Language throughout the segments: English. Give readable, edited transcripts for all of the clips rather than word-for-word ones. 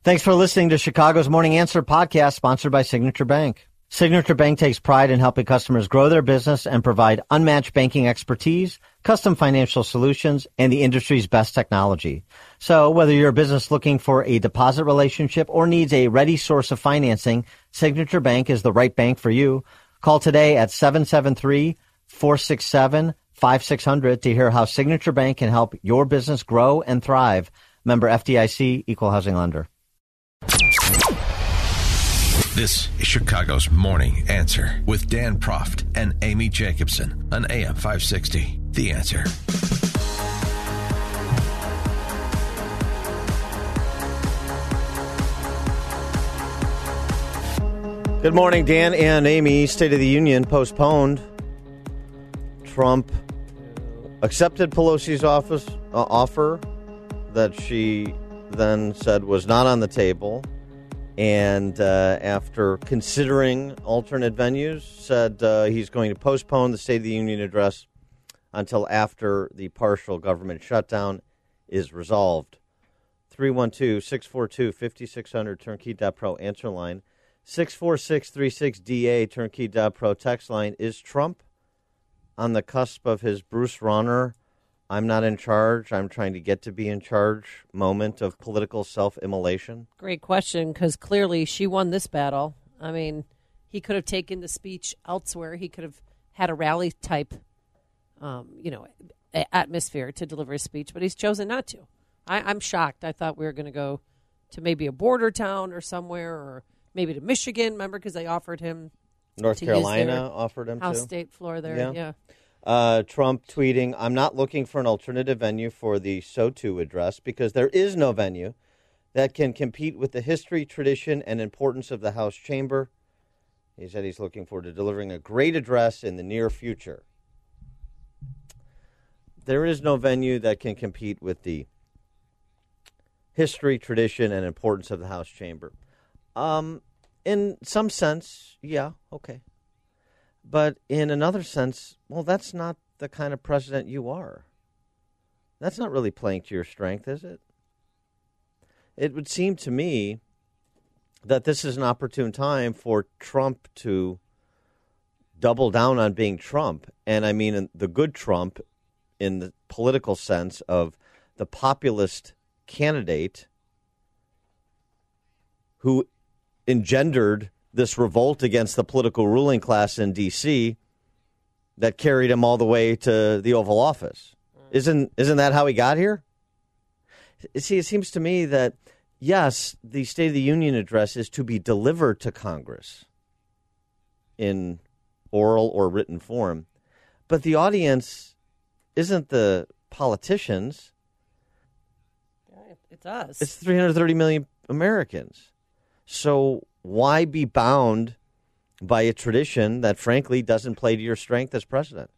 Thanks for listening to Chicago's Morning Answer podcast, sponsored by Signature Bank. Signature Bank takes pride in helping customers grow their business and provide unmatched banking expertise, custom financial solutions, and the industry's best technology. So whether you're a business looking for a deposit relationship or needs a ready source of financing, Signature Bank is the right bank for you. Call today at 773-467-5600 to hear how Signature Bank can help your business grow and thrive. Member FDIC, Equal Housing Lender. This is Chicago's Morning Answer with Dan Proft and Amy Jacobson on AM 560. The Answer. Good morning, Dan and Amy. State of the Union postponed. Trump accepted Pelosi's offer that she then said was not on the table. And after considering alternate venues, said he's going to postpone the State of the Union address until after the partial government shutdown is resolved. 312-642-5600, turnkey.pro, answer line. 64636DA, turnkey.pro, text line. Is Trump on the cusp of his Bruce Rauner, I'm not in charge, I'm trying to get to be in charge moment of political self-immolation? Great question, because clearly she won this battle. I mean, he could have taken the speech elsewhere. He could have had a rally type, atmosphere to deliver his speech, but he's chosen not to. I'm shocked. I thought we were going to go to maybe a border town or somewhere, or maybe to Michigan. Remember, because they offered him North Carolina offered him house to. state floor there. Yeah. Trump tweeting, I'm not looking for an alternative venue for the SOTU address because there is no venue that can compete with the history, tradition, and importance of the House chamber. He said he's looking forward to delivering a great address in the near future. There is no venue that can compete with the history, tradition, and importance of the House chamber. In some sense, yeah, okay. But in another sense, well, that's not the kind of president you are. That's not really playing to your strength, is it? It would seem to me that this is an opportune time for Trump to double down on being Trump. And I mean the good Trump in the political sense of the populist candidate who engendered this revolt against the political ruling class in D.C. that carried him all the way to the Oval Office. Isn't that how he got here? See, it seems to me that, yes, the State of the Union address is to be delivered to Congress in oral or written form, but the audience isn't the politicians. It's us. It's 330 million Americans. So why be bound by a tradition that, frankly, doesn't play to your strength as president?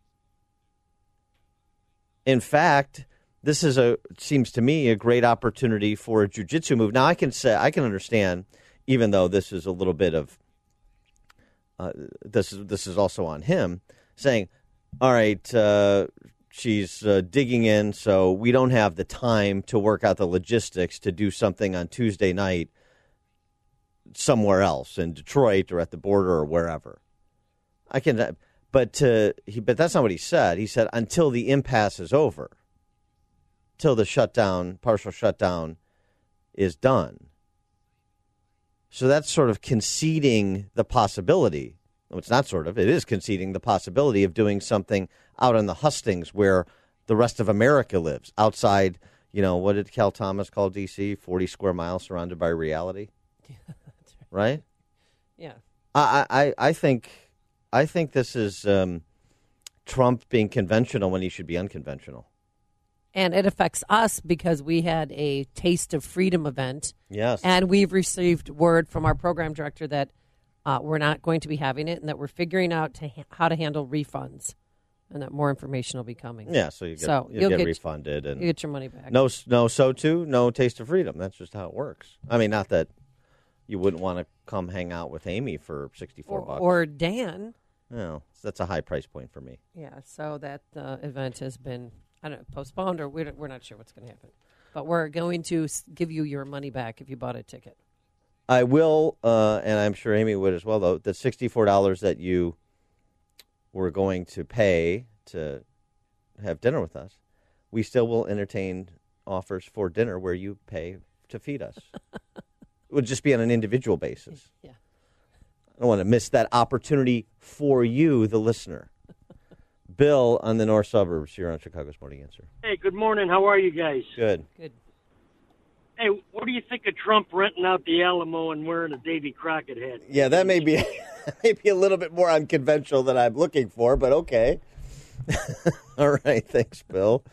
In fact, this is seems to me a great opportunity for a jiu-jitsu move. Now, I can understand, even though this is a little bit of this is also on him, saying, all right, she's digging in, so we don't have the time to work out the logistics to do something on Tuesday night somewhere else in Detroit or at the border or wherever. But that's not what he said. He said until the impasse is over, till the partial shutdown is done. So that's sort of conceding the possibility. Well, it's not sort of. It is conceding the possibility of doing something out in the hustings where the rest of America lives, outside, what did Cal Thomas call D.C., 40 square miles surrounded by reality? Right? Yeah. I think this is Trump being conventional when he should be unconventional. And it affects us because we had a Taste of Freedom event. Yes. And we've received word from our program director that we're not going to be having it and that we're figuring out how to handle refunds and that more information will be coming. Yeah, so you'll get refunded. And you get your money back. No SOTU, no Taste of Freedom. That's just how it works. I mean, not that you wouldn't want to come hang out with Amy for $64. Or Dan. No, that's a high price point for me. Yeah, so that event has been, postponed, or we're not sure what's going to happen. But we're going to give you your money back if you bought a ticket. I will, and I'm sure Amy would as well, though, the $64 that you were going to pay to have dinner with us, we still will entertain offers for dinner where you pay to feed us. It would just be on an individual basis. Yeah. I don't want to miss that opportunity for you, the listener. Bill on the north suburbs here on Chicago's Morning Answer. Hey, good morning. How are you guys? Good. Good. Hey, what do you think of Trump renting out the Alamo and wearing a Davy Crockett hat? Yeah, that may be a little bit more unconventional than I'm looking for, but okay. All right, thanks, Bill.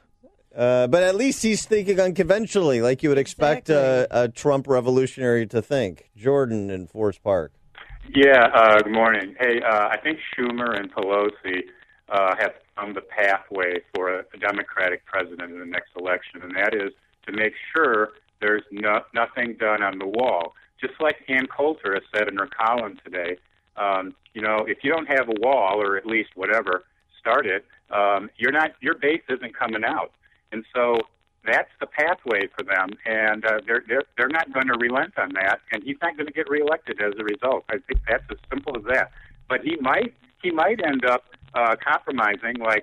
But at least he's thinking unconventionally, like you would expect a Trump revolutionary to think. Jordan in Forest Park. Yeah, good morning. Hey, I think Schumer and Pelosi have found the pathway for a Democratic president in the next election, and that is to make sure there's nothing done on the wall. Just like Ann Coulter has said in her column today, if you don't have a wall, or at least whatever, start it, your base isn't coming out. And so that's the pathway for them, and they're not going to relent on that, and he's not going to get reelected as a result. I think that's as simple as that. But he might end up compromising like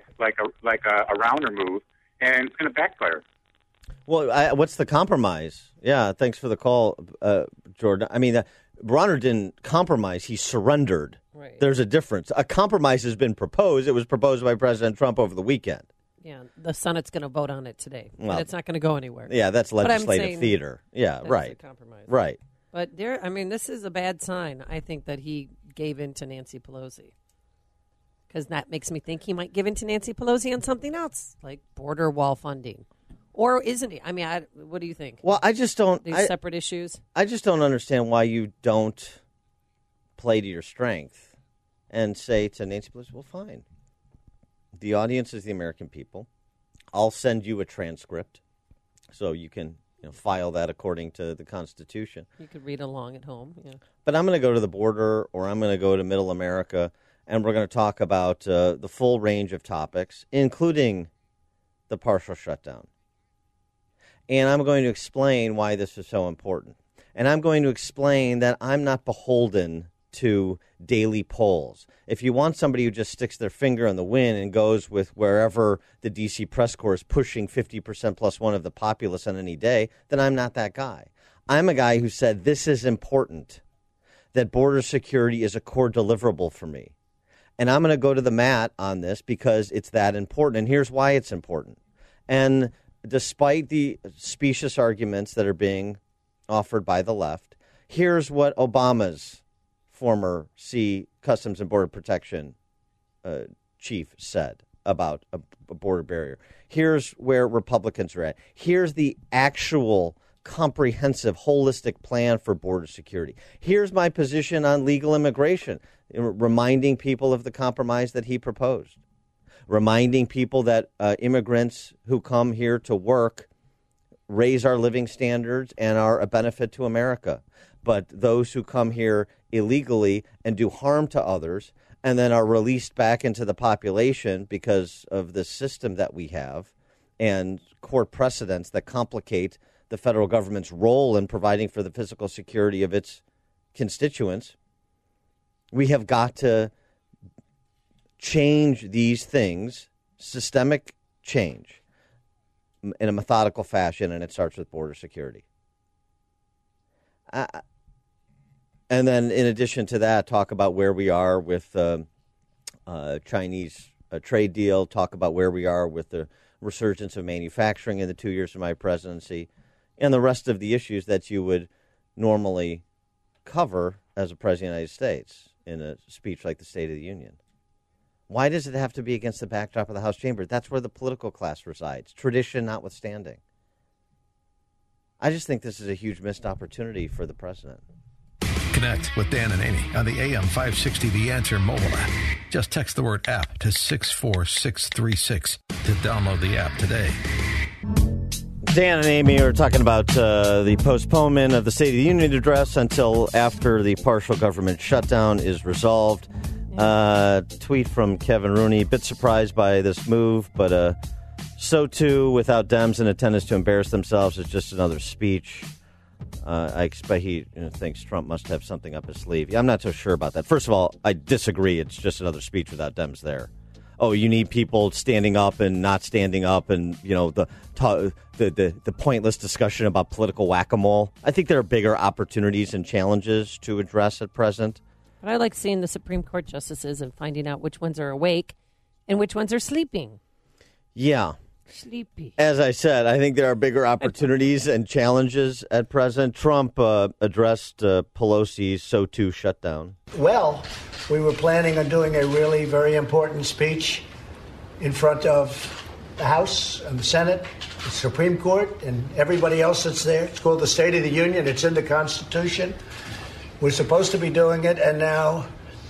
a Rauner move, and it's going to backfire. Well, what's the compromise? Yeah, thanks for the call, Jordan. I mean, Rauner didn't compromise; he surrendered. Right. There's a difference. A compromise has been proposed. It was proposed by President Trump over the weekend. Yeah, the Senate's going to vote on it today, well, but it's not going to go anywhere. Yeah, that's legislative theater. Yeah, right. A compromise. Right. But this is a bad sign, I think, that he gave in to Nancy Pelosi. Because that makes me think he might give in to Nancy Pelosi on something else, like border wall funding. Or isn't he? I mean, what do you think? Well, I just don't... These separate issues? I just don't understand why you don't play to your strength and say to Nancy Pelosi, well, fine. The audience is the American people. I'll send you a transcript so you can file that according to the Constitution. You could read along at home. Yeah. But I'm going to go to the border, or I'm going to go to Middle America, and we're going to talk about the full range of topics, including the partial shutdown. And I'm going to explain why this is so important. And I'm going to explain that I'm not beholden to daily polls. If you want somebody who just sticks their finger in the wind and goes with wherever the D.C. press corps is pushing 50% plus one of the populace on any day, then I'm not that guy. I'm a guy who said this is important, that border security is a core deliverable for me. And I'm going to go to the mat on this because it's that important. And here's why it's important. And despite the specious arguments that are being offered by the left, here's what Obama's former Customs and Border Protection chief said about a border barrier. Here's where Republicans are at. Here's the actual comprehensive, holistic plan for border security. Here's my position on legal immigration, reminding people of the compromise that he proposed, reminding people that immigrants who come here to work raise our living standards and are a benefit to America. But those who come here illegally and do harm to others and then are released back into the population because of the system that we have and court precedents that complicate the federal government's role in providing for the physical security of its constituents, we have got to change these things, systemic change, in a methodical fashion, and it starts with border security. And then, in addition to that, talk about where we are with Chinese trade deal, talk about where we are with the resurgence of manufacturing in the 2 years of my presidency, and the rest of the issues that you would normally cover as a president of the United States in a speech like the State of the Union. Why does it have to be against the backdrop of the House chamber? That's where the political class resides, tradition notwithstanding. I just think this is a huge missed opportunity for the president. Connect with Dan and Amy on the AM 560 The Answer mobile app. Just text the word app to 64636 to download the app today. Dan and Amy are talking about the postponement of the State of the Union address until after the partial government shutdown is resolved. Tweet from Kevin Rooney. Bit surprised by this move, but So, too, without Dems in attendance to embarrass themselves, is just another speech. I expect he thinks Trump must have something up his sleeve. Yeah, I'm not so sure about that. First of all, I disagree. It's just another speech without Dems there. Oh, you need people standing up and not standing up, and the pointless discussion about political whack-a-mole. I think there are bigger opportunities and challenges to address at present. But I like seeing the Supreme Court justices and finding out which ones are awake and which ones are sleeping. Yeah. Sleepy. As I said, I think there are bigger opportunities and challenges at present. Trump addressed Pelosi's SO2 shutdown. Well, we were planning on doing a really very important speech in front of the House and the Senate, the Supreme Court, and everybody else that's there. It's called the State of the Union. It's in the Constitution. We're supposed to be doing it, and now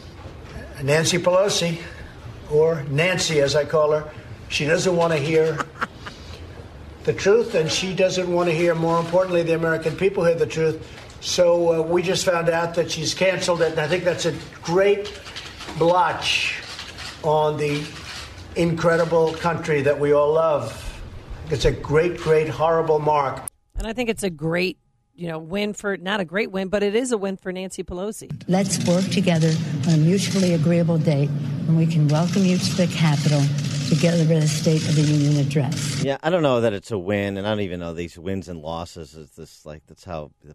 Nancy Pelosi, or Nancy as I call her, she doesn't want to hear the truth, and she doesn't want to hear, more importantly, the American people hear the truth. So we just found out that she's canceled it, and I think that's a great blotch on the incredible country that we all love. It's a great, great, horrible mark. And I think it's a great, win for, not a great win, but it is a win for Nancy Pelosi. Let's work together on a mutually agreeable date when we can welcome you to the Capitol to deliver the State of the Union address. Yeah, I don't know that it's a win, and I don't even know these wins and losses. Is this that's how the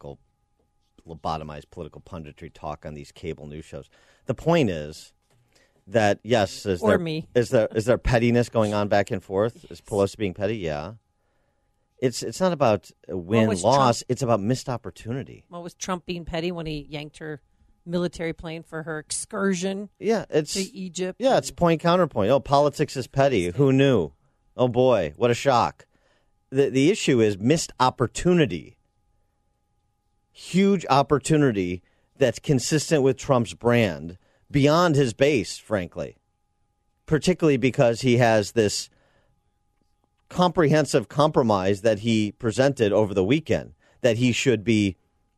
lobotomized political punditry talk on these cable news shows. The point is that yes, is there pettiness going on back and forth? Is Pelosi being petty? Yeah. It's not about a win-loss. It's about missed opportunity. What was Trump being petty when he yanked her military plane for her excursion to Egypt? Yeah, it's point counterpoint. Oh, politics is petty. Who knew? Oh, boy, what a shock. The issue is missed opportunity. Huge opportunity that's consistent with Trump's brand beyond his base, frankly, particularly because he has this comprehensive compromise that he presented over the weekend that he should be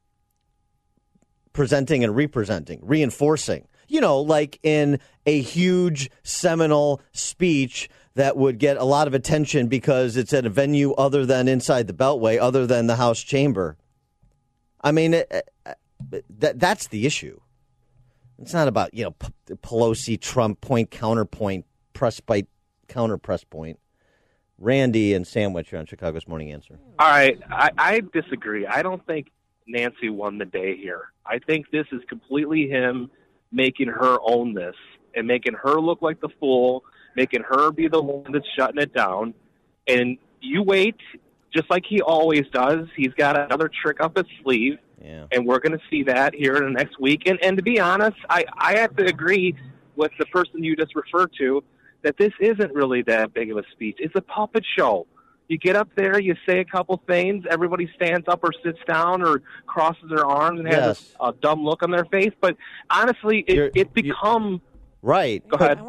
presenting and representing, reinforcing, like in a huge seminal speech that would get a lot of attention because it's at a venue other than inside the Beltway, other than the House chamber. I mean, that's the issue. It's not about, Pelosi, Trump, point, counterpoint, press bite, counter press point. Randy and Sandwich are on Chicago's Morning Answer. All right. I disagree. I don't think Nancy won the day here. I think this is completely him making her own this and making her look like the fool, making her be the one that's shutting it down. And you wait, just like he always does. He's got another trick up his sleeve, and we're going to see that here in the next week. And to be honest, I have to agree with the person you just referred to, that this isn't really that big of a speech. It's a puppet show. You get up there, you say a couple things, everybody stands up or sits down or crosses their arms and has a dumb look on their face. But honestly, it become right. Go ahead.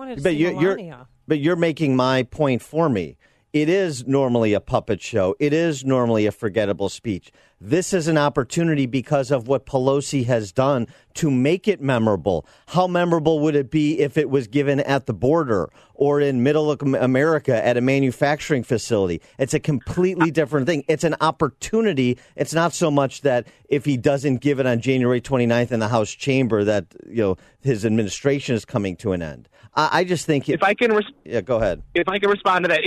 But you're making my point for me. It is normally a puppet show. It is normally a forgettable speech. This is an opportunity because of what Pelosi has done to make it memorable. How memorable would it be if it was given at the border or in middle America at a manufacturing facility? It's a completely different thing. It's an opportunity. It's not so much that if he doesn't give it on January 29th in the House chamber that, his administration is coming to an end. I just think if I can go ahead. If I can respond to that,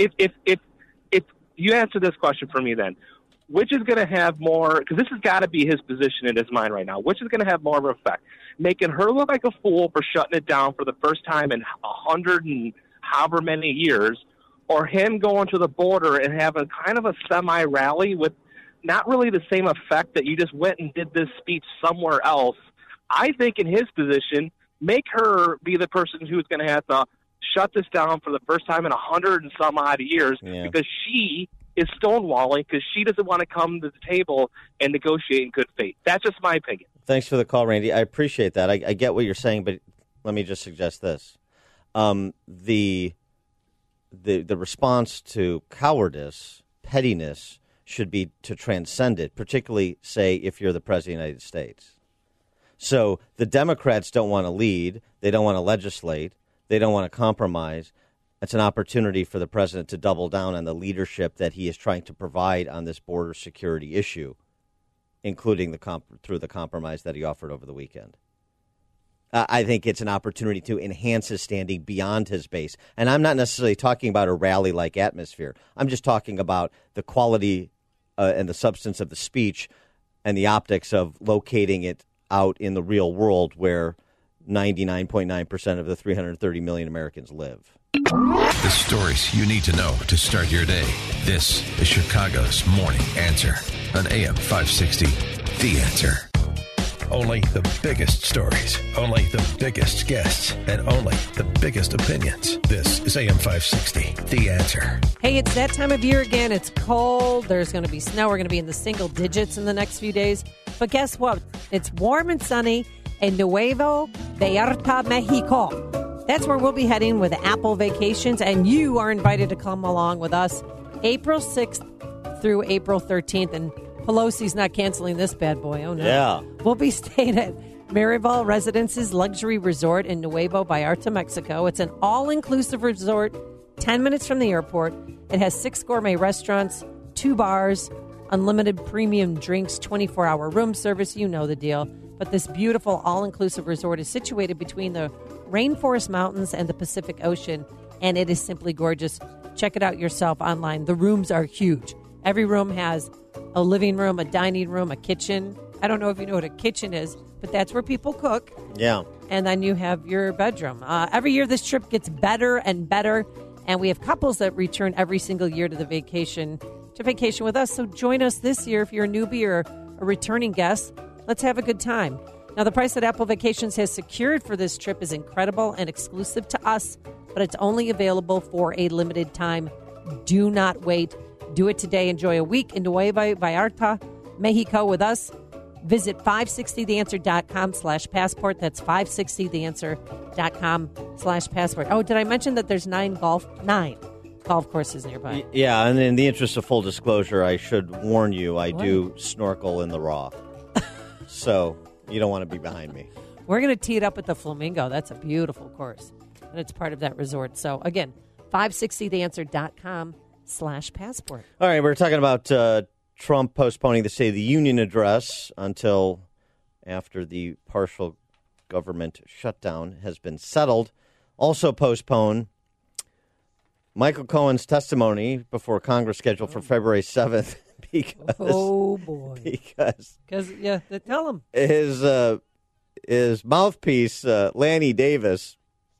if you answer this question for me, then which is going to have more? Because this has got to be his position in his mind right now. Which is going to have more of an effect, making her look like a fool for shutting it down for the first time in 100 and however many years, or him going to the border and having kind of a semi rally with not really the same effect that you just went and did this speech somewhere else? I think in his position, make her be the person who's going to have to shut this down for the first time in 100 and some odd years because she is stonewalling because she doesn't want to come to the table and negotiate in good faith. That's just my opinion. Thanks for the call, Randy. I appreciate that. I get what you're saying, but let me just suggest this. The response to cowardice, pettiness, should be to transcend it, particularly, say, if you're the President of the United States. So the Democrats don't want to lead. They don't want to legislate. They don't want to compromise. it's an opportunity for the president to double down on the leadership that he is trying to provide on this border security issue, including through the compromise that he offered over the weekend. I think it's an opportunity to enhance his standing beyond his base. And I'm not necessarily talking about a rally-like atmosphere. I'm just talking about the quality and the substance of the speech and the optics of locating it out in the real world where 99.9% of the 330 million Americans live. The stories you need to know to start your day. This is Chicago's Morning Answer on AM 560. The Answer. Only the biggest stories, only the biggest guests, and only the biggest opinions. This is AM 560, The Answer. Hey, it's that time of year again. It's cold. There's going to be snow. We're going to be in the single digits in the next few days. But guess what? It's warm and sunny in Nuevo Vallarta, Mexico. That's where we'll be heading with Apple Vacations, and you are invited to come along with us April 6th through April 13th. And Pelosi's not canceling this bad boy. Oh, no. Yeah. We'll be staying at Marival Residences Luxury Resort in Nuevo Vallarta, Mexico. It's an all-inclusive resort, 10 minutes from the airport. It has 6 gourmet restaurants, 2 bars, unlimited premium drinks, 24-hour room service. You know the deal. But this beautiful all-inclusive resort is situated between the Rainforest Mountains and the Pacific Ocean, and it is simply gorgeous. Check it out yourself online. The rooms are huge. Every room has a living room, a dining room, a kitchen. I don't know if you know what a kitchen is, but that's where people cook. Yeah. And then you have your bedroom. Every year this trip gets better and better, and we have couples that return every single year to vacation with us. So join us this year if you're a newbie or a returning guest. Let's have a good time. Now, the price that Apple Vacations has secured for this trip is incredible and exclusive to us, but it's only available for a limited time. Do not wait. Do it today. Enjoy a week in Nueva Vallarta, Mexico with us. Visit 560theanswer.com/passport. That's 560theanswer.com/passport. Oh, did I mention that there's 9 golf courses nearby? Yeah, and in the interest of full disclosure, I should warn you, I do snorkel in the raw. So you don't want to be behind me. We're going to tee it up at the Flamingo. That's a beautiful course, and it's part of that resort. So, again, 560theanswer.com/passport. All right, we're talking about Trump postponing the State of the Union address until after the partial government shutdown has been settled. Also postpone Michael Cohen's testimony before Congress scheduled for February 7th because tell him his mouthpiece Lanny Davis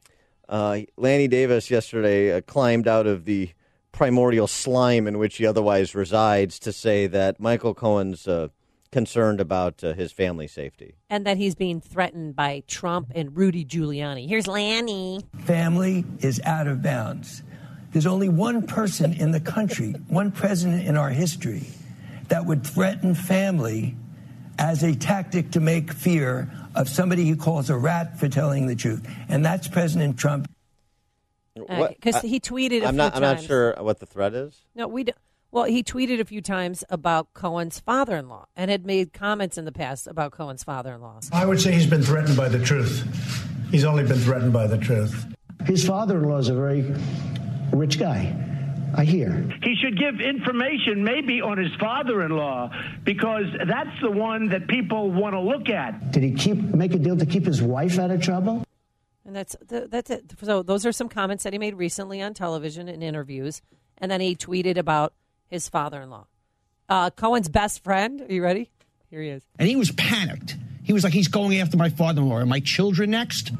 yesterday climbed out of the primordial slime in which he otherwise resides to say that Michael Cohen's concerned about his family's safety. And that he's being threatened by Trump and Rudy Giuliani. Here's Lanny. Family is out of bounds. There's only one person in the country, one president in our history, that would threaten family as a tactic to make fear of somebody he calls a rat for telling the truth. And that's President Trump. Because he tweeted a few times. I'm not sure what the threat is. No, we don't. Well, he tweeted a few times about Cohen's father-in-law and had made comments in the past about Cohen's father-in-law. I would say he's been threatened by the truth. He's only been threatened by the truth. His father-in-law is a very rich guy, I hear. He should give information maybe on his father-in-law because that's the one that people want to look at. Did he make a deal to keep his wife out of trouble? And that's it. So those are some comments that he made recently on television in interviews. And then he tweeted about his father-in-law. Cohen's best friend. Are you ready? Here he is. And he was panicked. He was like, he's going after my father-in-law. Are my children next?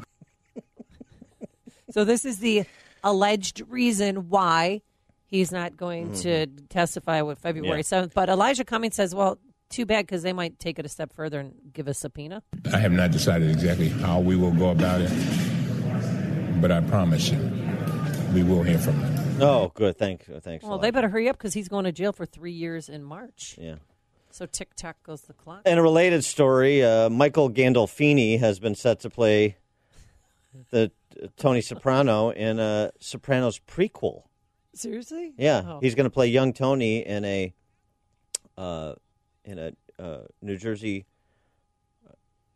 So this is the alleged reason why he's not going to testify with February 7th. But Elijah Cummings says, well, too bad because they might take it a step further and give a subpoena. I have not decided exactly how we will go about it, but I promise you we will hear from him. Oh, good. Thanks. Well, they better hurry up because he's going to jail for 3 years in March. Yeah. So tick-tock goes the clock. In a related story, Michael Gandolfini has been set to play the Tony Soprano in a Sopranos prequel. Seriously? Yeah. Oh. He's going to play young Tony in a New Jersey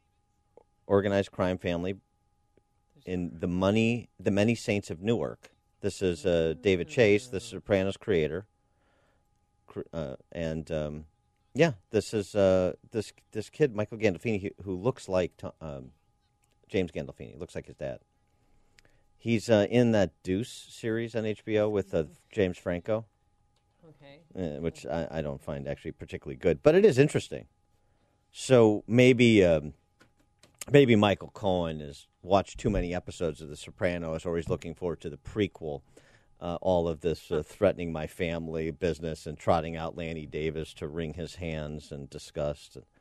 organized crime family in the Many Saints of Newark. This is David Chase, the Sopranos creator. This is this kid, Michael Gandolfini, who looks like James Gandolfini. Looks like his dad. He's in that Deuce series on HBO with James Franco. Okay. Which I don't find actually particularly good, but it is interesting. So maybe Michael Cohen has watched too many episodes of The Sopranos, or he's looking forward to the prequel. All of this threatening my family business and trotting out Lanny Davis to wring his hands and disgust. And,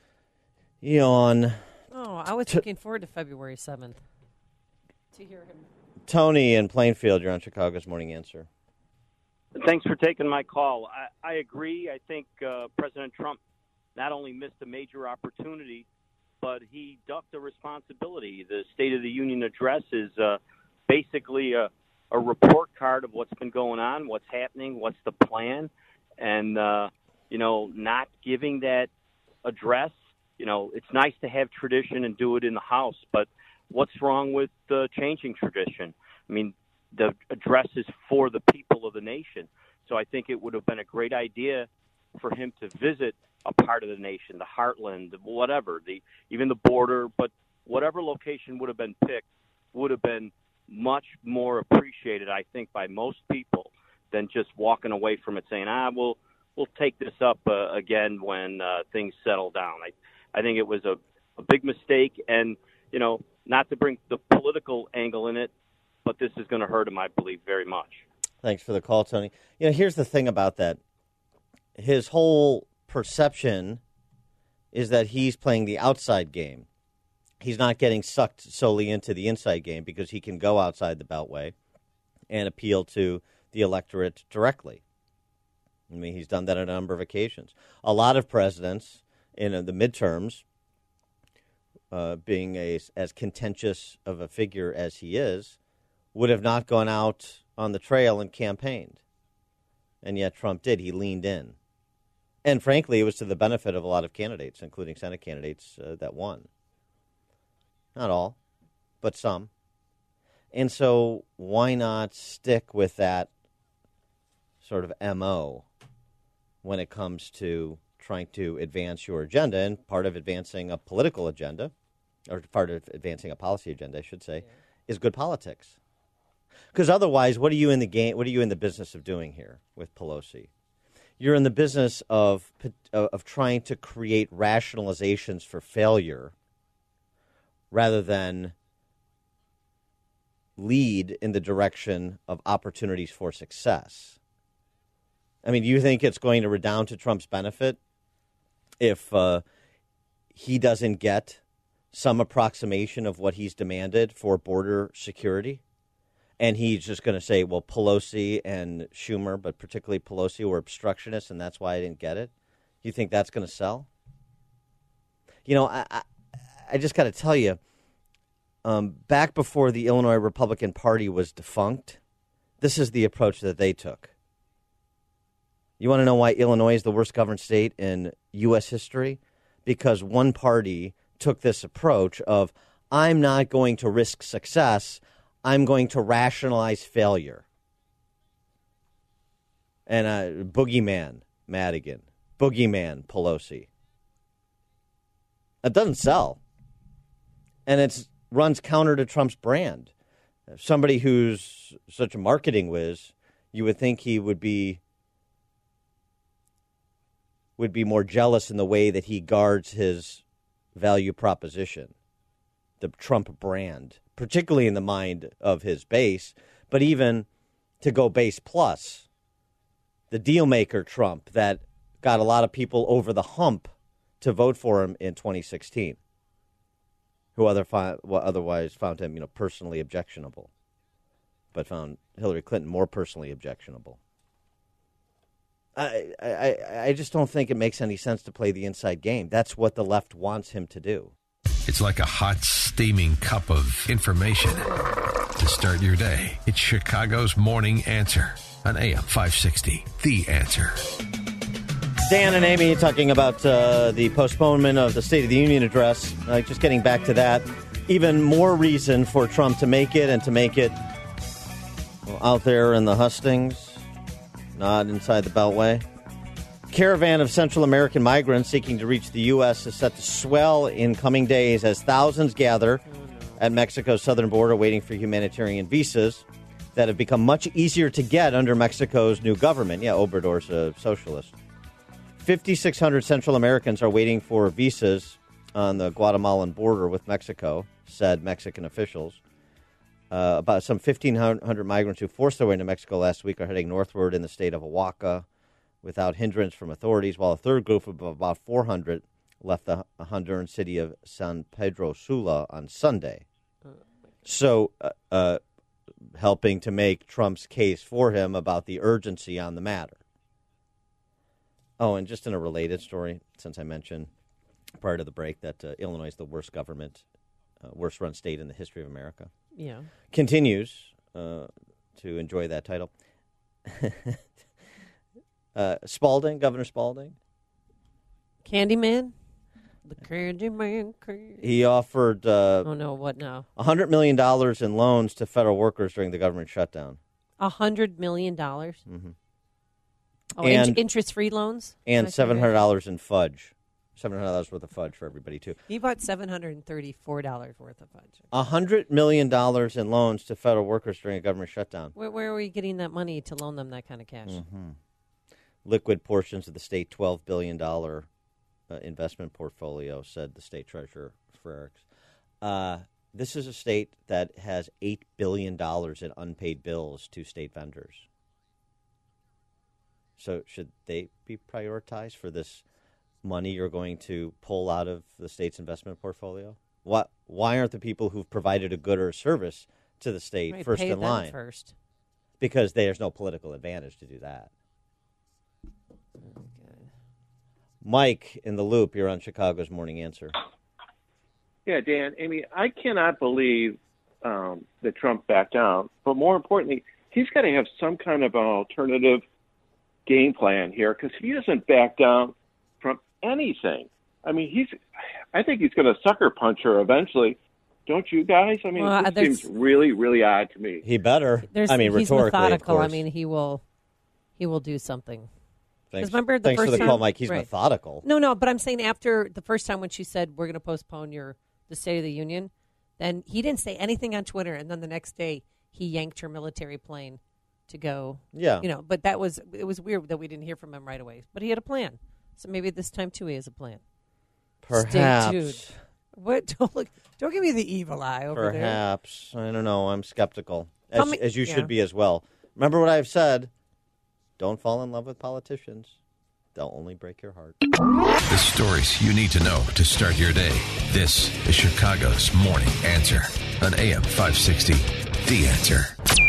I was looking forward to February 7th to hear him. Tony in Plainfield, you're on Chicago's Morning Answer. Thanks for taking my call. I agree. I think President Trump not only missed a major opportunity, but he ducked a responsibility. The State of the Union address is basically a report card of what's been going on, what's happening, what's the plan, and, not giving that address. It's nice to have tradition and do it in the House, but what's wrong with changing tradition? I mean, the address is for the people of the nation. So I think it would have been a great idea for him to visit a part of the nation, the heartland, whatever, even the border, but whatever location would have been picked would have been much more appreciated, I think, by most people than just walking away from it saying, we'll take this up again when things settle down. I think it was a big mistake, and, not to bring the political angle in it, but this is going to hurt him, I believe, very much. Thanks for the call, Tony. Here's the thing about that. His whole perception is that he's playing the outside game. He's not getting sucked solely into the inside game because he can go outside the Beltway and appeal to the electorate directly. I mean, he's done that on a number of occasions. A lot of presidents in the midterms, being as contentious of a figure as he is, would have not gone out on the trail and campaigned. And yet Trump did. He leaned in. And frankly, it was to the benefit of a lot of candidates, including Senate candidates that won. Not all, but some. And so why not stick with that sort of MO when it comes to trying to advance your agenda? And part of advancing a political agenda, or part of advancing a policy agenda, I should say, is good politics. Because otherwise, what are you in the game? What are you in the business of doing here with Pelosi? You're in the business of trying to create rationalizations for failure rather than lead in the direction of opportunities for success. I mean, do you think it's going to redound to Trump's benefit if he doesn't get some approximation of what he's demanded for border security? And he's just going to say, well, Pelosi and Schumer, but particularly Pelosi, were obstructionists, and that's why I didn't get it? You think that's going to sell? I just got to tell you, back before the Illinois Republican Party was defunct, this is the approach that they took. You want to know why Illinois is the worst governed state in U.S. history? Because one party took this approach of, I'm not going to risk success, I'm going to rationalize failure. And boogeyman, Madigan. Boogeyman, Pelosi. It doesn't sell. And it runs counter to Trump's brand. Somebody who's such a marketing whiz, you would think he would be more jealous in the way that he guards his value proposition, the Trump brand, particularly in the mind of his base, but even to go base plus, the deal maker Trump that got a lot of people over the hump to vote for him in 2016, who otherwise found him, personally objectionable, but found Hillary Clinton more personally objectionable. I just don't think it makes any sense to play the inside game. That's what the left wants him to do. It's like a hot, steaming cup of information to start your day. It's Chicago's Morning Answer on AM 560. The Answer. Dan and Amy talking about the postponement of the State of the Union address. Just getting back to that. Even more reason for Trump to make it, and to make it, out there in the hustings, not inside the Beltway. Caravan of Central American migrants seeking to reach the U.S. is set to swell in coming days as thousands gather at Mexico's southern border waiting for humanitarian visas that have become much easier to get under Mexico's new government. Yeah, Obrador's a socialist. 5,600 Central Americans are waiting for visas on the Guatemalan border with Mexico, said Mexican officials. About some 1,500 migrants who forced their way into Mexico last week are heading northward in the state of Oaxaca without hindrance from authorities, while a third group of about 400 left the Honduran city of San Pedro Sula on Sunday. So, helping to make Trump's case for him about the urgency on the matter. Oh, and just in a related story, since I mentioned prior to the break that Illinois is the worst government, worst-run state in the history of America. Yeah. Continues to enjoy that title. Spalding, Governor Spalding. Candyman? The Candyman. He offered oh, no, what now? $100 million in loans to federal workers during the government shutdown. $100 million? Mm-hmm. Oh, and interest-free loans? And $700 in fudge. $700 worth of fudge for everybody, too. He bought $734 worth of fudge. $100 million in loans to federal workers during a government shutdown. Where are we getting that money to loan them that kind of cash? Mm-hmm. Liquid portions of the state $12 billion investment portfolio, said the state treasurer, Frericks. This is a state that has $8 billion in unpaid bills to state vendors. So should they be prioritized for this money you're going to pull out of the state's investment portfolio? Why aren't the people who've provided a good or a service to the state first in line? First. Because there's no political advantage to do that. Okay. Mike in the Loop, you're on Chicago's Morning Answer. Yeah, Dan, Amy, I cannot believe that Trump backed down. But more importantly, he's got to have some kind of an alternative game plan here, because he doesn't back down from anything. I mean, I think he's going to sucker punch her eventually. Don't you guys? I mean, it seems really, really odd to me. He better. He's rhetorically, methodical. of course. I mean, he will do something. Thanks for the call, Mike. He's methodical. No, but I'm saying after the first time when she said we're going to postpone the State of the Union, then he didn't say anything on Twitter, and then the next day he yanked her military plane to go. Yeah. But it was weird that we didn't hear from him right away. But he had a plan. So maybe this time, too, he has a plan. Perhaps. Stay tuned. What? Don't give me the evil eye over there. Perhaps. I don't know. I'm skeptical, as you should be as well. Remember what I've said. Don't fall in love with politicians. They'll only break your heart. The stories you need to know to start your day. This is Chicago's Morning Answer on AM 560. The Answer.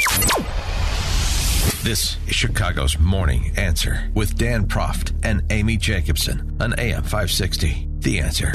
This is Chicago's Morning Answer with Dan Proft and Amy Jacobson on AM 560. The Answer.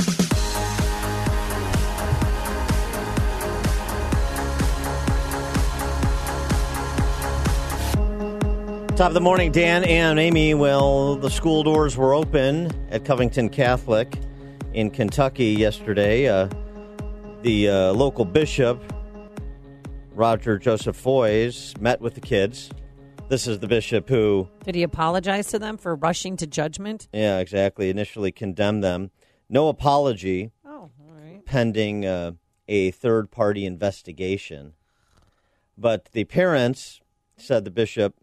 Top of the morning, Dan and Amy. Well, the school doors were open at Covington Catholic in Kentucky yesterday. The local bishop, Roger Joseph Foys, met with the kids. This is the bishop who... Did he apologize to them for rushing to judgment? Yeah, exactly. Initially condemned them. No apology. Oh, all right. Pending a third-party investigation. But the parents, said the bishop,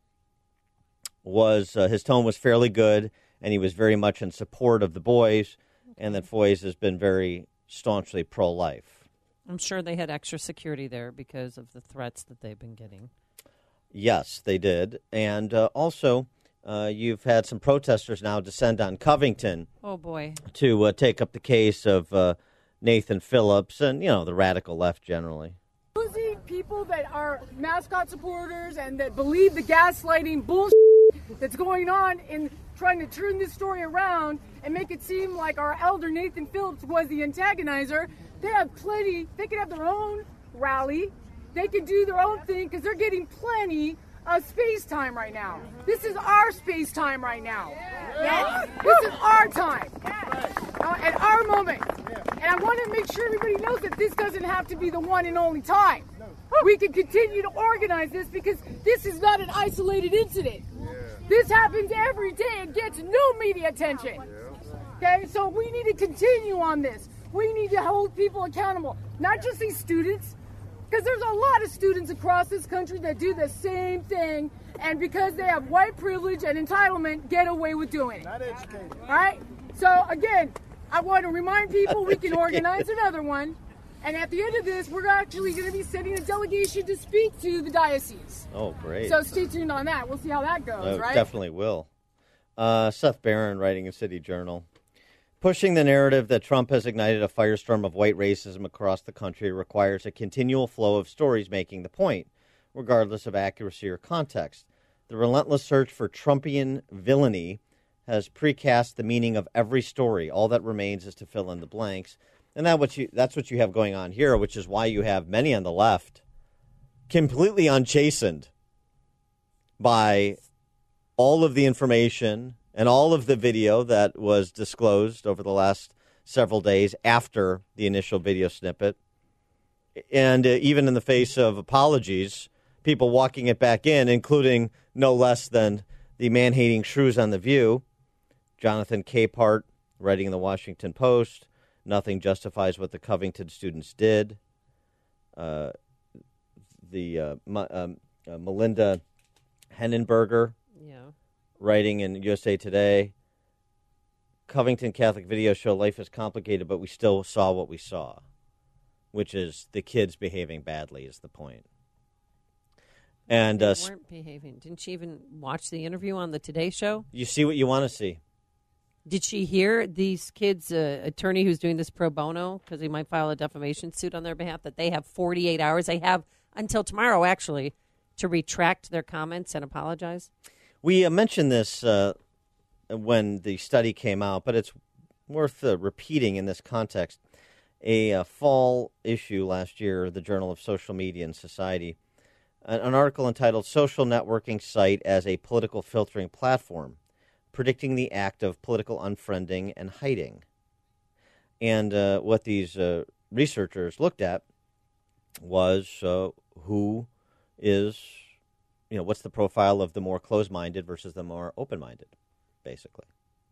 his tone was fairly good, and he was very much in support of the boys, and that Foys has been very staunchly pro-life. I'm sure they had extra security there because of the threats that they've been getting. Yes, they did. And also, you've had some protesters now descend on Covington. Oh, boy. To take up the case of Nathan Phillips and, the radical left generally. Losing people that are mascot supporters and that believe the gaslighting bullshit that's going on in trying to turn this story around and make it seem like our elder Nathan Phillips was the antagonizer. They have plenty. They can have their own rally. They can do their own thing because they're getting plenty of space time right now. This is our space time right now. Yes? This is our time and our moment. And I want to make sure everybody knows that this doesn't have to be the one and only time. we can continue to organize this because this is not an isolated incident. This happens every day and gets no media attention. Okay, so we need to continue on this. We need to hold people accountable, not just these students, because there's a lot of students across this country that do the same thing, and because they have white privilege and entitlement, get away with doing it. Not educated. All right? So, again, I want to remind people we can organize another one, and at the end of this, we're actually going to be sending a delegation to speak to the diocese. Oh, great. So stay tuned on that. We'll see how that goes, right? Definitely will. Seth Barron, writing in City Journal. Pushing the narrative that Trump has ignited a firestorm of white racism across the country requires a continual flow of stories making the point, regardless of accuracy or context. The relentless search for Trumpian villainy has precast the meaning of every story. All that remains is to fill in the blanks. And that's what you have going on here, which is why you have many on the left completely unchastened by all of the information and all of the video that was disclosed over the last several days after the initial video snippet. And even in the face of apologies, people walking it back in, including no less than the man-hating shrews on The View, Jonathan Capehart, writing in the Washington Post, nothing justifies what the Covington students did. Melinda Hennenberger, writing in USA Today, Covington Catholic video show life is complicated, but we still saw what we saw, which is the kids behaving badly is the point. And they weren't behaving. Didn't she even watch the interview on the Today Show? You see what you want to see. Did she hear these kids' attorney who's doing this pro bono, because he might file a defamation suit on their behalf, that they have 48 hours? They have until tomorrow, actually, to retract their comments and apologize? We mentioned this when the study came out, but it's worth repeating in this context. A fall issue last year, the Journal of Social Media and Society, an article entitled Social Networking Site as a Political Filtering Platform, Predicting the Act of Political Unfriending and Hiding. And what these researchers looked at was who is, what's the profile of the more closed-minded versus the more open-minded, basically.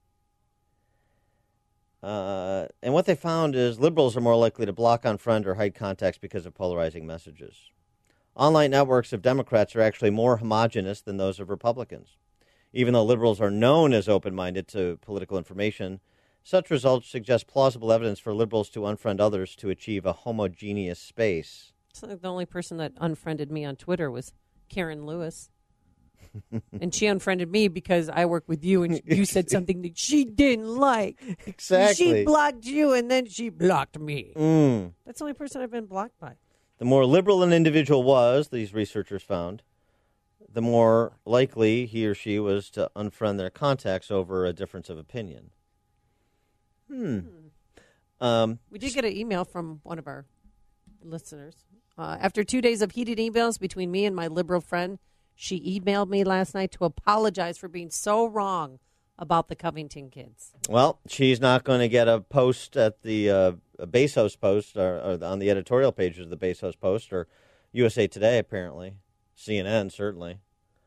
And what they found is liberals are more likely to block, unfriend, or hide contacts because of polarizing messages. Online networks of Democrats are actually more homogenous than those of Republicans. Even though liberals are known as open-minded to political information, such results suggest plausible evidence for liberals to unfriend others to achieve a homogeneous space. So the only person that unfriended me on Twitter was Karen Lewis. And she unfriended me because I work with you and you said something that she didn't like. Exactly. She blocked you and then she blocked me. Mm. That's the only person I've been blocked by. The more liberal an individual was, these researchers found, the more likely he or she was to unfriend their contacts over a difference of opinion. We did get an email from one of our listeners. After 2 days of heated emails between me and my liberal friend, she emailed me last night to apologize for being so wrong about the Covington kids. Well, she's not going to get a post at the Bezos Post or on the editorial pages of the Bezos Post or USA Today, apparently. CNN, certainly.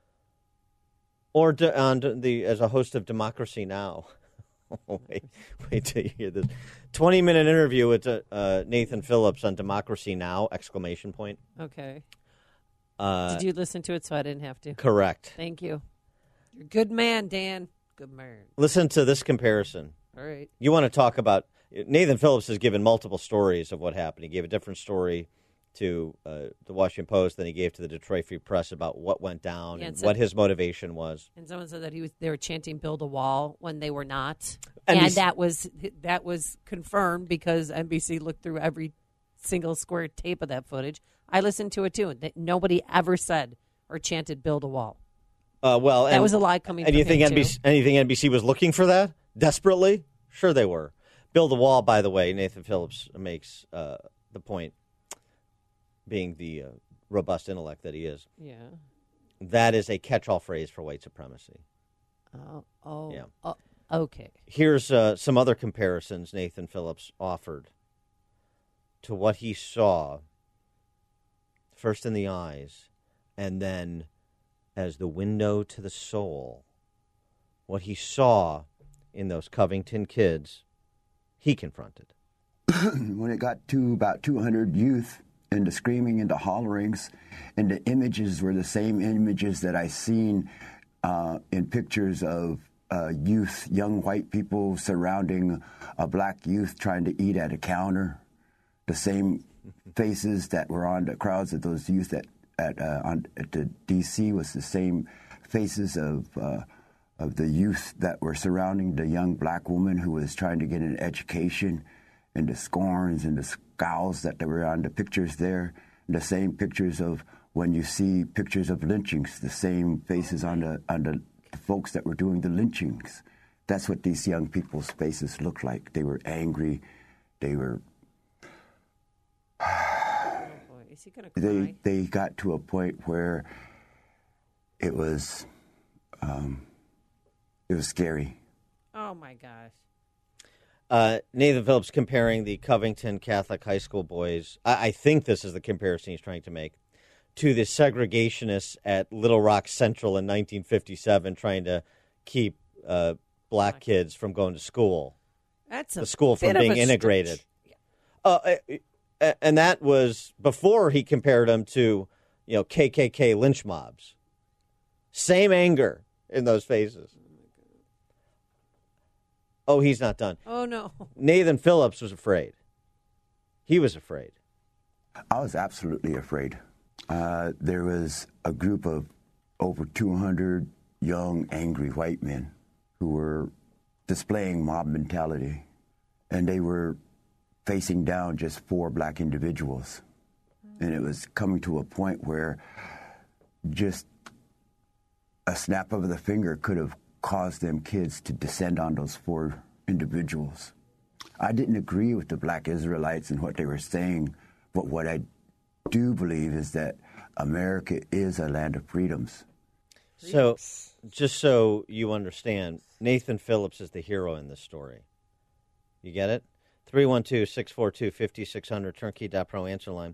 Or as a host of Democracy Now! wait till you hear this. 20-minute interview with Nathan Phillips on Democracy Now! ! Okay. Did you listen to it so I didn't have to? Correct. Thank you. You're a good man, Dan. Good man. Listen to this comparison. All right. You want to talk about... Nathan Phillips has given multiple stories of what happened. He gave a different story to the Washington Post than he gave to the Detroit Free Press about what went down and what his motivation was. And someone said that they were chanting "Build a Wall" when they were not, and that was confirmed because NBC looked through every single square tape of that footage. I listened to it too. That nobody ever said or chanted "Build a Wall." That was a lie coming. And from you think him NBC was looking for that desperately? Sure, they were. Build a wall. By the way, Nathan Phillips makes the point. Being the robust intellect that he is. Yeah. That is a catch-all phrase for white supremacy. Yeah. Okay. Here's some other comparisons Nathan Phillips offered to what he saw first in the eyes, and then as the window to the soul. What he saw in those Covington kids, he confronted. When it got to about 200 youth, and the screaming and the hollerings, and the images were the same images that I seen in pictures of youth, young white people surrounding a black youth trying to eat at a counter. The same faces that were on the crowds of those youth at the D.C. was the same faces of the youth that were surrounding the young black woman who was trying to get an education, and the scorns and the scowls that were on the pictures there. And the same pictures of when you see pictures of lynchings, the same faces on the folks that were doing the lynchings. That's what these young people's faces looked like. They were angry. They were... Is he gonna cry? They got to a point where it was scary. Oh, my gosh. Nathan Phillips comparing the Covington Catholic high school boys, I think this is the comparison he's trying to make, to the segregationists at Little Rock Central in 1957 trying to keep black kids from going to school. That's the school from being integrated. And that was before he compared them to, KKK lynch mobs. Same anger in those faces. Oh, he's not done. Oh, no. Nathan Phillips was afraid. He was afraid. I was absolutely afraid. There was a group of over 200 young, angry white men who were displaying mob mentality, and they were facing down just 4 black individuals. And it was coming to a point where just a snap of the finger could have caused them kids to descend on those 4 individuals. I didn't agree with the black Israelites and what they were saying, but what I do believe is that America is a land of freedoms. So, just so you understand, Nathan Phillips is the hero in this story. You get it? 312-642-5600, turnkey.pro answer line.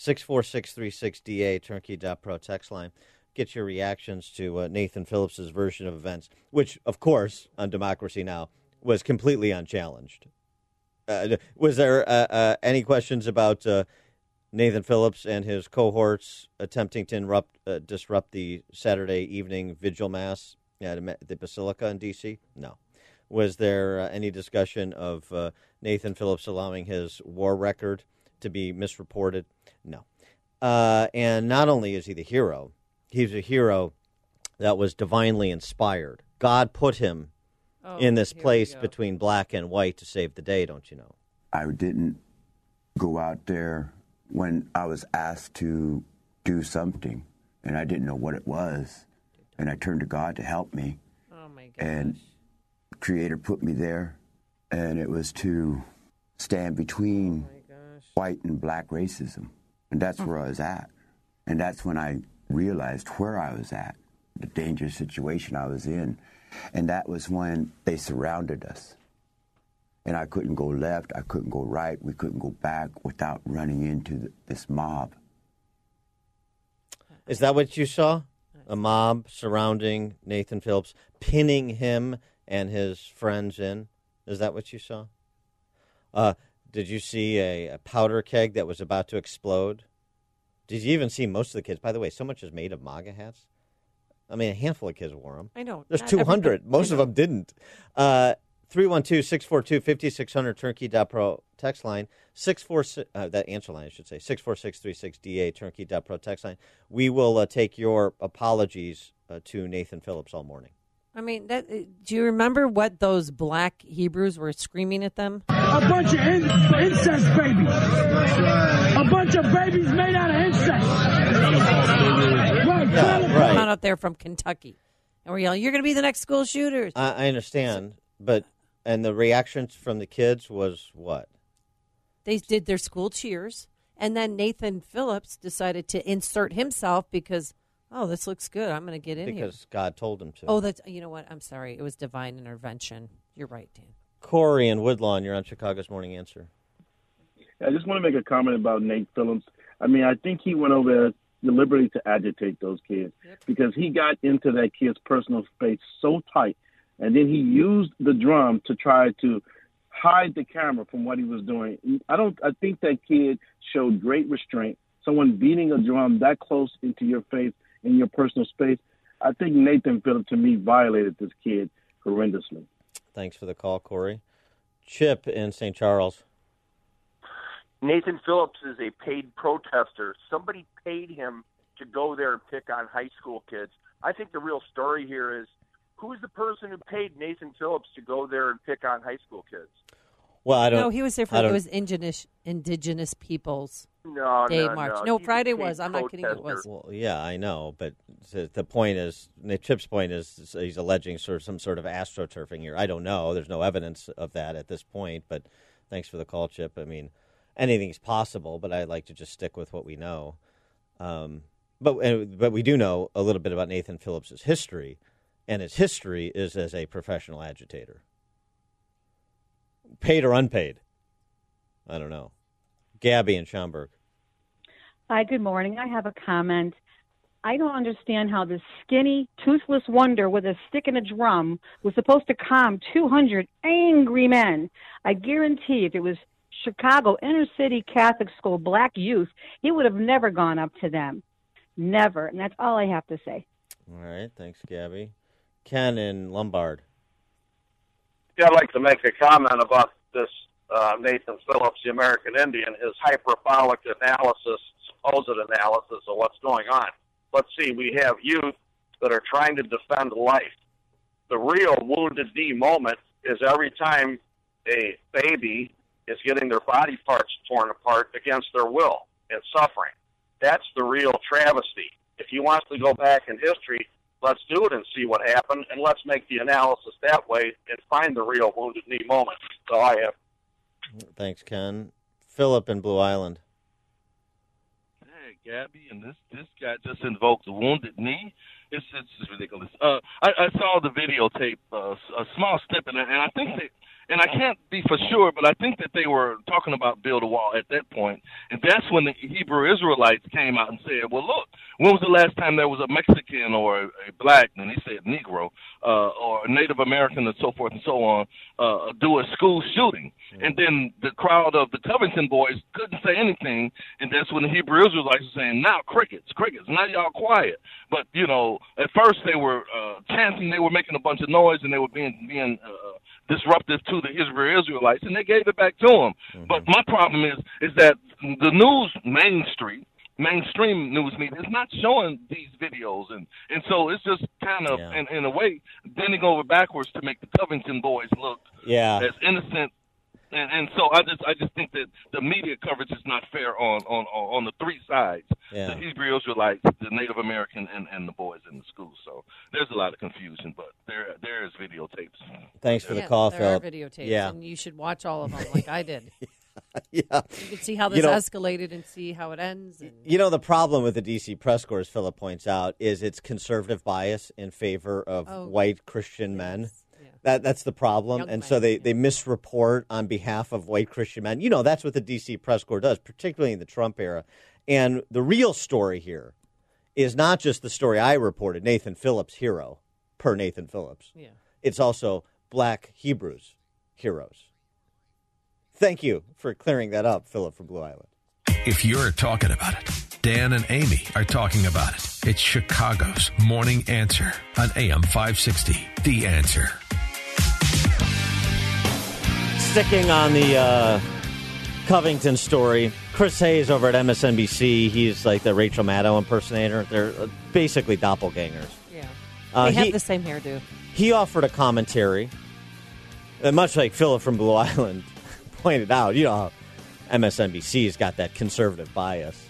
64636DA, turnkey.pro text line. Get your reactions to Nathan Phillips' version of events, which, of course, on Democracy Now! Was completely unchallenged. Was there any questions about Nathan Phillips and his cohorts attempting to disrupt the Saturday evening vigil mass at the Basilica in D.C.? No. Was there any discussion of Nathan Phillips allowing his war record to be misreported? No. And not only is he the hero, he's a hero that was divinely inspired. God put him in this place between black and white to save the day, don't you know? I didn't go out there when I was asked to do something, and I didn't know what it was, and I turned to God to help me. Oh, my gosh. And the Creator put me there, and it was to stand between white and black racism, and that's where I was at. And that's when I realized where I was at, the dangerous situation I was in. And that was when they surrounded us. And I couldn't go left, I couldn't go right, we couldn't go back without running into this mob. Is that what you saw? A mob surrounding Nathan Phillips, pinning him and his friends in? Is that what you saw? Did you see a powder keg that was about to explode? Did you even see most of the kids? By the way, so much is made of MAGA hats. I mean, a handful of kids wore them. I know. There's 200. Most of them didn't. 312-642-5600, turnkey.pro text line. 646, that answer line, I should say. 64636DA, turnkey.pro text line. We will take your apologies to Nathan Phillips all morning. I mean, do you remember what those black Hebrews were screaming at them? A bunch of incest babies. A bunch of babies made out of incest. Right. Come out there from Kentucky. And we're yelling, you're going to be the next school shooters. I understand. And the reactions from the kids was what? They did their school cheers. And then Nathan Phillips decided to insert himself because, oh, this looks good. I'm going to get in here. Because God told him to. Oh, you know what? I'm sorry. It was divine intervention. You're right, Dan. Corey in Woodlawn, you're on Chicago's Morning Answer. I just want to make a comment about Nate Phillips. I mean, I think he went over there deliberately to agitate those kids because he got into that kid's personal space so tight, and then he used the drum to try to hide the camera from what he was doing. I think that kid showed great restraint. Someone beating a drum that close into your face in your personal space, I think Nathan Phillips, to me, violated this kid horrendously. Thanks for the call, Corey. Chip in St. Charles. Nathan Phillips is a paid protester. Somebody paid him to go there and pick on high school kids. I think the real story here is, who is the person who paid Nathan Phillips to go there and pick on high school kids? Well, I don't. No, he was there for it was indigenous peoples. Day March. No, Friday was. I'm not kidding. It was. Well, yeah, I know, but the point is, Chip's point is, he's alleging some sort of astroturfing here. I don't know. There's no evidence of that at this point. But thanks for the call, Chip. I mean, anything's possible, but I like to just stick with what we know. But we do know a little bit about Nathan Phillips' history, and his history is as a professional agitator. Paid or unpaid? I don't know. Gabby in Schaumburg. Hi, good morning. I have a comment. I don't understand how this skinny, toothless wonder with a stick and a drum was supposed to calm 200 angry men. I guarantee if it was Chicago inner-city Catholic school black youth, he would have never gone up to them. Never. And that's all I have to say. All right. Thanks, Gabby. Ken in Lombard. Yeah, I'd like to make a comment about this Nathan Phillips, the American Indian, his hyperbolic analysis, supposed analysis of what's going on. Let's see, we have youth that are trying to defend life. The real Wounded Knee moment is every time a baby is getting their body parts torn apart against their will and suffering. That's the real travesty. If he wants to go back in history, let's do it and see what happened, and let's make the analysis that way and find the real Wounded Knee moment. So I have. Thanks, Ken. Philip in Blue Island. Hey, Gabby, and this guy just invoked the Wounded Knee. It's ridiculous. I saw the videotape, a small snippet, and I think that, and I can't be for sure, but I think that they were talking about build a wall at that point. And that's when the Hebrew Israelites came out and said, well, look, when was the last time there was a Mexican or a black, and he said Negro, or a Native American and so forth and so on, do a school shooting? And then the crowd of the Covington boys couldn't say anything, and that's when the Hebrew Israelites were saying, now crickets, now y'all quiet. But, you know, at first they were chanting, they were making a bunch of noise, and they were being disruptive to the Hebrew Israelites, and they gave it back to them. Mm-hmm. But my problem is that the news mainstream news media is not showing these videos, and so it's just kind of in a way bending over backwards to make the Covington boys look as innocent. And so I just think that the media coverage is not fair on the three sides: the Hebrew Israelites, the Native American, and the boys in the school. So there's a lot of confusion, but there is videotapes. Thanks for the call, there Phil. There are videotapes, and you should watch all of them, like I did. You can see how this escalated and see how it ends. And... You know, the problem with the D.C. press corps, as Philip points out, is its conservative bias in favor of white Christian men. That's the problem. And so they misreport on behalf of white Christian men. You know, that's what the D.C. press corps does, particularly in the Trump era. And the real story here is not just the story I reported, Nathan Phillips' hero, per Nathan Phillips. Yeah. It's also black Hebrews' heroes. Thank you for clearing that up, Philip from Blue Island. If you're talking about it, Dan and Amy are talking about it. It's Chicago's Morning Answer on AM 560. The Answer. Sticking on the Covington story, Chris Hayes over at MSNBC, he's like the Rachel Maddow impersonator. They're basically doppelgangers. Yeah. They have the same hairdo. He offered a commentary, much like Philip from Blue Island pointed out. You know how MSNBC's got that conservative bias.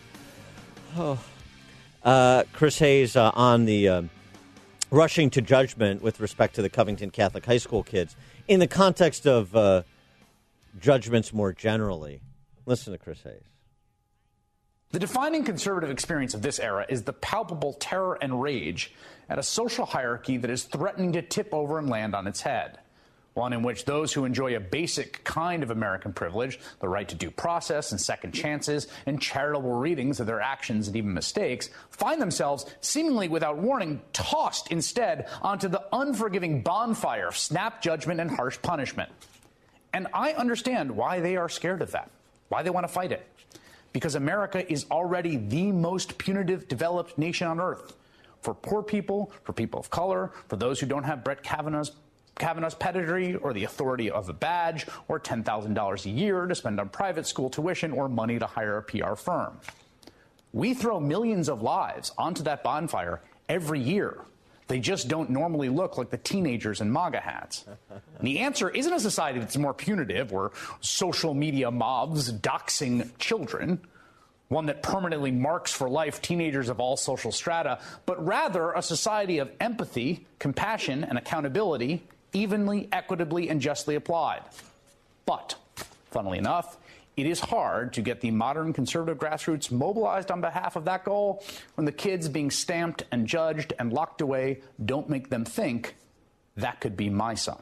Chris Hayes on the rushing to judgment with respect to the Covington Catholic High School kids in the context of judgments more generally. Listen to Chris Hayes. The defining conservative experience of this era is the palpable terror and rage at a social hierarchy that is threatening to tip over and land on its head. one in which those who enjoy a basic kind of American privilege, the right to due process and second chances and charitable readings of their actions and even mistakes, find themselves seemingly without warning tossed instead onto the unforgiving bonfire of snap judgment and harsh punishment. And I understand why they are scared of that, why they want to fight it. Because America is already the most punitive developed nation on earth. For poor people, for people of color, for those who don't have Brett Kavanaugh's pedigree or the authority of a badge or $10,000 a year to spend on private school tuition or money to hire a PR firm. We throw millions of lives onto that bonfire every year. They just don't normally look like the teenagers in MAGA hats. And the answer isn't a society that's more punitive or social media mobs doxing children, one that permanently marks for life teenagers of all social strata, but rather a society of empathy, compassion, and accountability, evenly, equitably, and justly applied. But, funnily enough, it is hard to get the modern conservative grassroots mobilized on behalf of that goal when the kids being stamped and judged and locked away don't make them think that could be my son.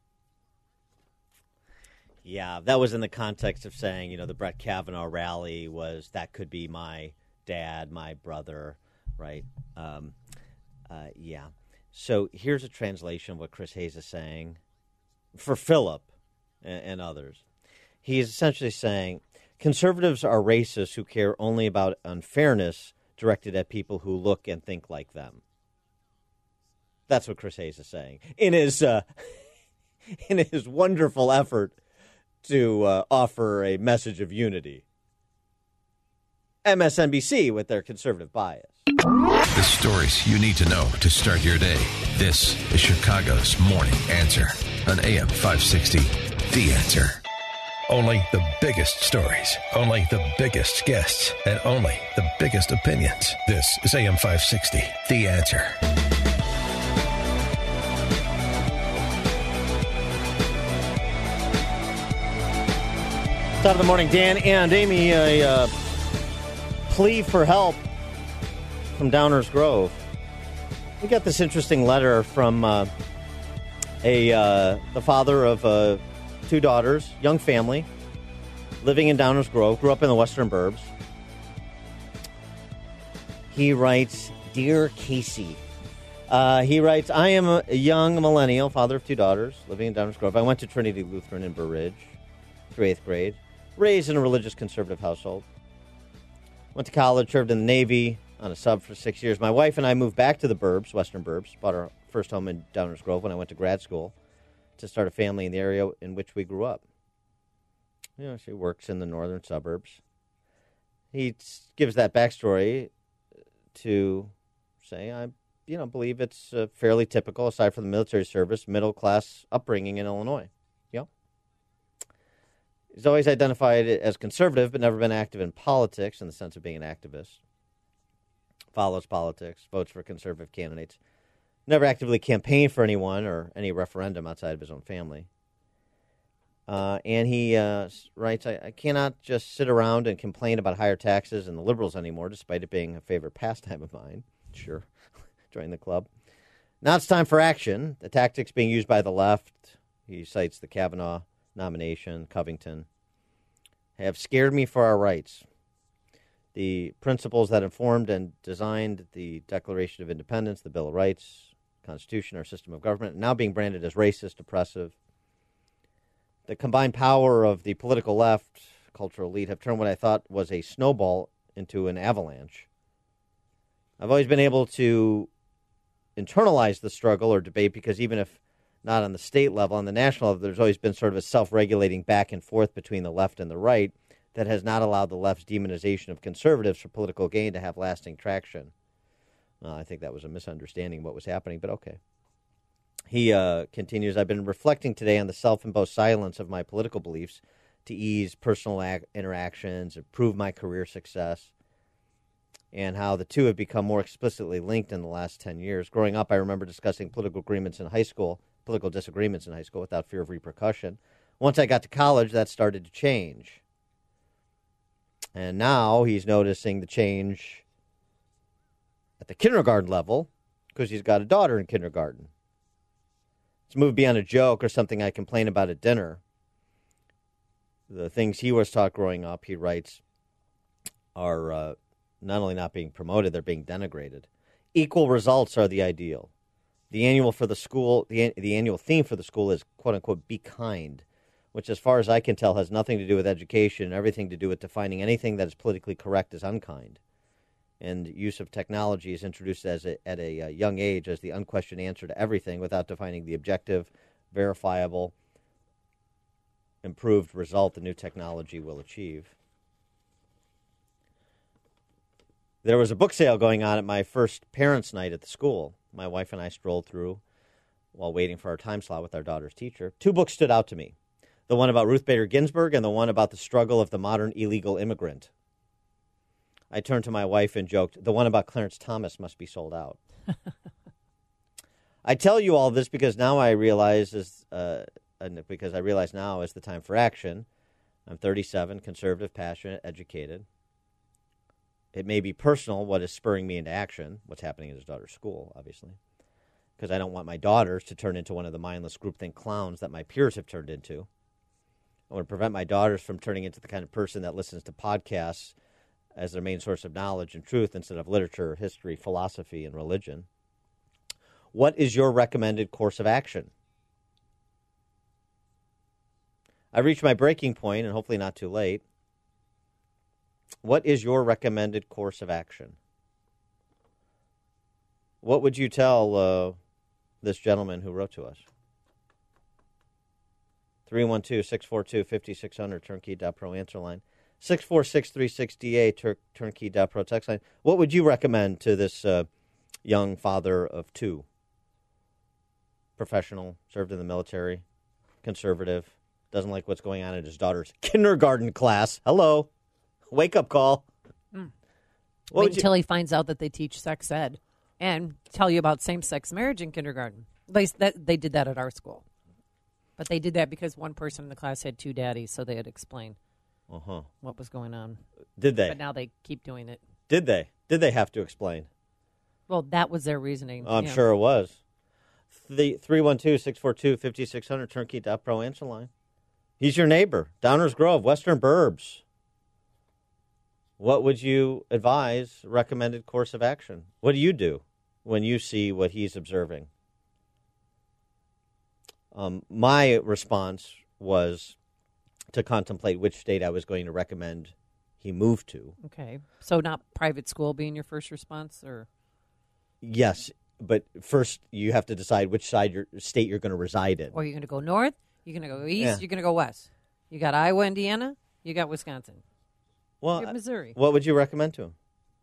Yeah, that was in the context of saying, the Brett Kavanaugh rally was that could be my dad, my brother, right? Yeah. So here's a translation of what Chris Hayes is saying for Philip and others. He is essentially saying conservatives are racists who care only about unfairness directed at people who look and think like them. That's what Chris Hayes is saying in his wonderful effort to offer a message of unity. MSNBC with their conservative bias. The stories you need to know to start your day. This is Chicago's Morning Answer on AM 560. The Answer. Only the biggest stories, only the biggest guests, and only the biggest opinions. This is AM 560. The Answer. Top of the morning, Dan and Amy. A plea for help from Downers Grove. We got this interesting letter from the father of two daughters, young family, living in Downers Grove, grew up in the Western Burbs. He writes, Dear Casey, he writes, I am a young millennial, father of two daughters, living in Downers Grove. I went to Trinity Lutheran in Burr Ridge through 8th grade, raised in a religious conservative household. Went to college, served in the Navy on a sub for 6 years. My wife and I moved back to the Burbs, Western Burbs, bought our first home in Downers Grove when I went to grad school to start a family in the area in which we grew up. She works in the northern suburbs. He gives that backstory to say, I believe it's fairly typical, aside from the military service, middle-class upbringing in Illinois. He's always identified as conservative, but never been active in politics in the sense of being an activist. Follows politics, votes for conservative candidates. Never actively campaigned for anyone or any referendum outside of his own family. And he writes, I cannot just sit around and complain about higher taxes and the liberals anymore, despite it being a favorite pastime of mine. Sure, join the club. Now it's time for action. The tactics being used by the left, he cites the Kavanaugh nomination, Covington, have scared me for our rights. The principles that informed and designed the Declaration of Independence, the Bill of Rights, Constitution, our system of government, now being branded as racist, oppressive. The combined power of the political left, cultural elite, have turned what I thought was a snowball into an avalanche. I've always been able to internalize the struggle or debate because even if not on the state level, on the national level, there's always been sort of a self-regulating back and forth between the left and the right that has not allowed the left's demonization of conservatives for political gain to have lasting traction. I think that was a misunderstanding of what was happening, but okay. He continues, I've been reflecting today on the self-imposed silence of my political beliefs to ease personal interactions, improve my career success, and how the two have become more explicitly linked in the last 10 years. Growing up, I remember discussing political disagreements in high school without fear of repercussion. Once I got to college, that started to change. And now he's noticing the change at the kindergarten level because he's got a daughter in kindergarten. Let's move beyond a joke or something I complain about at dinner. The things he was taught growing up, he writes, are not only not being promoted, they're being denigrated. Equal results are the ideal. The annual theme for the school is, quote unquote, be kind, which as far as I can tell has nothing to do with education and everything to do with defining anything that is politically correct as unkind. And use of technology is introduced at a young age as the unquestioned answer to everything without defining the objective, verifiable, improved result the new technology will achieve. There was a book sale going on at my first parents' night at the school. My wife and I strolled through while waiting for our time slot with our daughter's teacher. 2 books stood out to me. The one about Ruth Bader Ginsburg and the one about the struggle of the modern illegal immigrant. I turned to my wife and joked, the one about Clarence Thomas must be sold out. I tell you all this because now I realize now is the time for action. I'm 37, conservative, passionate, educated. It may be personal what is spurring me into action, what's happening at his daughter's school, obviously, because I don't want my daughters to turn into one of the mindless groupthink clowns that my peers have turned into. I want to prevent my daughters from turning into the kind of person that listens to podcasts as their main source of knowledge and truth instead of literature, history, philosophy, and religion. What is your recommended course of action? I've reached my breaking point, and hopefully not too late. What is your recommended course of action? What would you tell this gentleman who wrote to us? 312-642-5600, turnkey.pro answer line. 646-36DA, turnkey.pro text line. What would you recommend to this young father of 2? Professional, served in the military, conservative, doesn't like what's going on in his daughter's kindergarten class. Hello. Wake-up call. Wait until he finds out that they teach sex ed and tell you about same-sex marriage in kindergarten. At least they did that at our school. But they did that because one person in the class had 2 daddies, so they had explained what was going on. Did they? But now they keep doing it. Did they? Did they have to explain? Well, that was their reasoning. I'm sure it was. The 312-642-5600, turnkey.pro answer line. He's your neighbor, Downers Grove, Western Burbs. What would you advise, recommended course of action? What do you do when you see what he's observing? My response was to contemplate which state I was going to recommend he move to. Okay. So not private school being your first response? Or Yes, but first you have to decide which state you're going to reside in. Or you're going to go north, you're going to go east, you're going to go west. You got Iowa, Indiana, you got Wisconsin. Well, you got Missouri. What would you recommend to him?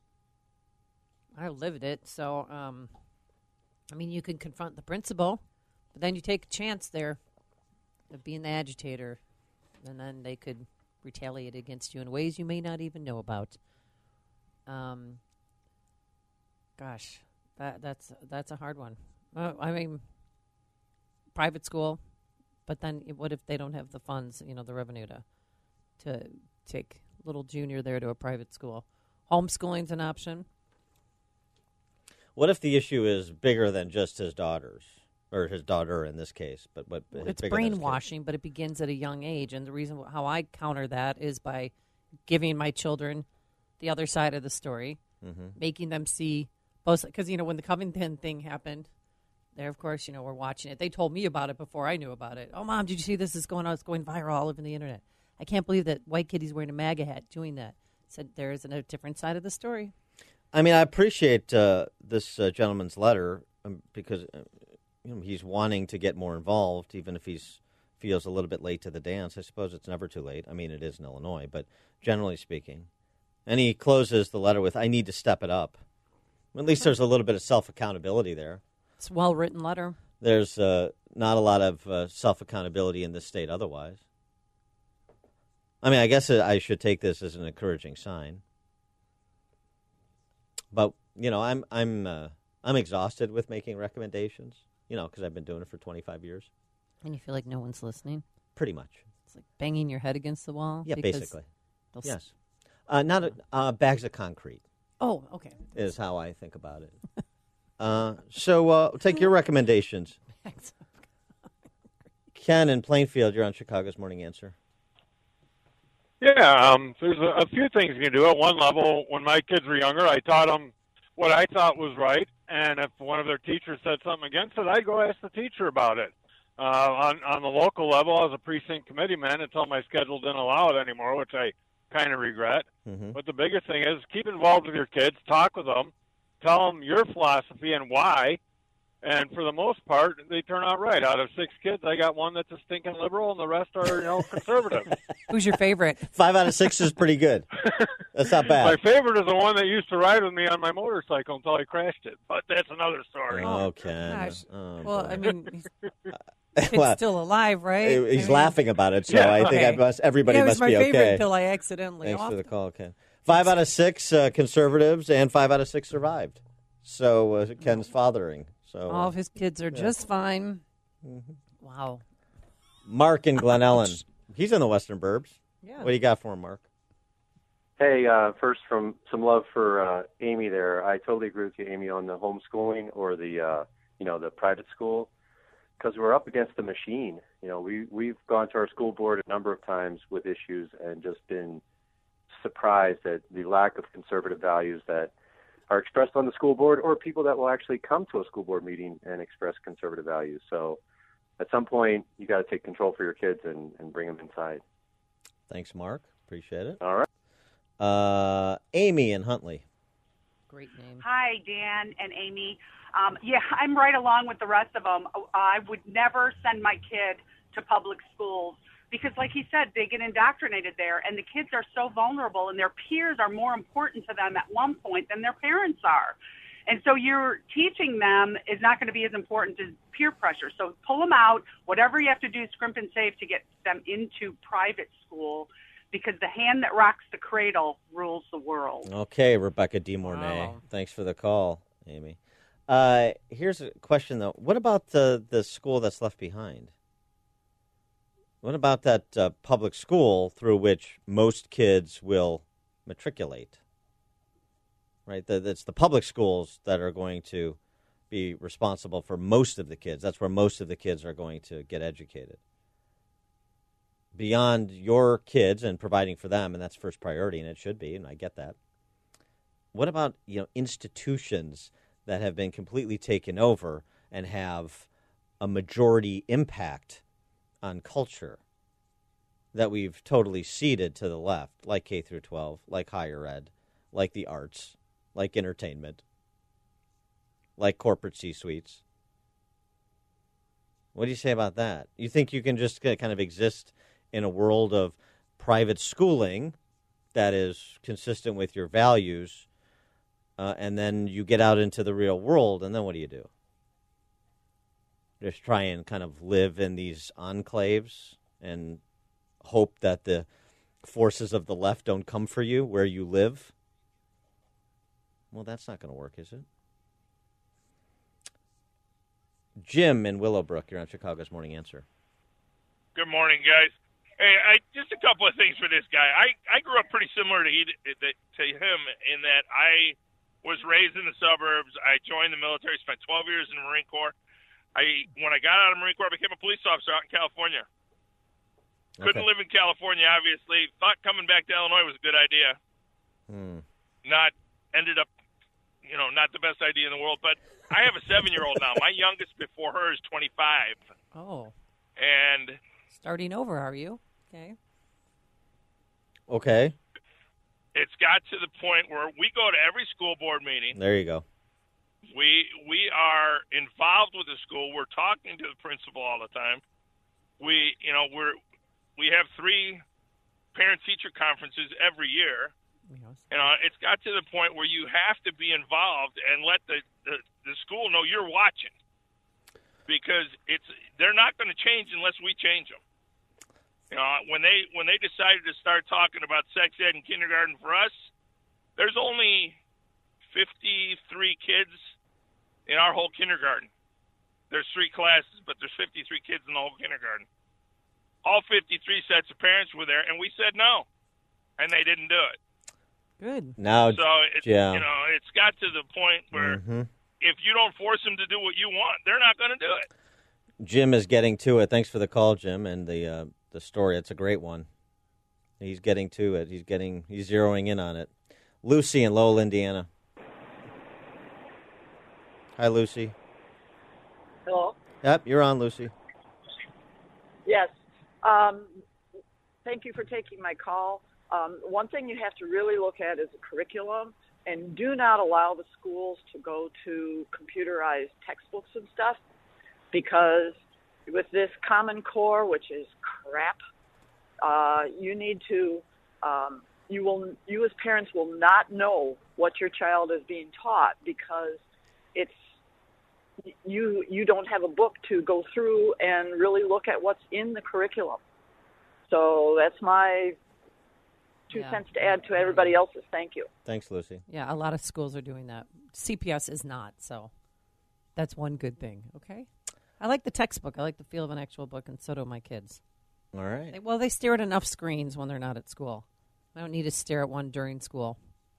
I lived it, so, I mean, you can confront the principal, but then you take a chance there of being the agitator, and then they could retaliate against you in ways you may not even know about. Gosh, that's a hard one. I mean, private school, but then what if they don't have the funds, the revenue to take little junior there to a private school? Homeschooling's an option. What if the issue is bigger than just his daughters, or his daughter in this case? But it's brainwashing, but it begins at a young age. And the reason how I counter that is by giving my children the other side of the story, making them see both. Because, when the Covington thing happened, there, of course, we're watching it. They told me about it before I knew about it. Oh, Mom, did you see this is going on? It's going viral all over the internet. I can't believe that white kid is wearing a MAGA hat doing that. Said there is a different side of the story. I mean, I appreciate this gentleman's letter because he's wanting to get more involved, even if he feels a little bit late to the dance. I suppose it's never too late. I mean, it is in Illinois, but generally speaking. And he closes the letter with, I need to step it up. At least there's a little bit of self-accountability there. It's a well-written letter. There's not a lot of self-accountability in this state otherwise. I mean, I guess I should take this as an encouraging sign. But, I'm exhausted with making recommendations, because I've been doing it for 25 years. And you feel like no one's listening? Pretty much. It's like banging your head against the wall? Yeah, basically. Yes. Not bags of concrete. Oh, okay. Is how I think about it. So take your recommendations. Ken in Plainfield, you're on Chicago's Morning Answer. Yeah, there's a few things you can do. At one level, when my kids were younger, I taught them what I thought was right, and if one of their teachers said something against it, I'd go ask the teacher about it. On the local level, I was a precinct committee man until my schedule didn't allow it anymore, which I kind of regret. Mm-hmm. But the biggest thing is keep involved with your kids, talk with them, tell them your philosophy and why. And for the most part, they turn out right. Out of 6 kids, I got one that's a stinking liberal, and the rest are, conservative. Who's your favorite? 5 out of 6 is pretty good. That's not bad. My favorite is the one that used to ride with me on my motorcycle until I crashed it. But that's another story. Okay. Gosh. Oh, Well, boy. I mean, kid's still alive, right? He's I mean- laughing about it, so Yeah. I think everybody Yeah, it must was be my favorite okay. until I accidentally Thanks off for the call, Ken. 5 out of 6 conservatives, and 5 out of 6 survived. So Ken's fathering. So All of his kids are yeah. just fine. Mhm. Wow. Mark in Glen Ellen. He's in the Western Burbs. Yeah. What do you got for him, Mark? Hey, first from some love for Amy there. I totally agree with you, Amy, on the homeschooling or the the private school, because we're up against the machine. We've gone to our school board a number of times with issues and just been surprised at the lack of conservative values that are expressed on the school board, or people that will actually come to a school board meeting and express conservative values. So at some point, you got to take control for your kids and bring them inside. Thanks, Mark. Appreciate it. All right. Amy in Huntley. Great name. Hi, Dan and Amy. Yeah, I'm right along with the rest of them. I would never send my kid to public schools because, like he said, they get indoctrinated there, and the kids are so vulnerable, and their peers are more important to them at one point than their parents are. And so you're teaching them is not going to be as important as peer pressure. So pull them out. Whatever you have to do, scrimp and save to get them into private school, because the hand that rocks the cradle rules the world. Okay, Rebecca De Mornay. Wow. Thanks for the call, Amy. Here's a question, though. What about the school that's left behind? What about that public school through which most kids will matriculate? Right? It's the public schools that are going to be responsible for most of the kids. That's where most of the kids are going to get educated. Beyond your kids and providing for them, and that's first priority, and it should be, and I get that. What about institutions that have been completely taken over and have a majority impact on culture that we've totally ceded to the left, like K through 12, like higher ed, like the arts, like entertainment, like corporate C-suites? What do you say about that? You think you can just kind of exist in a world of private schooling that is consistent with your values, and then you get out into the real world, and then what do you do? Just try and kind of live in these enclaves and hope that the forces of the left don't come for you where you live? Well, that's not going to work, is it? Jim in Willowbrook, you're on Chicago's Morning Answer. Good morning, guys. Hey, just a couple of things for this guy. I grew up pretty similar to him in that I was raised in the suburbs. I joined the military, spent 12 years in the Marine Corps. When I got out of the Marine Corps, I became a police officer out in California. Couldn't live in California, obviously. Thought coming back to Illinois was a good idea. Ended up, not the best idea in the world. But I have a 7-year-old now. My youngest before her is 25. Oh. And Starting over, are you? Okay. Okay. It's got to the point where we go to every school board meeting. There you go. We are involved with the school. We're talking to the principal all the time. We have 3 parent-teacher conferences every year. It's got to the point where you have to be involved and let the school know you're watching, because they're not going to change unless we change them. When they decided to start talking about sex ed in kindergarten for us, there's only 53 kids in our whole kindergarten. There's 3 classes, but there's 53 kids in the whole kindergarten. All 53 sets of parents were there, and we said no, and they didn't do it. Good. Now, So it's got to the point where if you don't force them to do what you want, they're not going to do it. Jim is getting to it. Thanks for the call, Jim, and the story. It's a great one. He's getting to it. He's zeroing in on it. Lucy in Lowell, Indiana. Hi, Lucy. Hello. Yep, you're on, Lucy. Yes. Thank you for taking my call. One thing you have to really look at is the curriculum, and do not allow the schools to go to computerized textbooks and stuff, because with this Common Core, which is crap, you need to, you as parents will not know what your child is being taught, because it's, you don't have a book to go through and really look at what's in the curriculum. So that's my 2 cents to add to everybody else's. Thank you. Thanks, Lucy. Yeah, a lot of schools are doing that. CPS is not, so that's one good thing, okay? I like the textbook. I like the feel of an actual book, and so do my kids. All right. They stare at enough screens when they're not at school. I don't need to stare at one during school.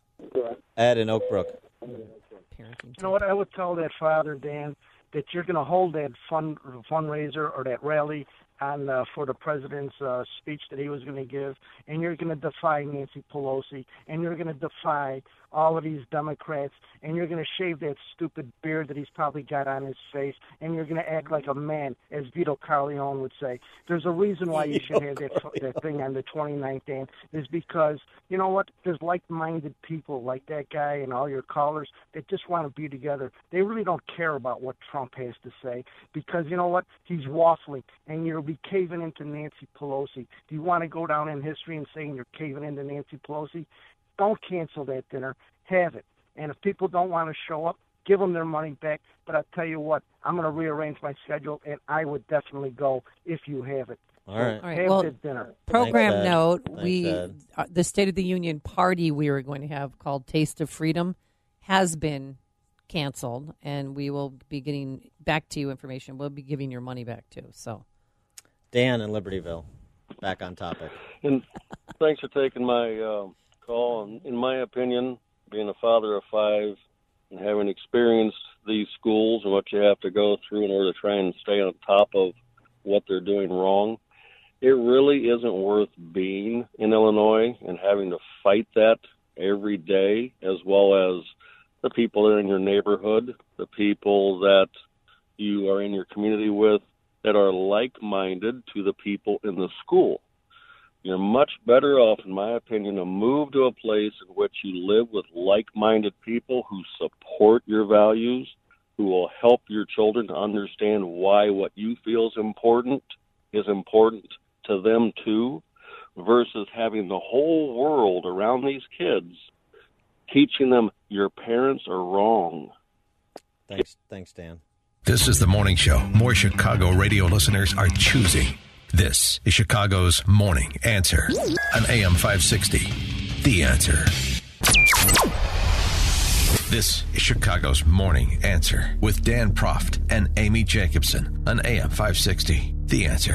Ed in Oak Brook. Parenting. You know what? I would tell that father, Dan, that you're going to hold that fundraiser or that rally on for the president's speech that he was going to give, and you're going to defy Nancy Pelosi, and you're going to defy all of these Democrats, and you're going to shave that stupid beard that he's probably got on his face, and you're going to act like a man, as Vito Corleone would say. There's a reason why you should have that thing on the 29th, Dan, is because, you know what, there's like-minded people like that guy and all your callers that just want to be together. They really don't care about what Trump has to say, because, you know what, he's waffling, and you'll be caving into Nancy Pelosi. Do you want to go down in history and saying you're caving into Nancy Pelosi? Don't cancel that dinner. Have it. And if people don't want to show up, give them their money back. But I'll tell you what, I'm going to rearrange my schedule, and I would definitely go if you have it. All right. All right. Have Well, the dinner. program Thanks, Ed. note, Thanks, Ed. the State of the Union party we were going to have called Taste of Freedom has been canceled, and we will be getting back to you information. We'll be giving your money back, too. So, Dan in Libertyville. Back on topic. And thanks for taking my call. And in my opinion, being a father of 5 and having experienced these schools and what you have to go through in order to try and stay on top of what they're doing wrong, it really isn't worth being in Illinois and having to fight that every day, as well as the people that are in your neighborhood, the people that you are in your community with that are like-minded to the people in the school. You're much better off, in my opinion, to move to a place in which you live with like-minded people who support your values, who will help your children to understand why what you feel is important to them too, versus having the whole world around these kids teaching them your parents are wrong. Thanks, Dan. This is the morning show more Chicago radio listeners are choosing. This is Chicago's Morning Answer on AM 560. The Answer. This is Chicago's Morning Answer with Dan Proft and Amy Jacobson on AM 560. The Answer.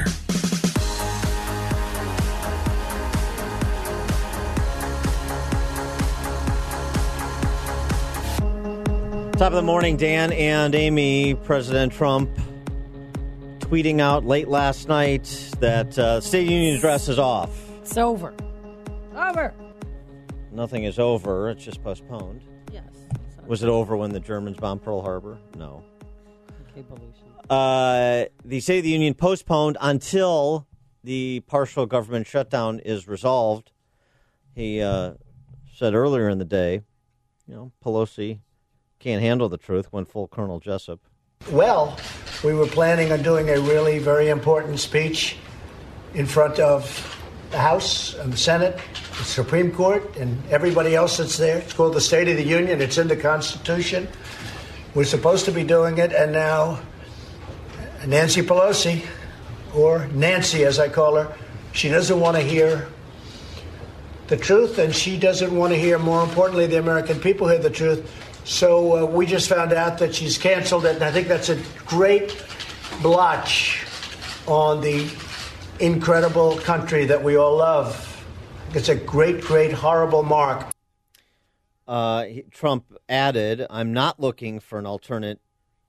Top of the morning, Dan and Amy. President Trump tweeting out late last night that State of the Union address is off. It's over. Over. Nothing is over. It's just postponed. Yes. Was it over when the Germans bombed Pearl Harbor? No. Okay, Belushi. The State of the Union postponed until the partial government shutdown is resolved. He said earlier in the day, Pelosi can't handle the truth, went full Colonel Jessup. Well, we were planning on doing a really very important speech in front of the House and the Senate, the Supreme Court, and everybody else that's there. It's called the State of the Union. It's in the Constitution. We're supposed to be doing it, and now Nancy Pelosi, or Nancy as I call her, she doesn't want to hear the truth, and she doesn't want to hear, more importantly, the American people hear the truth. So we just found out that she's canceled it, and I think that's a great blotch on the incredible country that we all love. It's a great, great, horrible mark. Trump added, I'm not looking for an alternate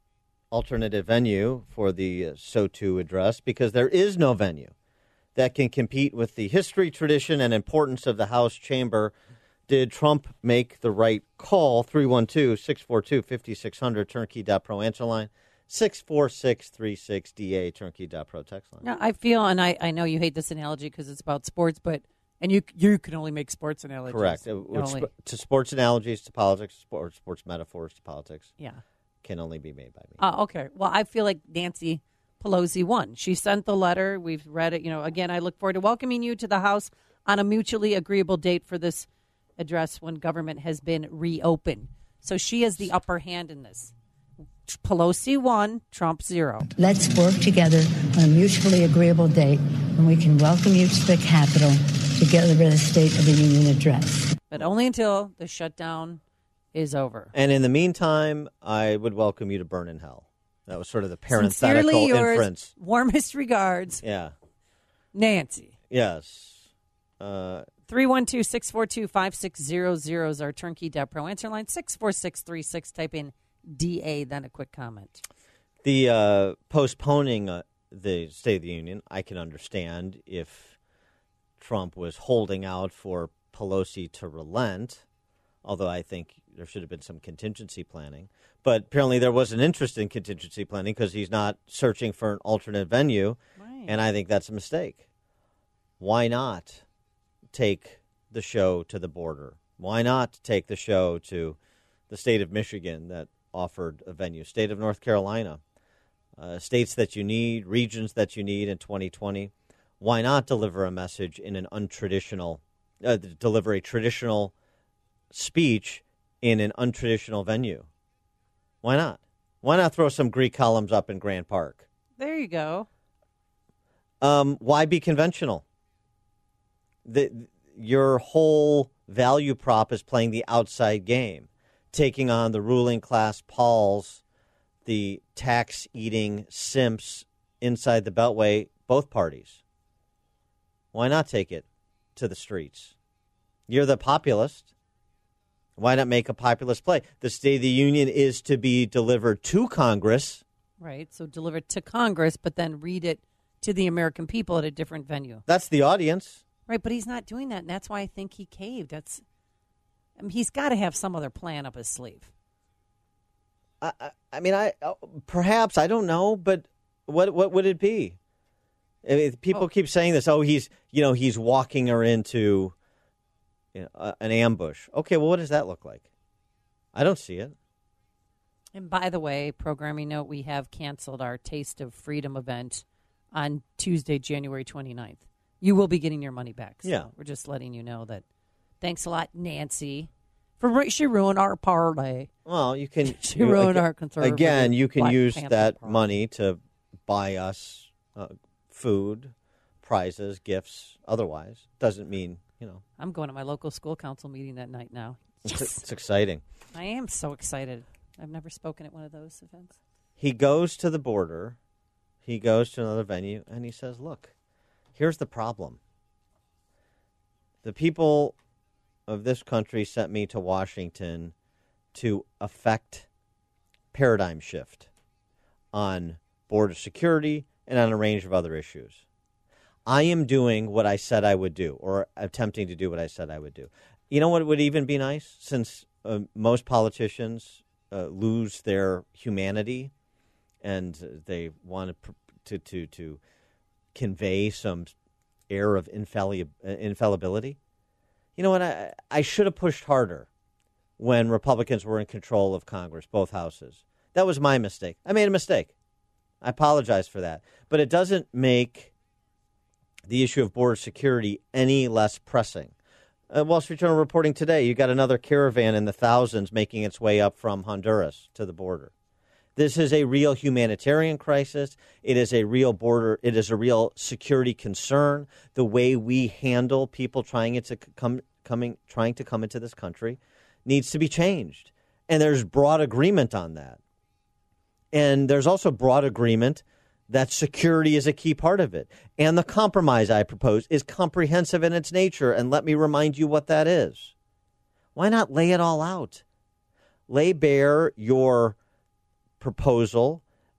alternative venue for the SOTU address because there is no venue that can compete with the history, tradition, and importance of the House chamber. Did Trump make the right call? 312-642-5600, turnkey.pro answer line, 64636DA, turnkey.pro text line. No, I feel, and I know you hate this analogy because it's about sports, but you can only make sports analogies. Correct. To sports analogies to politics, sports metaphors to politics. Yeah. Can only be made by me. Okay. Well, I feel like Nancy Pelosi won. She sent the letter. We've read it. Again, I look forward to welcoming you to the House on a mutually agreeable date for this address when government has been reopened. So she has the upper hand in this. Pelosi won, Trump 0. Let's work together on a mutually agreeable date when we can welcome you to the Capitol to deliver the State of the Union address. But only until the shutdown is over. And in the meantime, I would welcome you to burn in hell. That was sort of the parenthetical Sincerely yours, inference. Warmest regards. Yeah. Nancy. Yes. 312-642-5600 is our turnkey.pro answer line. 64636. Type in DA, then a quick comment. The postponing the State of the Union, I can understand if Trump was holding out for Pelosi to relent, although I think there should have been some contingency planning. But apparently there was an interest in contingency planning because he's not searching for an alternate venue, and I think that's a mistake. Why not take the show to the border? Why not take the show to the state of Michigan that offered a venue, state of North Carolina, states that you need, regions that you need in 2020? Why not deliver a message in an untraditional, deliver a traditional speech in an untraditional venue? Why not? Why not throw some Greek columns up in Grant Park? There you go. Why be conventional? Your whole value prop is playing the outside game, taking on the ruling class Pauls, the tax-eating simps inside the Beltway, both parties. Why not take it to the streets? You're the populist. Why not make a populist play? The State of the Union is to be delivered to Congress. Right, so deliver it to Congress, but then read it to the American people at a different venue. That's the audience. Right, but he's not doing that, and that's why I think he caved. He's got to have some other plan up his sleeve. Perhaps, I don't know, but what would it be? People keep saying this. Oh, he's walking her into an ambush. Okay, well, what does that look like? I don't see it. And by the way, programming note, we have canceled our Taste of Freedom event on Tuesday, January 29th. You will be getting your money back. So yeah. We're just letting you know that. Thanks a lot, Nancy. She ruined our parlay. Well, you can. She ruined our conservative. Again, you can Black use Panther that parlay. money to buy us food, prizes, gifts. Otherwise, doesn't mean, I'm going to my local school council meeting that night now. Yes! It's exciting. I am so excited. I've never spoken at one of those events. He goes to the border. He goes to another venue, and he says, look, here's the problem. The people of this country sent me to Washington to effect paradigm shift on border security and on a range of other issues. I am doing what I said I would do, or attempting to do what I said I would do. You know what would even be nice? Since most politicians lose their humanity and they want to convey some air of infallibility. You know what? I should have pushed harder when Republicans were in control of Congress, both houses. That was my mistake. I made a mistake. I apologize for that. But it doesn't make the issue of border security any less pressing. Wall Street Journal reporting today, you got another caravan in the thousands making its way up from Honduras to the border. This is a real humanitarian crisis. It is a real border. It is a real security concern. The way we handle people trying to come into this country needs to be changed. And there's broad agreement on that. And there's also broad agreement that security is a key part of it. And the compromise I propose is comprehensive in its nature. And let me remind you what that is. Why not lay it all out? Lay bare your proposal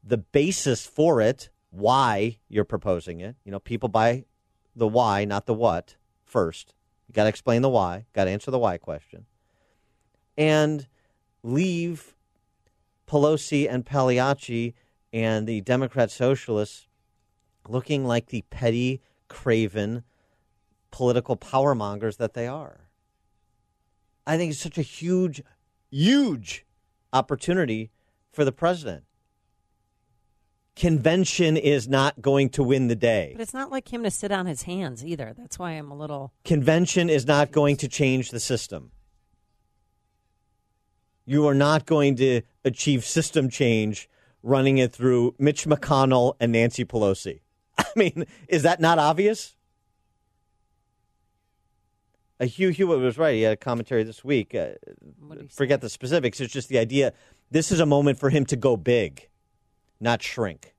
the basis for it, why you're proposing it. People buy the why, not the what, first. You got to explain the why, got to answer the why question. And leave Pelosi and Pagliacci and the Democrat socialists looking like the petty, craven, political power mongers that they are. I think it's such a huge, huge opportunity for the president. Convention is not going to win the day. But it's not like him to sit on his hands either. That's why I'm a little... Convention is not going to change the system. You are not going to achieve system change running it through Mitch McConnell and Nancy Pelosi. I mean, is that not obvious? Hugh Hewitt was right. He had a commentary this week. Forget the specifics. It's just the idea. This is a moment for him to go big, not shrink.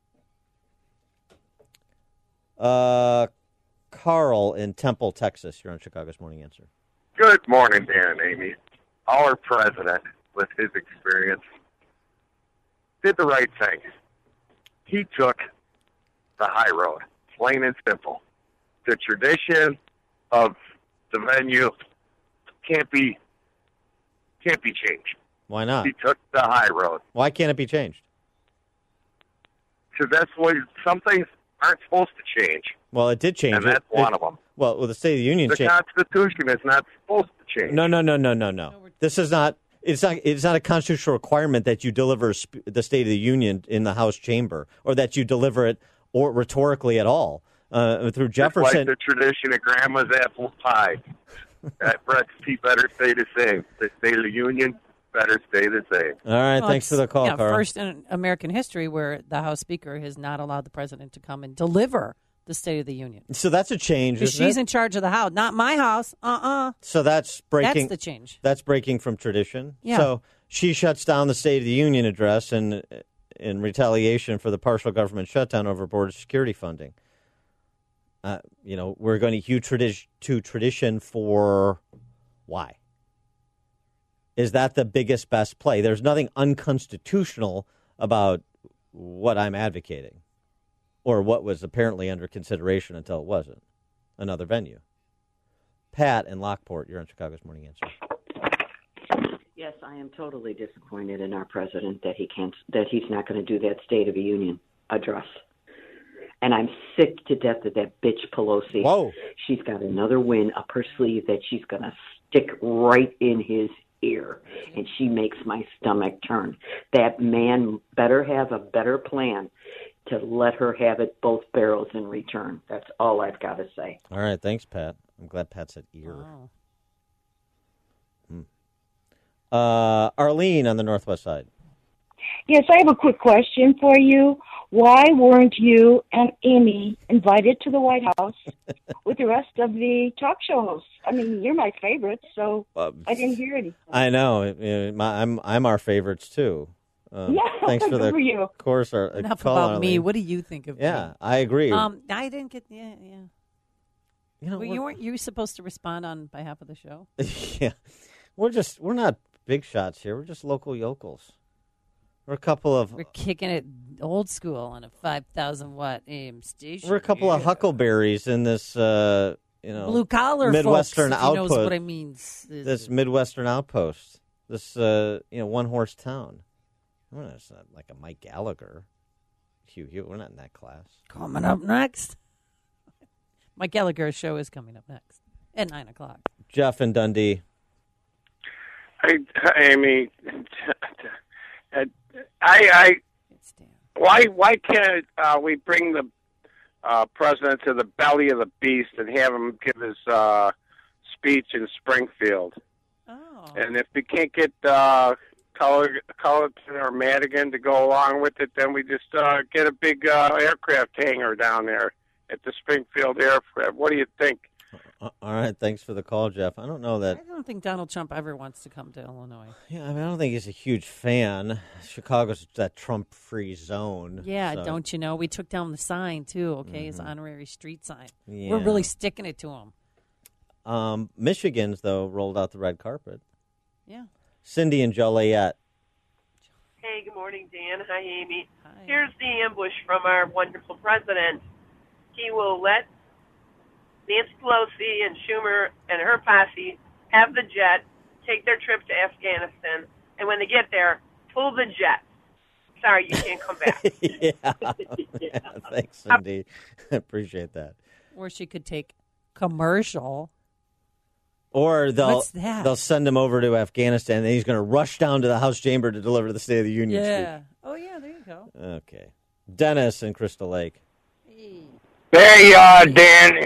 Carl in Temple, Texas. You're on Chicago's Morning Answer. Good morning, Dan and Amy. Our president, with his experience, did the right thing. He took the high road, plain and simple. The tradition of the venue can't be changed. Why not? He took the high road. Why can't it be changed? Because that's what some things aren't supposed to change. Well, it did change. And that's one of them. Well, the State of the Union The changed. Constitution is not supposed to change. No. This is not. It's not a constitutional requirement that you deliver the State of the Union in the House chamber, or that you deliver it or rhetorically at all through Jefferson. It's like the tradition of Grandma's apple pie. That recipe better stay the same. The State of the Union better stay the same. All right, thanks for the call, Carl. First in American history where the House Speaker has not allowed the president to come and deliver the State of the Union. So that's a change, isn't she's it? in charge of the House, not my house. So that's breaking. That's the change. That's breaking from tradition. Yeah. So she shuts down the State of the Union address in retaliation for the partial government shutdown over border security funding. We're going to hew to tradition for why? Is that the biggest, best play? There's nothing unconstitutional about what I'm advocating, or what was apparently under consideration until it wasn't. Another venue. Pat in Lockport, you're on Chicago's Morning Answer. Yes, I am totally disappointed in our president that he's not going to do that State of the Union address. And I'm sick to death of that bitch Pelosi. Whoa. She's got another win up her sleeve that she's going to stick right in his ear, and she makes my stomach turn. That man better have a better plan to let her have it both barrels in return. That's all I've got to say. All right, thanks, Pat. I'm glad Pat said ear. Wow. Arlene on the Northwest Side. Yes, I have a quick question for you. Why weren't you and Amy invited to the White House with the rest of the talk show hosts? I mean, you're my favorite, so I didn't hear anything. I know. I'm our favorites too. Thanks for the good for you. course. Enough call, about Arlene. me. What do you think of me? Yeah, I agree. I didn't get. Yeah. Well, you weren't you supposed to respond on behalf of the show? Yeah, we're not big shots here. We're just local yokels. We're kicking it old school on a 5,000 watt AM station. We're a couple of huckleberries in this, blue collar Midwestern folks, outpost. Knows what I mean. This Midwestern outpost. This one horse town. Well, it's not like a Mike Gallagher. Hugh, we're not in that class. Coming up next, Mike Gallagher's show is coming up next at 9:00. Jeff in Dundee. Hey, Amy. Why can't we bring the president to the belly of the beast and have him give his speech in Springfield? Oh. And if we can't get Cullerton or Madigan to go along with it, then we just get a big aircraft hangar down there at the Springfield Aircraft. What do you think? All right, thanks for the call, Jeff. I don't know that. I don't think Donald Trump ever wants to come to Illinois. Yeah, I don't think he's a huge fan. Chicago's that Trump-free zone. Yeah, so. Don't you know? We took down the sign, too, okay, his honorary street sign. Yeah. We're really sticking it to him. Michigan's, though, rolled out the red carpet. Yeah. Cindy and Joliet. Hey, good morning, Dan. Hi, Amy. Here's the ambush from our wonderful president. He will let Nancy Pelosi and Schumer and her posse have the jet, take their trip to Afghanistan, and when they get there, pull the jet. Sorry, you can't come back. Yeah. Thanks, Cindy. I appreciate that. Or she could take commercial. Or What's that? they'll send him over to Afghanistan, and then he's going to rush down to the House chamber to deliver the State of the Union Yeah. Oh, yeah, there you go. speech. Okay. Dennis in Crystal Lake. Hey, Dan.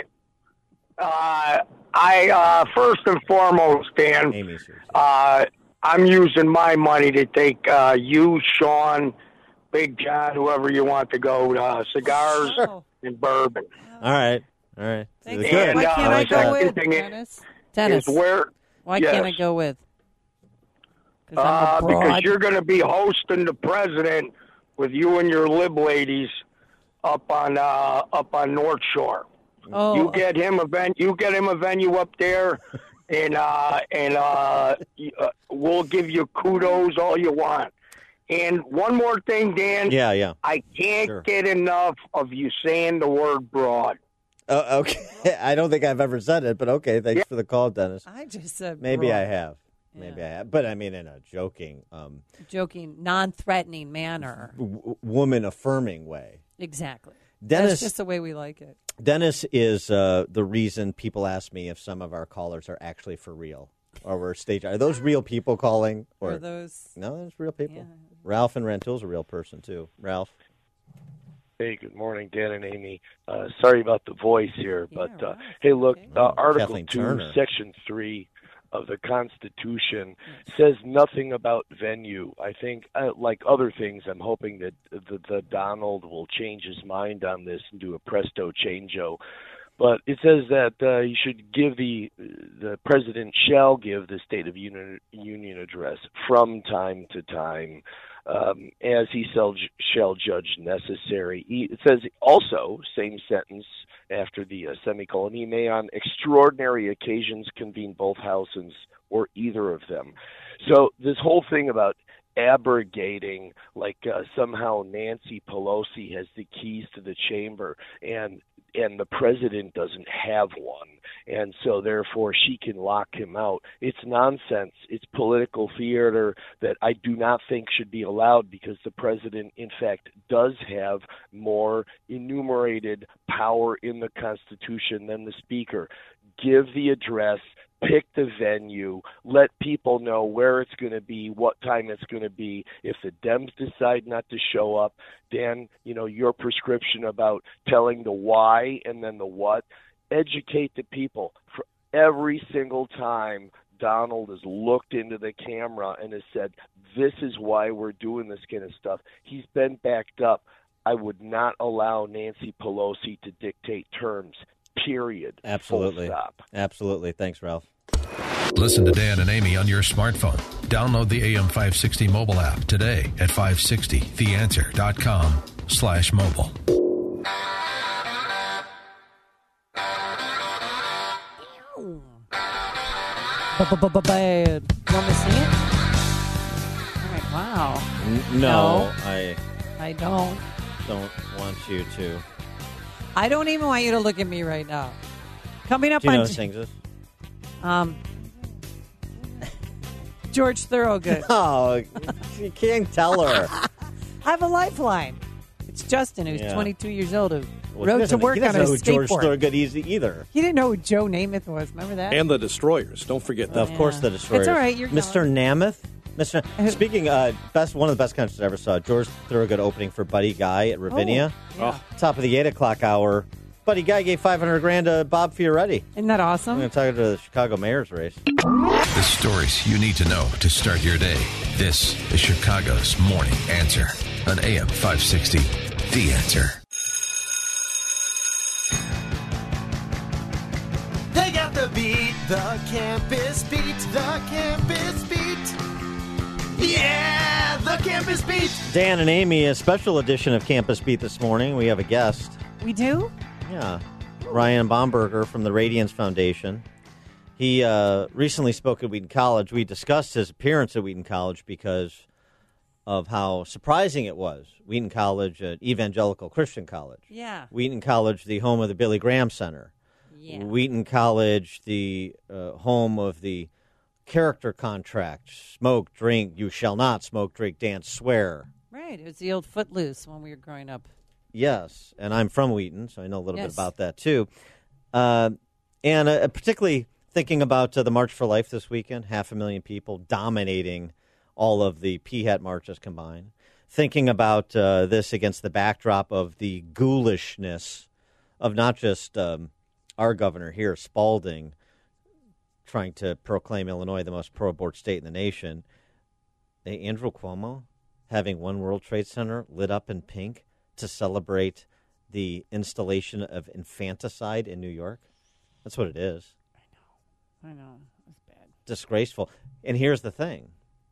I first and foremost, Dan, I'm using my money to take you, Sean, Big John, whoever you want to go, cigars and bourbon. All right. Thank you. Good. Why can't I go with, Dennis? Why Yes. can't I go with? I'm Because abroad. you're going to be hosting the president with you and your lib ladies up on North Shore. Oh. You get him a venue up there, and we'll give you kudos all you want. And one more thing, Dan. Yeah. I can't get enough of you saying the word broad. Okay. I don't think I've ever said it, but okay. Thanks for the call, Dennis. I just said Maybe broad. I have. Maybe I have. But I mean in a joking, non-threatening manner. Woman-affirming way. Exactly. Dennis, That's just the way we like it. Dennis is the reason people ask me if some of our callers are actually for real or we're staged. Are those real people calling? Or Are those? No, those real people. Ralph in Rentoul's a real person, too. Ralph? Hey, good morning, Dan and Amy. Sorry about the voice here, but hey, look, Article Kathleen 2, Turner. Section 3 of the Constitution says nothing about venue. I think, like other things, I'm hoping that the Donald will change his mind on this and do a presto changeo. But it says that you should give the president shall give the State of Union address from time to time, as he shall judge necessary. It says also, same sentence after the semicolon, he may on extraordinary occasions convene both houses or either of them. So this whole thing about abrogating, like somehow Nancy Pelosi has the keys to the chamber and the president doesn't have one, and so therefore she can lock him out. It's nonsense. It's political theater that I do not think should be allowed, because the president, in fact, does have more enumerated power in the Constitution than the Speaker. Give the address, pick the venue, let people know where it's going to be, what time it's going to be. If the Dems decide not to show up, Dan, your prescription about telling the why and then the what, educate the people. For every single time Donald has looked into the camera and has said, this is why we're doing this kind of stuff, he's been backed up. I would not allow Nancy Pelosi to dictate terms, period. Absolutely. Full stop. Absolutely. Thanks, Ralph. Listen to Dan and Amy on your smartphone. Download the AM 560 mobile app today at 560theanswer.com/mobile. Bad. You want me to sing it? All right, wow. No, I don't. don't want you to. I don't even want you to look at me right now. Coming up Do you know on who sings this? George Thorogood. Oh, you can't tell her. I have a lifeline. It's Justin, who's 22 years old, who Well, rode to work he on doesn't a know who George skateboard. Thorogood is either. He didn't know who Joe Namath was. Remember that? And the Destroyers. Don't forget that. Of course, the Destroyers. It's all right. You're Mr. Namath. Speaking, one of the best concerts I ever saw. George Thorogood opening for Buddy Guy at Ravinia. yeah. Top of the 8 o'clock hour. Buddy Guy gave $500,000 to Bob Fioretti. Isn't that awesome? I'm going to talk to the Chicago mayor's race. The stories you need to know to start your day. This is Chicago's Morning Answer on AM 560. The Answer. They got the beat, the campus beat, the campus beat. Yeah, the campus beat. Dan and Amy, a special edition of Campus Beat this morning. We have a guest. We do? Yeah. Ryan Baumberger from the Radiance Foundation. He recently spoke at Wheaton College. We discussed his appearance at Wheaton College because of how surprising it was. Wheaton College, an evangelical Christian college. Yeah. Wheaton College, the home of the Billy Graham Center. Yeah. Wheaton College, the home of the character contract. Smoke, drink, you shall not smoke, drink, dance, swear. Right. It was the old Footloose when we were growing up. Yes, and I'm from Wheaton, so I know a little bit Yes. about that, too. And particularly thinking about the March for Life this weekend, 500,000 people dominating all of the PHAT marches combined. Thinking about this against the backdrop of the ghoulishness of not just our governor here, Spalding, trying to proclaim Illinois the most pro-abort state in the nation. Andrew Cuomo having One World Trade Center lit up in pink to celebrate the installation of infanticide in New York. That's what it is. I know. It's bad. Disgraceful. And here's the thing.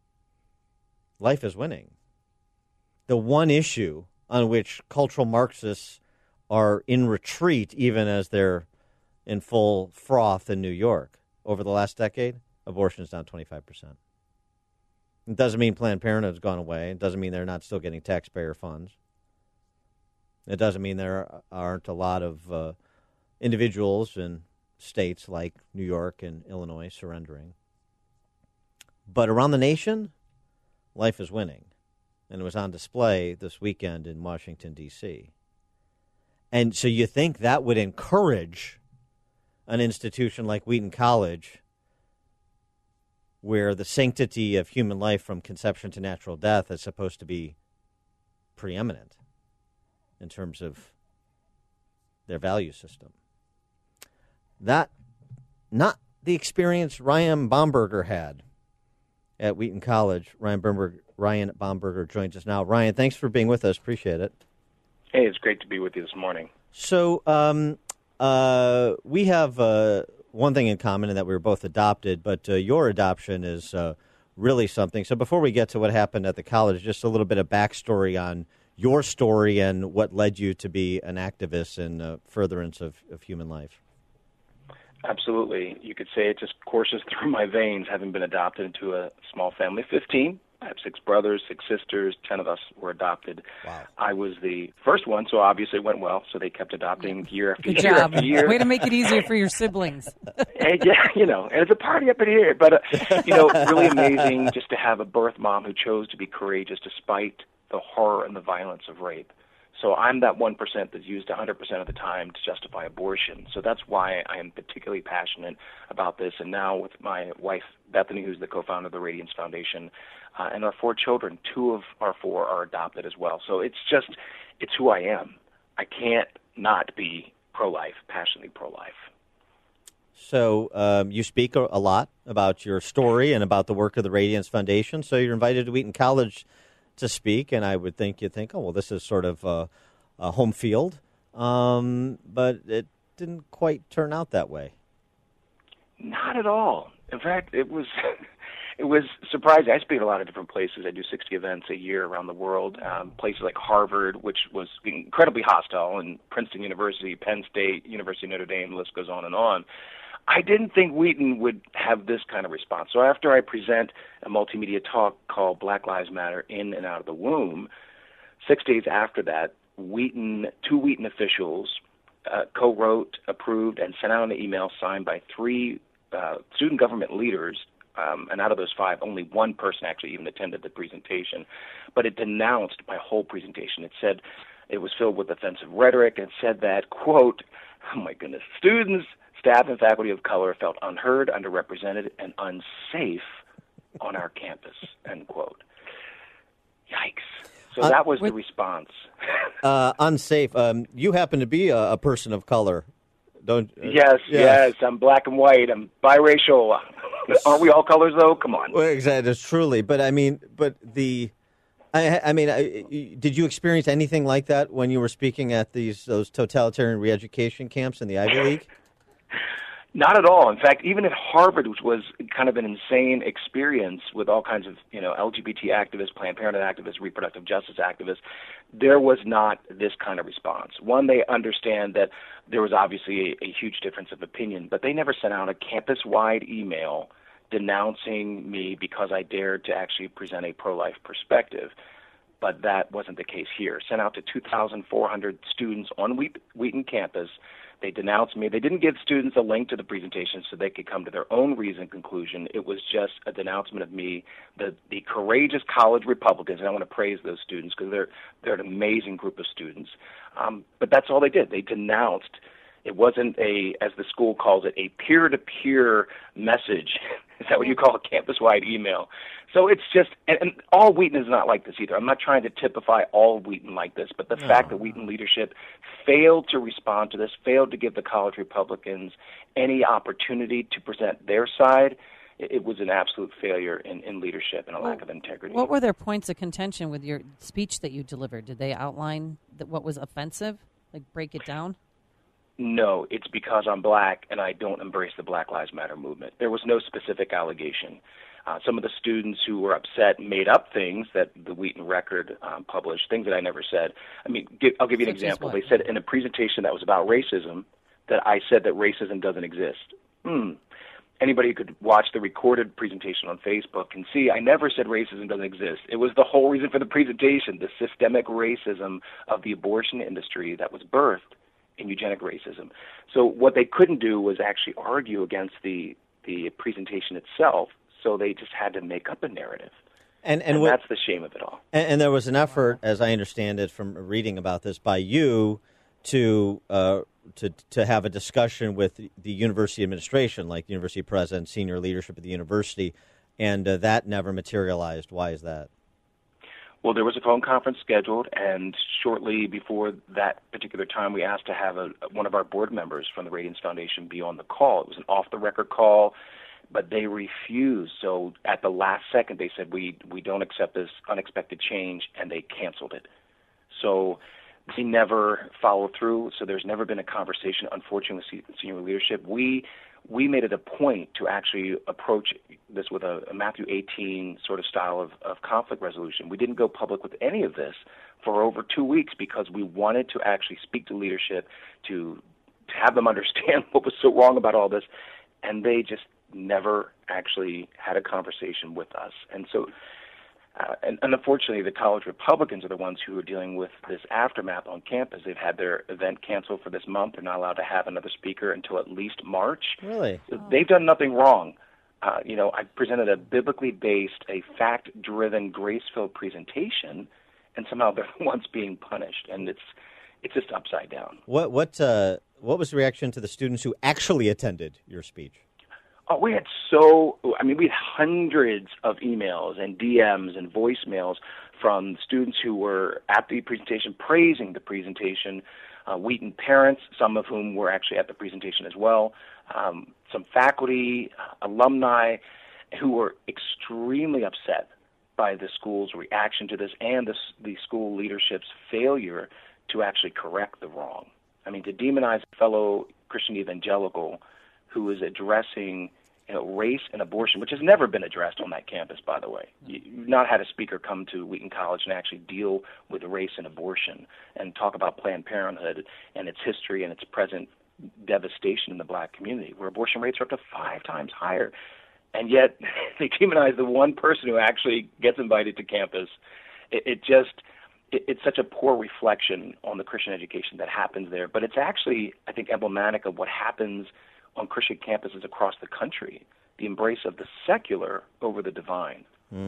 Life is winning. The one issue on which cultural Marxists are in retreat, even as they're in full froth in New York over the last decade, abortion is down 25%. It doesn't mean Planned Parenthood has gone away. It doesn't mean they're not still getting taxpayer funds. It doesn't mean there aren't a lot of individuals in states like New York and Illinois surrendering. But around the nation, life is winning. And it was on display this weekend in Washington, D.C. And so you think that would encourage an institution like Wheaton College, where the sanctity of human life from conception to natural death is supposed to be preeminent in terms of their value system. That, not the experience Ryan Bomberger had at Wheaton College. Ryan Bomberger joins us now. Ryan, thanks for being with us. Appreciate it. Hey, it's great to be with you this morning. So we have one thing in common in that we were both adopted, but your adoption is really something. So before we get to what happened at the college, just a little bit of backstory on your story and what led you to be an activist in furtherance of human life. Absolutely. You could say it just courses through my veins, having been adopted into a small family of 15. I have 6 brothers, 6 sisters, 10 of us were adopted. Wow. I was the first one, so obviously it went well, so they kept adopting year after Good year job. after year. Way to make it easier for your siblings. And, yeah, and it's a party up in here. But, really amazing just to have a birth mom who chose to be courageous despite the horror and the violence of rape. So I'm that 1% that's used 100% of the time to justify abortion. So that's why I am particularly passionate about this. And now with my wife, Bethany, who's the co-founder of the Radiance Foundation, and our 4 children, 2 of our 4 are adopted as well. So it's who I am. I can't not be pro-life, passionately pro-life. So you speak a lot about your story and about the work of the Radiance Foundation. So you're invited to Wheaton College to speak, and I would think you'd think, oh, well, this is sort of a home field. But it didn't quite turn out that way. Not at all. In fact, it was surprising. I speak at a lot of different places. I do 60 events a year around the world. Places like Harvard, which was incredibly hostile, and Princeton University, Penn State, University of Notre Dame, the list goes on and on. I didn't think Wheaton would have this kind of response. So after I present a multimedia talk called Black Lives Matter In and Out of the Womb, 6 days after that, 2 Wheaton officials co-wrote, approved, and sent out an email signed by 3 student government leaders, and out of those 5, only 1 person actually even attended the presentation. But it denounced my whole presentation. It said it was filled with offensive rhetoric, and said that, quote, oh my goodness, students, staff, and faculty of color felt unheard, underrepresented, and unsafe on our campus, end quote. Yikes. So that was the response. Unsafe. You happen to be a person of color, don't you? Yes. I'm black and white. I'm biracial. Aren't we all colors, though? Come on. Well, exactly. Truly. But I mean, did you experience anything like that when you were speaking at those totalitarian re-education camps in the Ivy League? Not at all. In fact, even at Harvard, which was kind of an insane experience with all kinds of, LGBT activists, Planned Parenthood activists, reproductive justice activists, there was not this kind of response. One, they understand that there was obviously a huge difference of opinion, but they never sent out a campus-wide email denouncing me because I dared to actually present a pro-life perspective. But that wasn't the case here. Sent out to 2,400 students on Wheaton campus. They denounced me. They didn't give students a link to the presentation so they could come to their own reasoned conclusion. It was just a denouncement of me. The courageous college Republicans, and I want to praise those students because they're an amazing group of students. But that's all they did. They denounced. It wasn't as the school calls it, a peer-to-peer message. Is that what you call a campus-wide email? So it's just, and all Wheaton is not like this either. I'm not trying to typify all Wheaton like this, but the fact that Wheaton leadership failed to respond to this, failed to give the college Republicans any opportunity to present their side, it was an absolute failure in leadership and a lack of integrity. What were their points of contention with your speech that you delivered? Did they outline what was offensive, like break it down? No, it's because I'm black and I don't embrace the Black Lives Matter movement. There was no specific allegation. Some of the students who were upset made up things that the Wheaton Record published, things that I never said. I mean, I'll give you an example. They said in a presentation that was about racism that I said that racism doesn't exist. Anybody who could watch the recorded presentation on Facebook can see I never said racism doesn't exist. It was the whole reason for the presentation, the systemic racism of the abortion industry that was birthed in eugenic racism. So what they couldn't do was actually argue against the presentation itself, so they just had to make up a narrative. And that's the shame of it all. And there was an effort, as I understand it from reading about this, by you to have a discussion with the university administration, like the university president, senior leadership at the university, and that never materialized. Why is that? Well, there was a phone conference scheduled, and shortly before that particular time, we asked to have one of our board members from the Radiance Foundation be on the call. It was an off-the-record call, but they refused. So at the last second, they said, we don't accept this unexpected change, and they canceled it. So they never followed through, so there's never been a conversation, unfortunately, with senior leadership. We made it a point to actually approach this with a Matthew 18 sort of style of conflict resolution. We didn't go public with any of this for over 2 weeks because we wanted to actually speak to leadership to have them understand what was so wrong about all this, and they just never actually had a conversation with us. And so, and unfortunately, the college Republicans are the ones who are dealing with this aftermath on campus. They've had their event canceled for this month. They're not allowed to have another speaker until at least March. Really? So they've done nothing wrong. I presented a biblically based, a fact-driven, grace-filled presentation, and somehow they're the ones being punished, and it's just upside down. What was the reaction to the students who actually attended your speech? Oh, we had hundreds of emails and DMs and voicemails from students who were at the presentation, praising the presentation, Wheaton parents, some of whom were actually at the presentation as well, some faculty, alumni who were extremely upset by the school's reaction to this and the school leadership's failure to actually correct the wrong. I mean, to demonize a fellow Christian evangelical who is addressing race and abortion, which has never been addressed on that campus, by the way. You've not had a speaker come to Wheaton College and actually deal with race and abortion and talk about Planned Parenthood and its history and its present devastation in the black community, where abortion rates are up to 5 times higher. And yet they demonize the one person who actually gets invited to campus. It's such a poor reflection on the Christian education that happens there. But it's actually, I think, emblematic of what happens on Christian campuses across the country, the embrace of the secular over the divine.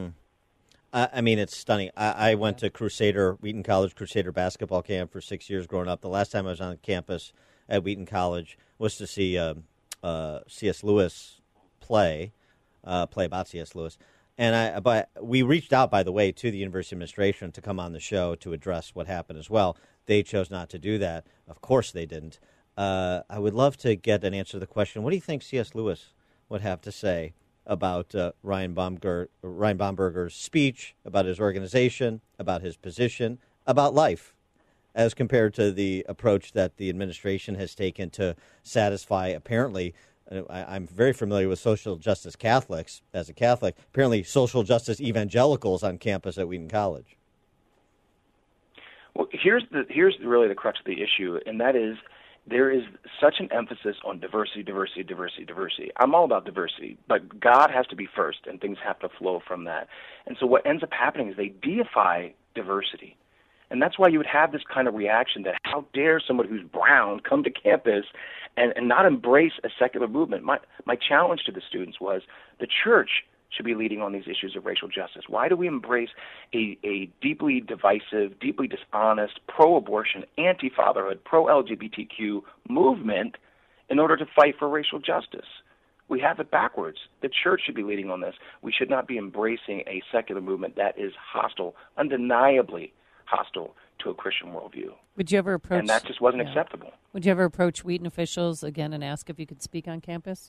I mean, it's stunning. I went to Wheaton College Crusader basketball camp for 6 years growing up. The last time I was on campus at Wheaton College was to see C.S. Lewis play about C.S. Lewis. But we reached out, by the way, to the university administration to come on the show to address what happened as well. They chose not to do that. Of course they didn't. I would love to get an answer to the question, what do you think C.S. Lewis would have to say about Ryan Baumberger's speech, about his organization, about his position, about life, as compared to the approach that the administration has taken to satisfy, apparently, I'm very familiar with social justice Catholics as a Catholic, apparently social justice evangelicals on campus at Wheaton College. Well, here's really the crux of the issue, and that is there is such an emphasis on diversity, diversity, diversity, diversity. I'm all about diversity, but God has to be first, and things have to flow from that. And so what ends up happening is they deify diversity. And that's why you would have this kind of reaction that how dare somebody who's brown come to campus and not embrace a secular movement. My challenge to the students was the church should be leading on these issues of racial justice. Why do we embrace a deeply divisive, deeply dishonest, pro-abortion, anti-fatherhood, pro-LGBTQ movement in order to fight for racial justice? We have it backwards. The church should be leading on this. We should not be embracing a secular movement that is hostile, undeniably hostile to a Christian worldview. Would you ever approach? And that just wasn't acceptable. Would you ever approach Wheaton officials again and ask if you could speak on campus?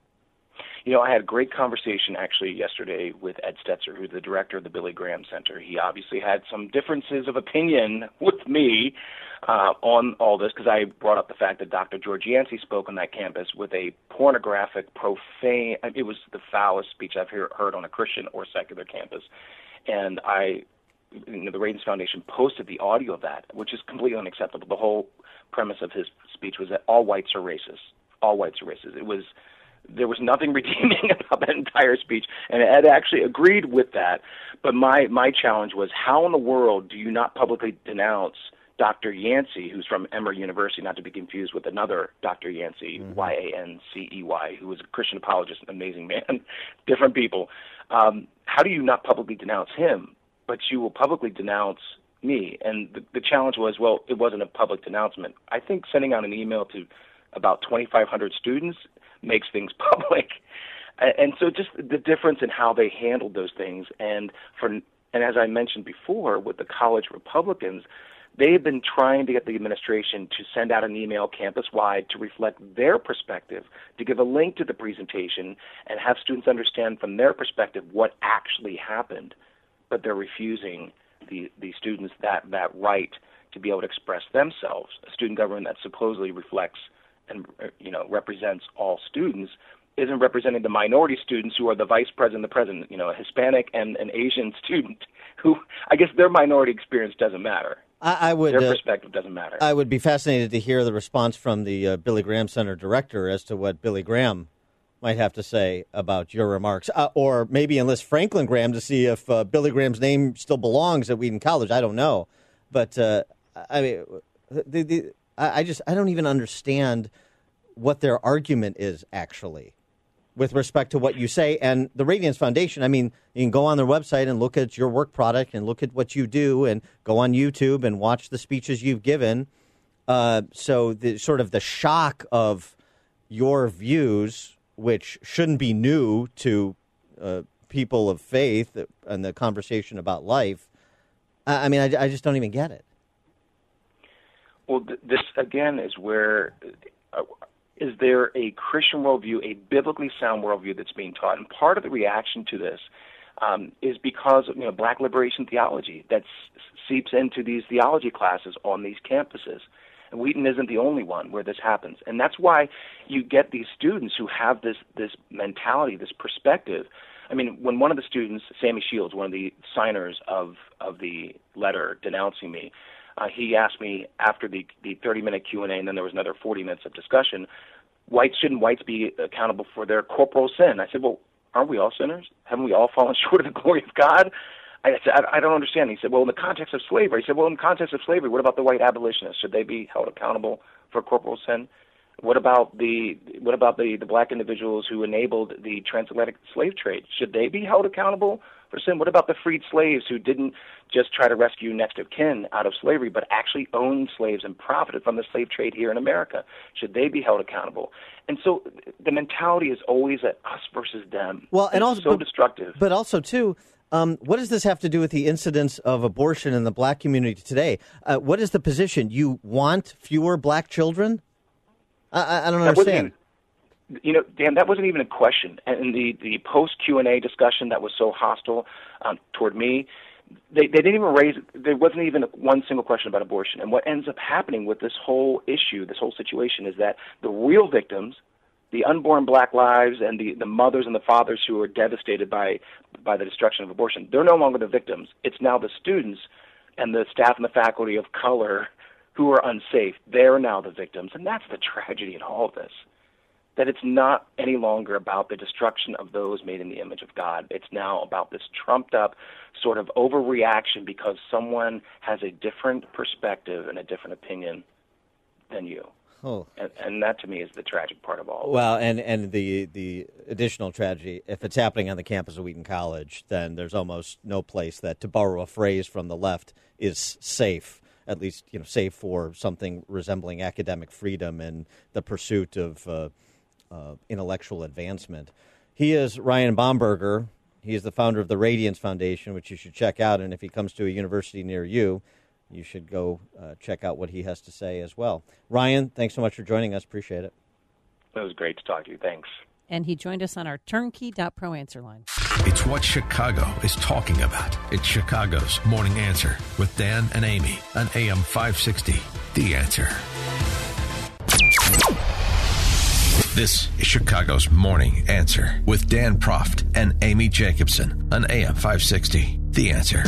You know, I had a great conversation actually yesterday with Ed Stetzer, who's the director of the Billy Graham Center. He obviously had some differences of opinion with me on all this because I brought up the fact that Dr. George Yancey spoke on that campus with a pornographic, profane, it was the foulest speech I've heard on a Christian or secular campus. And the Radins Foundation posted the audio of that, which is completely unacceptable. The whole premise of his speech was that all whites are racist. All whites are racist. There was nothing redeeming about that entire speech, and Ed actually agreed with that. But my challenge was, how in the world do you not publicly denounce Dr. Yancey, who's from Emory University, not to be confused with another Dr. Yancey, Yancey, who was a Christian apologist, an amazing man, different people. How do you not publicly denounce him, but you will publicly denounce me? And the challenge was, well, it wasn't a public denouncement. I think sending out an email to about 2,500 students makes things public. And so just the difference in how they handled those things. And as I mentioned before, with the college Republicans, they've been trying to get the administration to send out an email campus-wide to reflect their perspective, to give a link to the presentation and have students understand from their perspective what actually happened. But they're refusing the students that right to be able to express themselves. A student government that supposedly reflects and represents all students isn't representing the minority students who are the vice president, the president, a Hispanic and an Asian student who, I guess their minority experience doesn't matter. Their perspective doesn't matter. I would be fascinated to hear the response from the Billy Graham Center director as to what Billy Graham might have to say about your remarks, or maybe enlist Franklin Graham to see if Billy Graham's name still belongs at Wheaton College. I don't know, but I mean, I don't even understand what their argument is actually with respect to what you say. And the Radiance Foundation, I mean, you can go on their website and look at your work product and look at what you do and go on YouTube and watch the speeches you've given. So the sort of the shock of your views, which shouldn't be new to people of faith and the conversation about life, I mean, I just don't even get it. Well, this, again, is where is there a Christian worldview, a biblically sound worldview that's being taught? And part of the reaction to this is because of Black liberation theology that seeps into these theology classes on these campuses. And Wheaton isn't the only one where this happens. And that's why you get these students who have this mentality, this perspective. I mean, when one of the students, Sammy Shields, one of the signers of the letter denouncing me, he asked me after the 30-minute Q&A, and then there was another 40 minutes of discussion, shouldn't whites be accountable for their corporal sin? I said, well, aren't we all sinners? Haven't we all fallen short of the glory of God? I said, I don't understand. He said, well, in the context of slavery. He said, well, in the context of slavery, what about the white abolitionists? Should they be held accountable for corporal sin? What about the black individuals who enabled the transatlantic slave trade? Should they be held accountable for sin? What about the freed slaves who didn't just try to rescue next of kin out of slavery, but actually owned slaves and profited from the slave trade here in America? Should they be held accountable? And so the mentality is always at us versus them. Well, and also so destructive. But also, too, what does this have to do with the incidence of abortion in the black community today? What is the position? You want fewer black children? I don't understand. Dan, that wasn't even a question. And the post Q&A discussion that was so hostile toward me, they didn't even raise. There wasn't even one single question about abortion. And what ends up happening with this whole issue, this whole situation, is that the real victims, the unborn black lives, and the mothers and the fathers who are devastated by the destruction of abortion, they're no longer the victims. It's now the students and the staff and the faculty of color who are unsafe, they're now the victims. And that's the tragedy in all of this, that it's not any longer about the destruction of those made in the image of God. It's now about this trumped-up sort of overreaction because someone has a different perspective and a different opinion than you. Oh. And that, to me, is the tragic part of all. Well, and the additional tragedy, if it's happening on the campus of Wheaton College, then there's almost no place that, to borrow a phrase from the left, is safe, at least safe for something resembling academic freedom and the pursuit of intellectual advancement. He is Ryan Bomberger. He is the founder of the Radiance Foundation, which you should check out. And if he comes to a university near you, you should go check out what he has to say as well. Ryan, thanks so much for joining us. Appreciate it. It was great to talk to you. Thanks. And he joined us on our turnkey.pro answer line. It's what Chicago is talking about. It's Chicago's Morning Answer with Dan and Amy on AM 560. The Answer. This is Chicago's Morning Answer with Dan Proft and Amy Jacobson on AM 560. The Answer.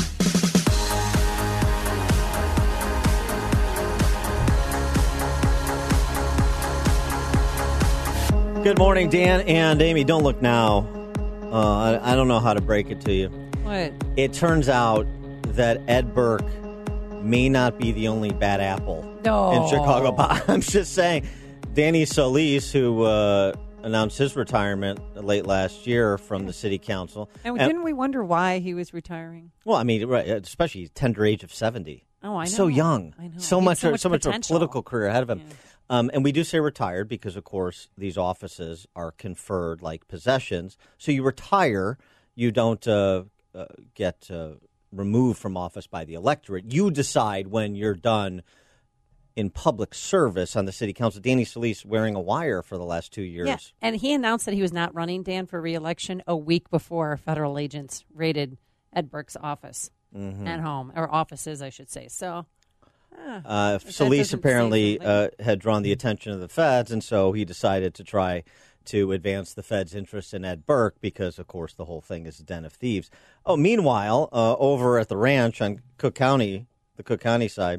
Good morning, Dan and Amy. Don't look now. I don't know how to break it to you. What? It turns out that Ed Burke may not be the only bad apple in Chicago. I'm just saying. Danny Solis, who announced his retirement late last year from the city council. And didn't we wonder why he was retiring? Well, I mean, right, especially tender age of 70. Oh, I know. So young. I know. So much of a potential. political career ahead of him. Yeah. And we do say retired because, of course, these offices are conferred like possessions. So you retire, you don't get removed from office by the electorate. You decide when you're done in public service on the city council. Danny Solis wearing a wire for the last 2 years. Yeah, and he announced that he was not running, Dan, for re-election a week before federal agents raided Ed Burke's office at home, or offices, I should say. So, Solis apparently had drawn the attention of the feds, and so he decided to try to advance the feds' interest in Ed Burke because, of course, the whole thing is a den of thieves. Oh, meanwhile, over at the ranch on Cook County, the Cook County side,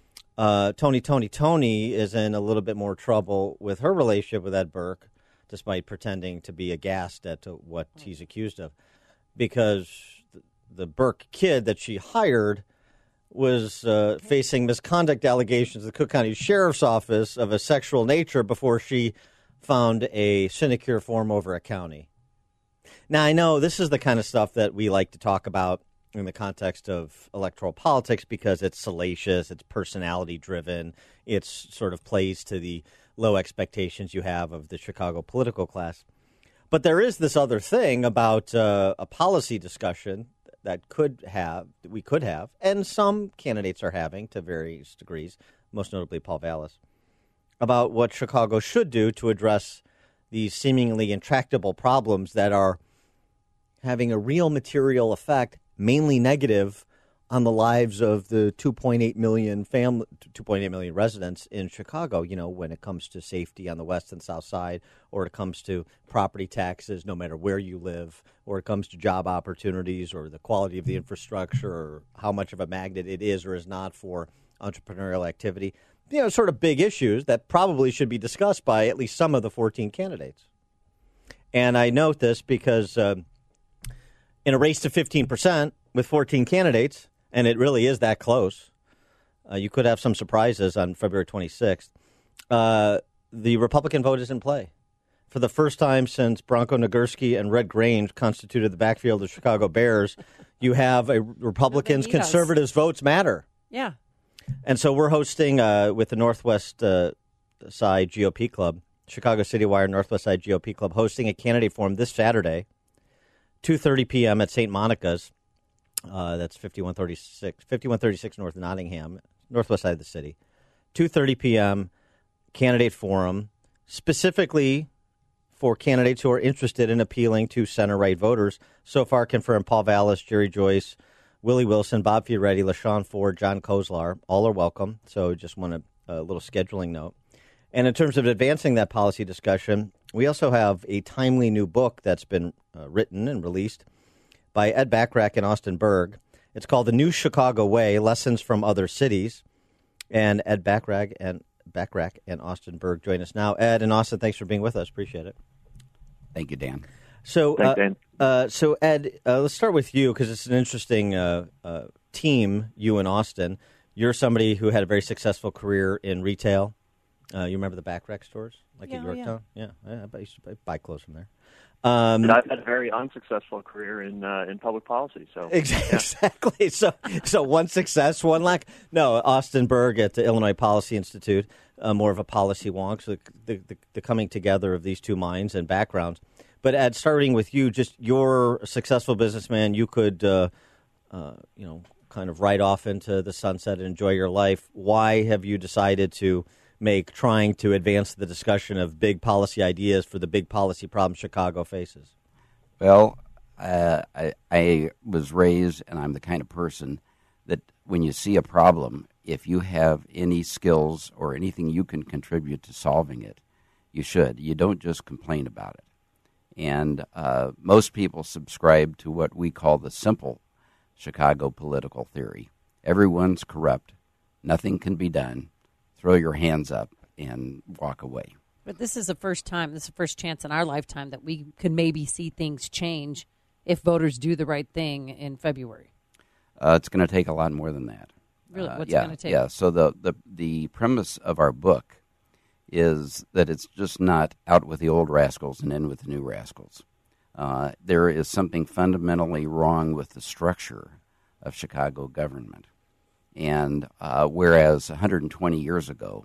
Tony is in a little bit more trouble with her relationship with Ed Burke, despite pretending to be aghast at what he's accused of, because the Burke kid that she hired was facing misconduct allegations at the Cook County Sheriff's Office of a sexual nature before she found a sinecure form over a county. Now, I know this is the kind of stuff that we like to talk about in the context of electoral politics because it's salacious, it's personality-driven, it sort of plays to the low expectations you have of the Chicago political class. But there is this other thing about a policy discussion that we could have, and some candidates are having to various degrees, most notably Paul Vallis, about what Chicago should do to address these seemingly intractable problems that are having a real material effect, mainly negative, on the lives of the 2.8 million residents in Chicago, when it comes to safety on the west and south side, or it comes to property taxes, no matter where you live, or it comes to job opportunities or the quality of the infrastructure or how much of a magnet it is or is not for entrepreneurial activity. Sort of big issues that probably should be discussed by at least some of the 14 candidates. And I note this because in a race to 15% with 14 candidates, and it really is that close, you could have some surprises on February 26th, the Republican vote is in play. For the first time since Bronco Nagurski and Red Grange constituted the backfield of Chicago Bears, you have a Republicans, conservatives votes matter. Yeah. And so we're hosting with the Northwest Side GOP Club, Chicago City Wire Northwest Side GOP Club, hosting a candidate forum this Saturday, 2:30 p.m. at St. Monica's. That's 5136 North Nottingham, northwest side of the city. 2:30 p.m. candidate forum, specifically for candidates who are interested in appealing to center-right voters. So far confirmed Paul Vallis, Jerry Joyce, Willie Wilson, Bob Fioretti, LaShawn Ford, John Kozlar. All are welcome. So just want a little scheduling note. And in terms of advancing that policy discussion, we also have a timely new book that's been written and released by Ed Bachrach and Austin Berg. It's called The New Chicago Way, Lessons from Other Cities. And Ed Bachrach and Austin Berg join us now. Ed and Austin, thanks for being with us. Appreciate it. Thank you, Dan. So, Thanks, Dan. So Ed, let's start with you because it's an interesting team, you and Austin. You're somebody who had a very successful career in retail. You remember the Bachrach stores, like at Yorktown? Yeah, I used to buy clothes from there. And I've had a very unsuccessful career in public policy. So exactly. So one success, one lack. No, Austin Berg at the Illinois Policy Institute, more of a policy wonk. So the coming together of these two minds and backgrounds. But Ed, starting with you, just you're a successful businessman. You could, kind of ride off into the sunset and enjoy your life. Why have you decided to make trying to advance the discussion of big policy ideas for the big policy problems Chicago faces? Well, I was raised, and I'm the kind of person that when you see a problem, if you have any skills or anything you can contribute to solving it, you should. You don't just complain about it. And most people subscribe to what we call the simple Chicago political theory. Everyone's corrupt. Nothing can be done. Throw your hands up and walk away. But this is the first time, this is the first chance in our lifetime that we could maybe see things change if voters do the right thing in February. It's going to take a lot more than that. Really? What's it going to take? Yeah, so the premise of our book is that it's just not out with the old rascals and in with the new rascals. There is something fundamentally wrong with the structure of Chicago government. And whereas 120 years ago,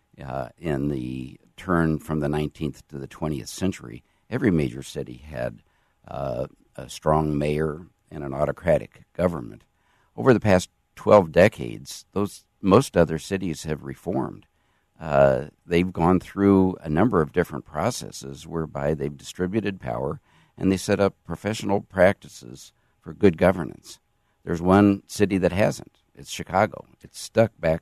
in the turn from the 19th to the 20th century, every major city had a strong mayor and an autocratic government. Over the past 12 decades, most other cities have reformed. They've gone through a number of different processes whereby they've distributed power and they set up professional practices for good governance. There's one city that hasn't. It's Chicago. It's stuck back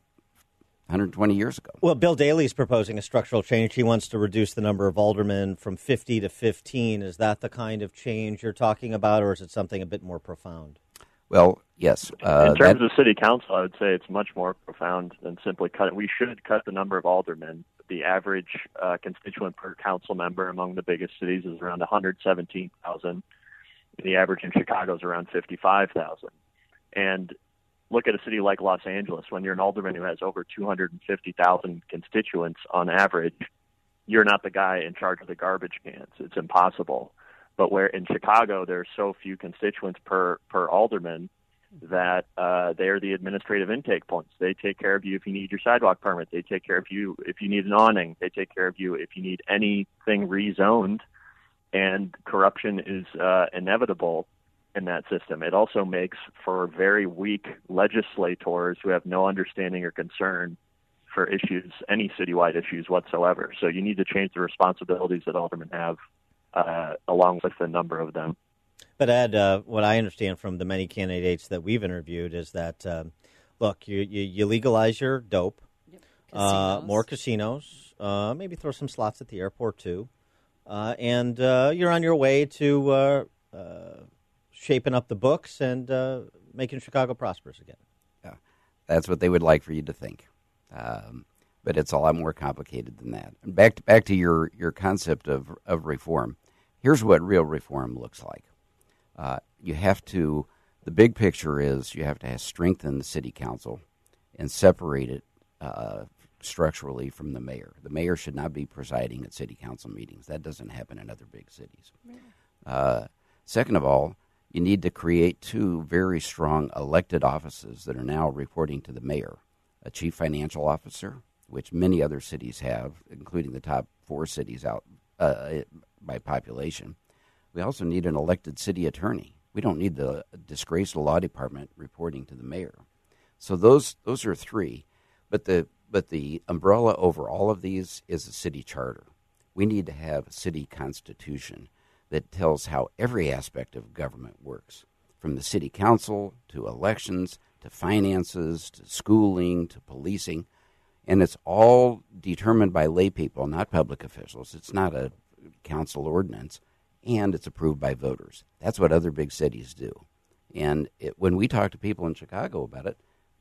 120 years ago. Well, Bill Daley is proposing a structural change. He wants to reduce the number of aldermen from 50 to 15. Is that the kind of change you're talking about, or is it something a bit more profound? Well, yes. In terms of city council, I would say it's much more profound than simply cut it. We should cut the number of aldermen. The average constituent per council member among the biggest cities is around 117,000. The average in Chicago is around 55,000. And look at a city like Los Angeles. When you're an alderman who has over 250,000 constituents on average, you're not the guy in charge of the garbage cans. It's impossible. But where in Chicago there are so few constituents per alderman that they're the administrative intake points. They take care of you if you need your sidewalk permit. They take care of you if you need an awning. They take care of you if you need anything rezoned. And corruption is inevitable in that system. It also makes for very weak legislators who have no understanding or concern for issues, any citywide issues whatsoever. So you need to change the responsibilities that aldermen have along with the number of them. But Ed, what I understand from the many candidates that we've interviewed is that, look, you legalize your dope, more casinos, maybe throw some slots at the airport too, and you're on your way to shaping up the books and making Chicago prosperous again. Yeah, that's what they would like for you to think. But it's a lot more complicated than that. And back to your concept of reform. Here's what real reform looks like. The big picture is you have to strengthen the city council and separate it structurally from the mayor. The mayor should not be presiding at city council meetings. That doesn't happen in other big cities. Second of all, you need to create two very strong elected offices that are now reporting to the mayor. A chief financial officer, which many other cities have, including the top 4 cities out by population. We also need an elected city attorney. We don't need the disgraced law department reporting to the mayor. So those are 3. But the umbrella over all of these is a city charter. We need to have a city constitution that tells how every aspect of government works, from the city council to elections to finances to schooling to policing. And it's all determined by lay people, not public officials. It's not a council ordinance, and it's approved by voters. That's what other big cities do. And when we talk to people in Chicago about it,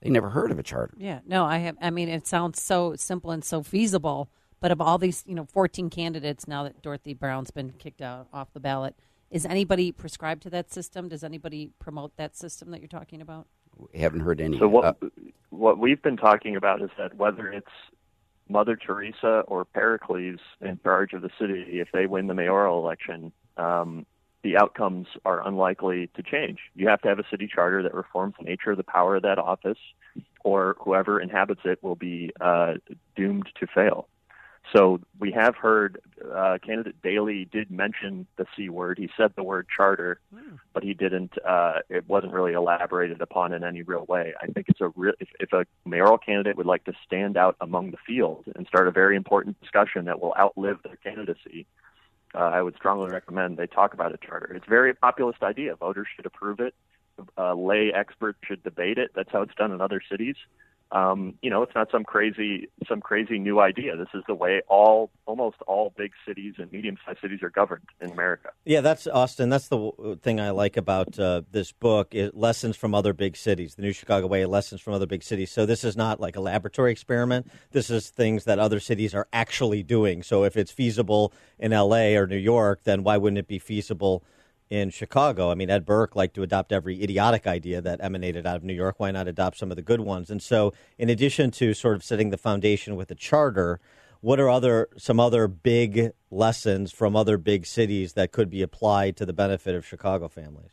They never heard of a charter. Yeah, no, I have. I mean, it sounds so simple and so feasible. But of all these, 14 candidates now that Dorothy Brown's been kicked out off the ballot, is anybody prescribed to that system? Does anybody promote that system that you're talking about? We haven't heard any. So what we've been talking about is that whether it's Mother Teresa or Pericles in charge of the city, if they win the mayoral election, the outcomes are unlikely to change. You have to have a city charter that reforms the nature of the power of that office, or whoever inhabits it will be doomed to fail. So we have heard candidate Daley did mention the C word. He said the word charter, but he didn't. It wasn't really elaborated upon in any real way. I think it's if a mayoral candidate would like to stand out among the field and start a very important discussion that will outlive their candidacy, I would strongly recommend they talk about a charter. It's a very populist idea. Voters should approve it. Lay experts should debate it. That's how it's done in other cities. It's not some crazy new idea. This is the way almost all big cities and medium-sized cities are governed in America. Yeah, that's Austin. That's the thing I like about this book, lessons from other big cities, the New Chicago Way, lessons from other big cities. So this is not like a laboratory experiment. This is things that other cities are actually doing. So if it's feasible in L.A. or New York, then why wouldn't it be feasible in Chicago? I mean, Ed Burke liked to adopt every idiotic idea that emanated out of New York. Why not adopt some of the good ones? And so in addition to sort of setting the foundation with a charter, what are some other big lessons from other big cities that could be applied to the benefit of Chicago families?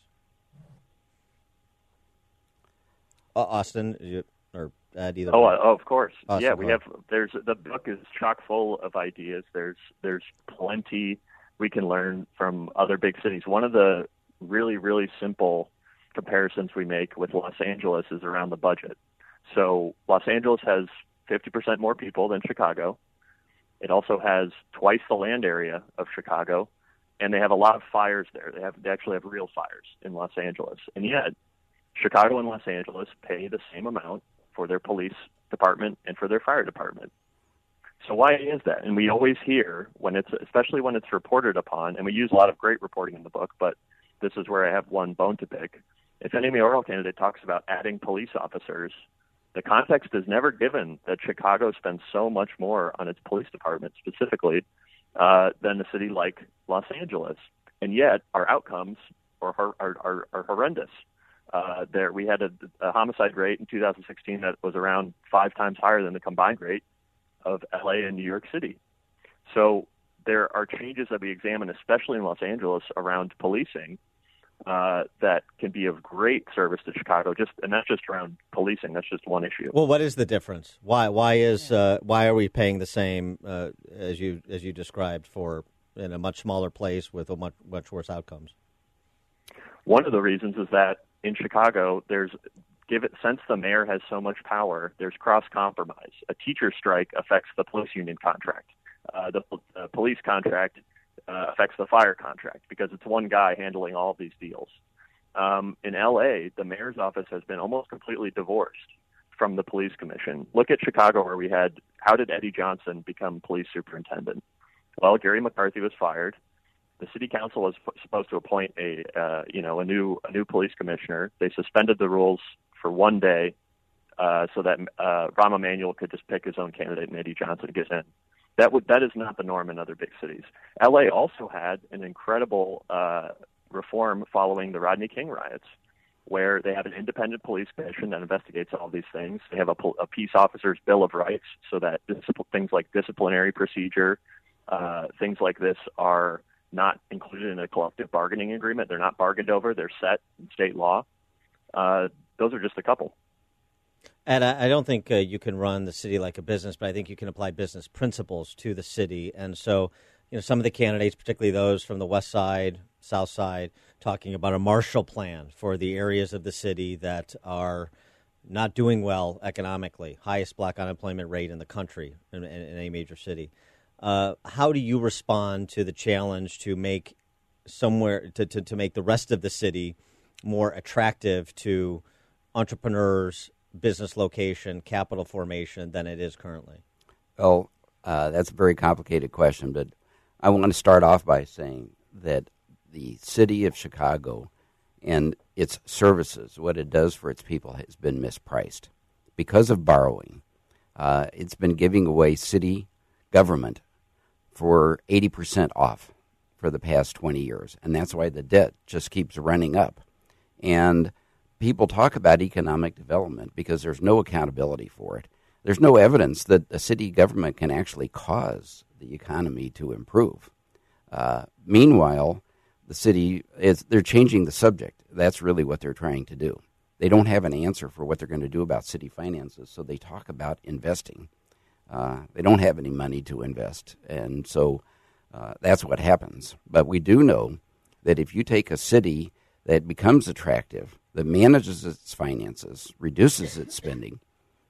Austin, or Ed, either way. Of course. Austin, yeah, the book is chock full of ideas. There's plenty we can learn from other big cities. One of the really, really simple comparisons we make with Los Angeles is around the budget. So Los Angeles has 50% more people than Chicago. It also has twice the land area of Chicago, and they have a lot of fires there. They actually have real fires in Los Angeles. And yet, Chicago and Los Angeles pay the same amount for their police department and for their fire department. So why is that? And we always hear, especially when it's reported upon, and we use a lot of great reporting in the book, but this is where I have one bone to pick. If any mayoral candidate talks about adding police officers, the context is never given that Chicago spends so much more on its police department specifically than a city like Los Angeles. And yet our outcomes are horrendous. We had a homicide rate in 2016 that was around 5 times higher than the combined rate of LA and New York City. So there are changes that we examine, especially in Los Angeles, around policing that can be of great service to Chicago. And not just around policing. That's just one issue. Well, what is the difference? Why are we paying the same as you described in a much smaller place with much worse outcomes? One of the reasons is that in Chicago, since the mayor has so much power, there's cross-compromise. A teacher strike affects the police union contract. The police contract affects the fire contract because it's one guy handling all of these deals. In L.A., the mayor's office has been almost completely divorced from the police commission. Look at Chicago, where how did Eddie Johnson become police superintendent? Well, Gary McCarthy was fired. The city council was supposed to appoint a new police commissioner. They suspended the rules for one day so that Rahm Emanuel could just pick his own candidate and Eddie Johnson get in. That is not the norm in other big cities. L.A. also had an incredible reform following the Rodney King riots, where they have an independent police commission that investigates all these things. They have a peace officer's bill of rights so that things like disciplinary procedure, things like this are not included in a collective bargaining agreement. They're not bargained over. They're set in state law. Those are just a couple. And I don't think you can run the city like a business, but I think you can apply business principles to the city. And so, some of the candidates, particularly those from the west side, south side, talking about a Marshall Plan for the areas of the city that are not doing well economically, highest black unemployment rate in the country in any major city. How do you respond to the challenge to make to make the rest of the city more attractive to entrepreneurs, business location, capital formation than it is currently? Well, that's a very complicated question, but I want to start off by saying that the city of Chicago and its services, what it does for its people, has been mispriced. because of borrowing, it's been giving away city government for 80% off for the past 20 years. And that's why the debt just keeps running up. And people talk about economic development because there's no accountability for it. There's no evidence that a city government can actually cause the economy to improve. Meanwhile, the city they're changing the subject. That's really what they're trying to do. They don't have an answer for what they're going to do about city finances, so they talk about investing. They don't have any money to invest, and so that's what happens. But we do know that if you take a city that becomes attractive, that manages its finances, reduces its spending,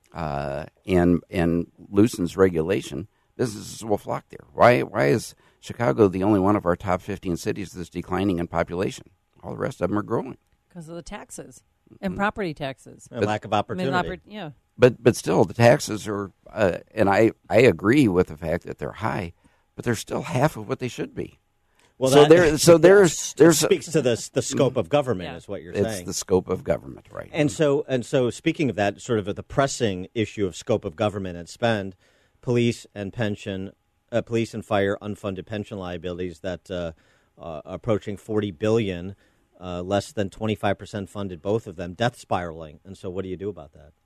and loosens regulation, businesses will flock there. Why is Chicago the only one of our top 15 cities that's declining in population? All the rest of them are growing. Because of the taxes and property taxes. And lack of opportunity. Yeah. But still, the taxes are, and I agree with the fact that they're high, but they're still half of what they should be. Well, there's speaks to the scope of government, is what you're saying. It's the scope of government, right? And so, speaking of that, sort of the pressing issue of scope of government and spend, police and fire unfunded pension liabilities that are approaching $40 billion, less than 25% funded, both of them, death spiraling. And so, what do you do about that?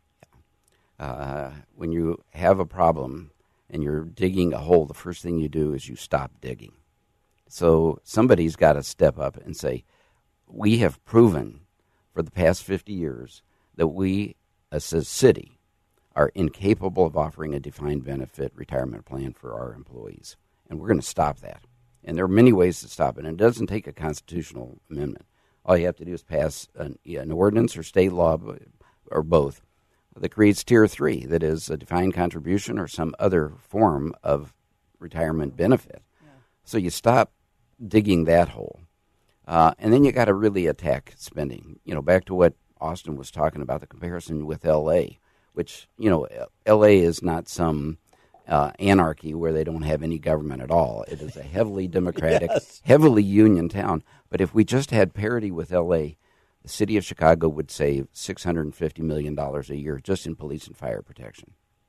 When you have a problem and you're digging a hole, the first thing you do is you stop digging. So somebody's got to step up and say, we have proven for the past 50 years that we, as a city, are incapable of offering a defined benefit retirement plan for our employees. And we're going to stop that. And there are many ways to stop it. And it doesn't take a constitutional amendment. All you have to do is pass an ordinance or state law or both that creates Tier 3, that is a defined contribution or some other form of retirement benefit. Yeah. So you stop digging that hole. And then you got to really attack spending. Back to what Austin was talking about, the comparison with L.A., which, L.A. is not some anarchy where they don't have any government at all. It is a heavily democratic, heavily union town. But if we just had parity with L.A., the city of Chicago would save $650 million a year just in police and fire protection.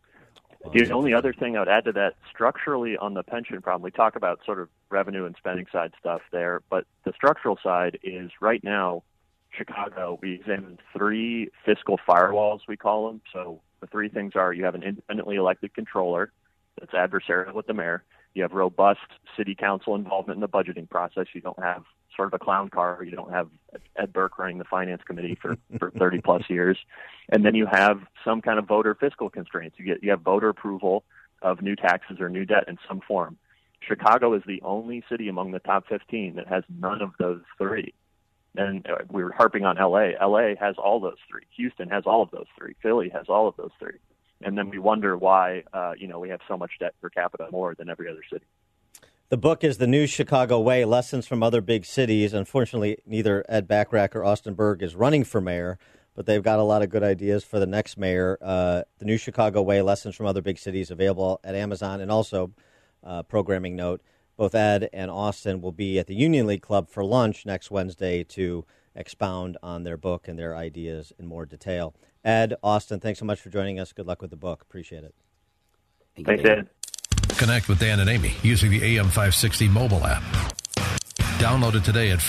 The only other thing I would add to that, structurally on the pension problem, we talk about sort of revenue and spending side stuff there, but the structural side is right now, Chicago, we examined 3 fiscal firewalls, we call them. So the 3 things are you have an independently elected controller that's adversarial with the mayor. You have robust city council involvement in the budgeting process. You don't have sort of a clown car. You don't have Ed Burke running the finance committee for 30 plus years. And then you have some kind of voter fiscal constraints. You have voter approval of new taxes or new debt in some form. Chicago is the only city among the top 15 that has none of those 3. And we were harping on L.A. L.A. has all those 3. Houston has all of those 3. Philly has all of those 3. And then we wonder why, we have so much debt per capita more than every other city. The book is The New Chicago Way, Lessons from Other Big Cities. Unfortunately, neither Ed Bachrach or Austin Berg is running for mayor, but they've got a lot of good ideas for the next mayor. The New Chicago Way, Lessons from Other Big Cities, available at Amazon. And also, programming note, both Ed and Austin will be at the Union League Club for lunch next Wednesday to expound on their book and their ideas in more detail. Ed, Austin, thanks so much for joining us. Good luck with the book. Appreciate it. Thanks, Ed. Connect with Dan and Amy using the AM 560 mobile app. Download it today at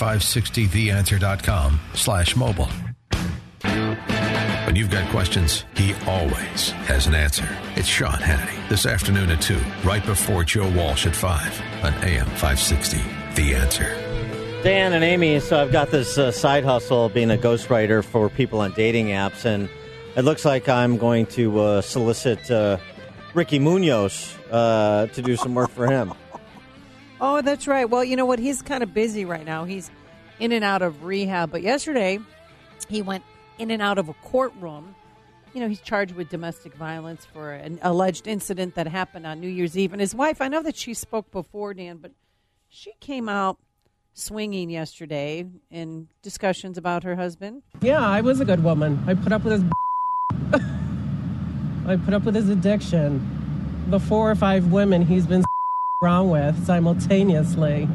560theanswer.com/mobile. When you've got questions, he always has an answer. It's Sean Hannity this afternoon at 2, right before Joe Walsh at 5 on AM 560. The Answer. Dan and Amy, so I've got this side hustle being a ghostwriter for people on dating apps, and it looks like I'm going to solicit Ricky Munoz to do some work for him. Oh, that's right. Well, you know what? He's kind of busy right now. He's in and out of rehab. But yesterday, he went in and out of a courtroom. He's charged with domestic violence for an alleged incident that happened on New Year's Eve. And his wife, I know that she spoke before, Dan, but she came out swinging yesterday in discussions about her husband. Yeah, I was a good woman. I put up with his I put up with his addiction. The 4 or 5 women he's been around with simultaneously.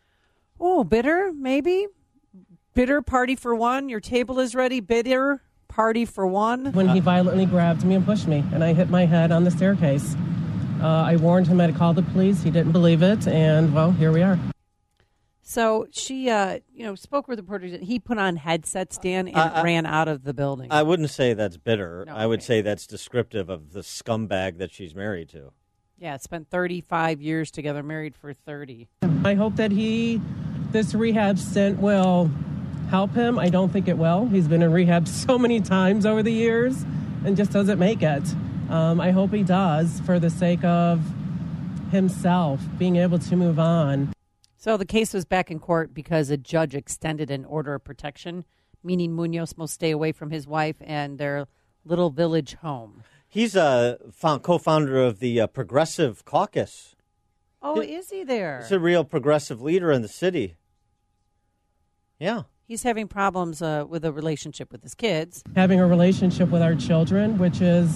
Oh, bitter, maybe? Bitter party for one. Your table is ready. Bitter party for one. When he violently grabbed me and pushed me, and I hit my head on the staircase. I warned him I'd call the police. He didn't believe it, and, well, here we are. So she, spoke with reporters. He put on headsets, Dan, and ran out of the building. I wouldn't say that's bitter. No, I would say that's descriptive of the scumbag that she's married to. Yeah, spent 35 years together, married for 30. I hope that this rehab stint will help him. I don't think it will. He's been in rehab so many times over the years and just doesn't make it. I hope he does for the sake of himself, being able to move on. So the case was back in court because a judge extended an order of protection, meaning Munoz must stay away from his wife and their little village home. He's a co-founder of the Progressive Caucus. Oh, is he there? He's a real progressive leader in the city. Yeah. He's having problems with a relationship with his kids. Having a relationship with our children, which is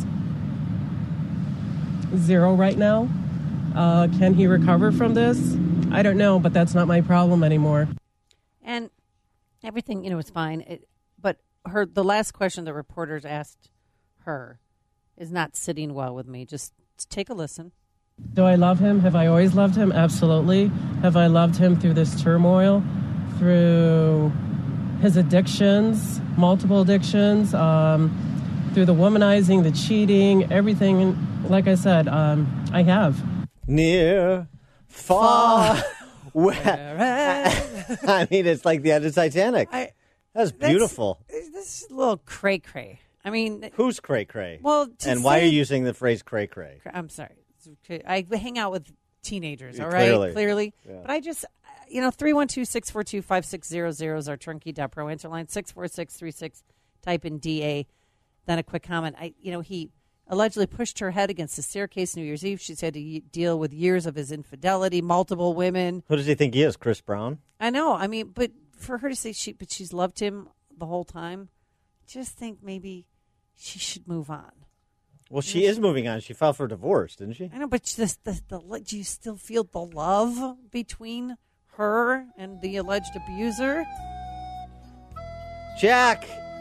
0 right now. Can he recover from this? I don't know, but that's not my problem anymore. And everything, is fine. But the last question the reporters asked her is not sitting well with me. Just take a listen. Do I love him? Have I always loved him? Absolutely. Have I loved him through this turmoil, through his addictions, multiple addictions, through the womanizing, the cheating, everything? Like I said, I have. Near, far, I mean, it's like the end of Titanic. That's beautiful. This is a little cray-cray. I mean... Who's cray-cray? Well, and why are you using the phrase cray-cray? I'm sorry. I hang out with teenagers, all right? Clearly. Yeah. But I just, 312-642-5600 is our turnkey.pro answer line, 64636, type in DA. Then a quick comment. He allegedly pushed her head against the staircase New Year's Eve. She's had to deal with years of his infidelity, multiple women. Who does he think he is, Chris Brown? I know. I mean, but for her to say she's loved him the whole time, I just think maybe she should move on. Well, she is moving on. She filed for divorce, didn't she? I know, but do you still feel the love between her and the alleged abuser? Jack!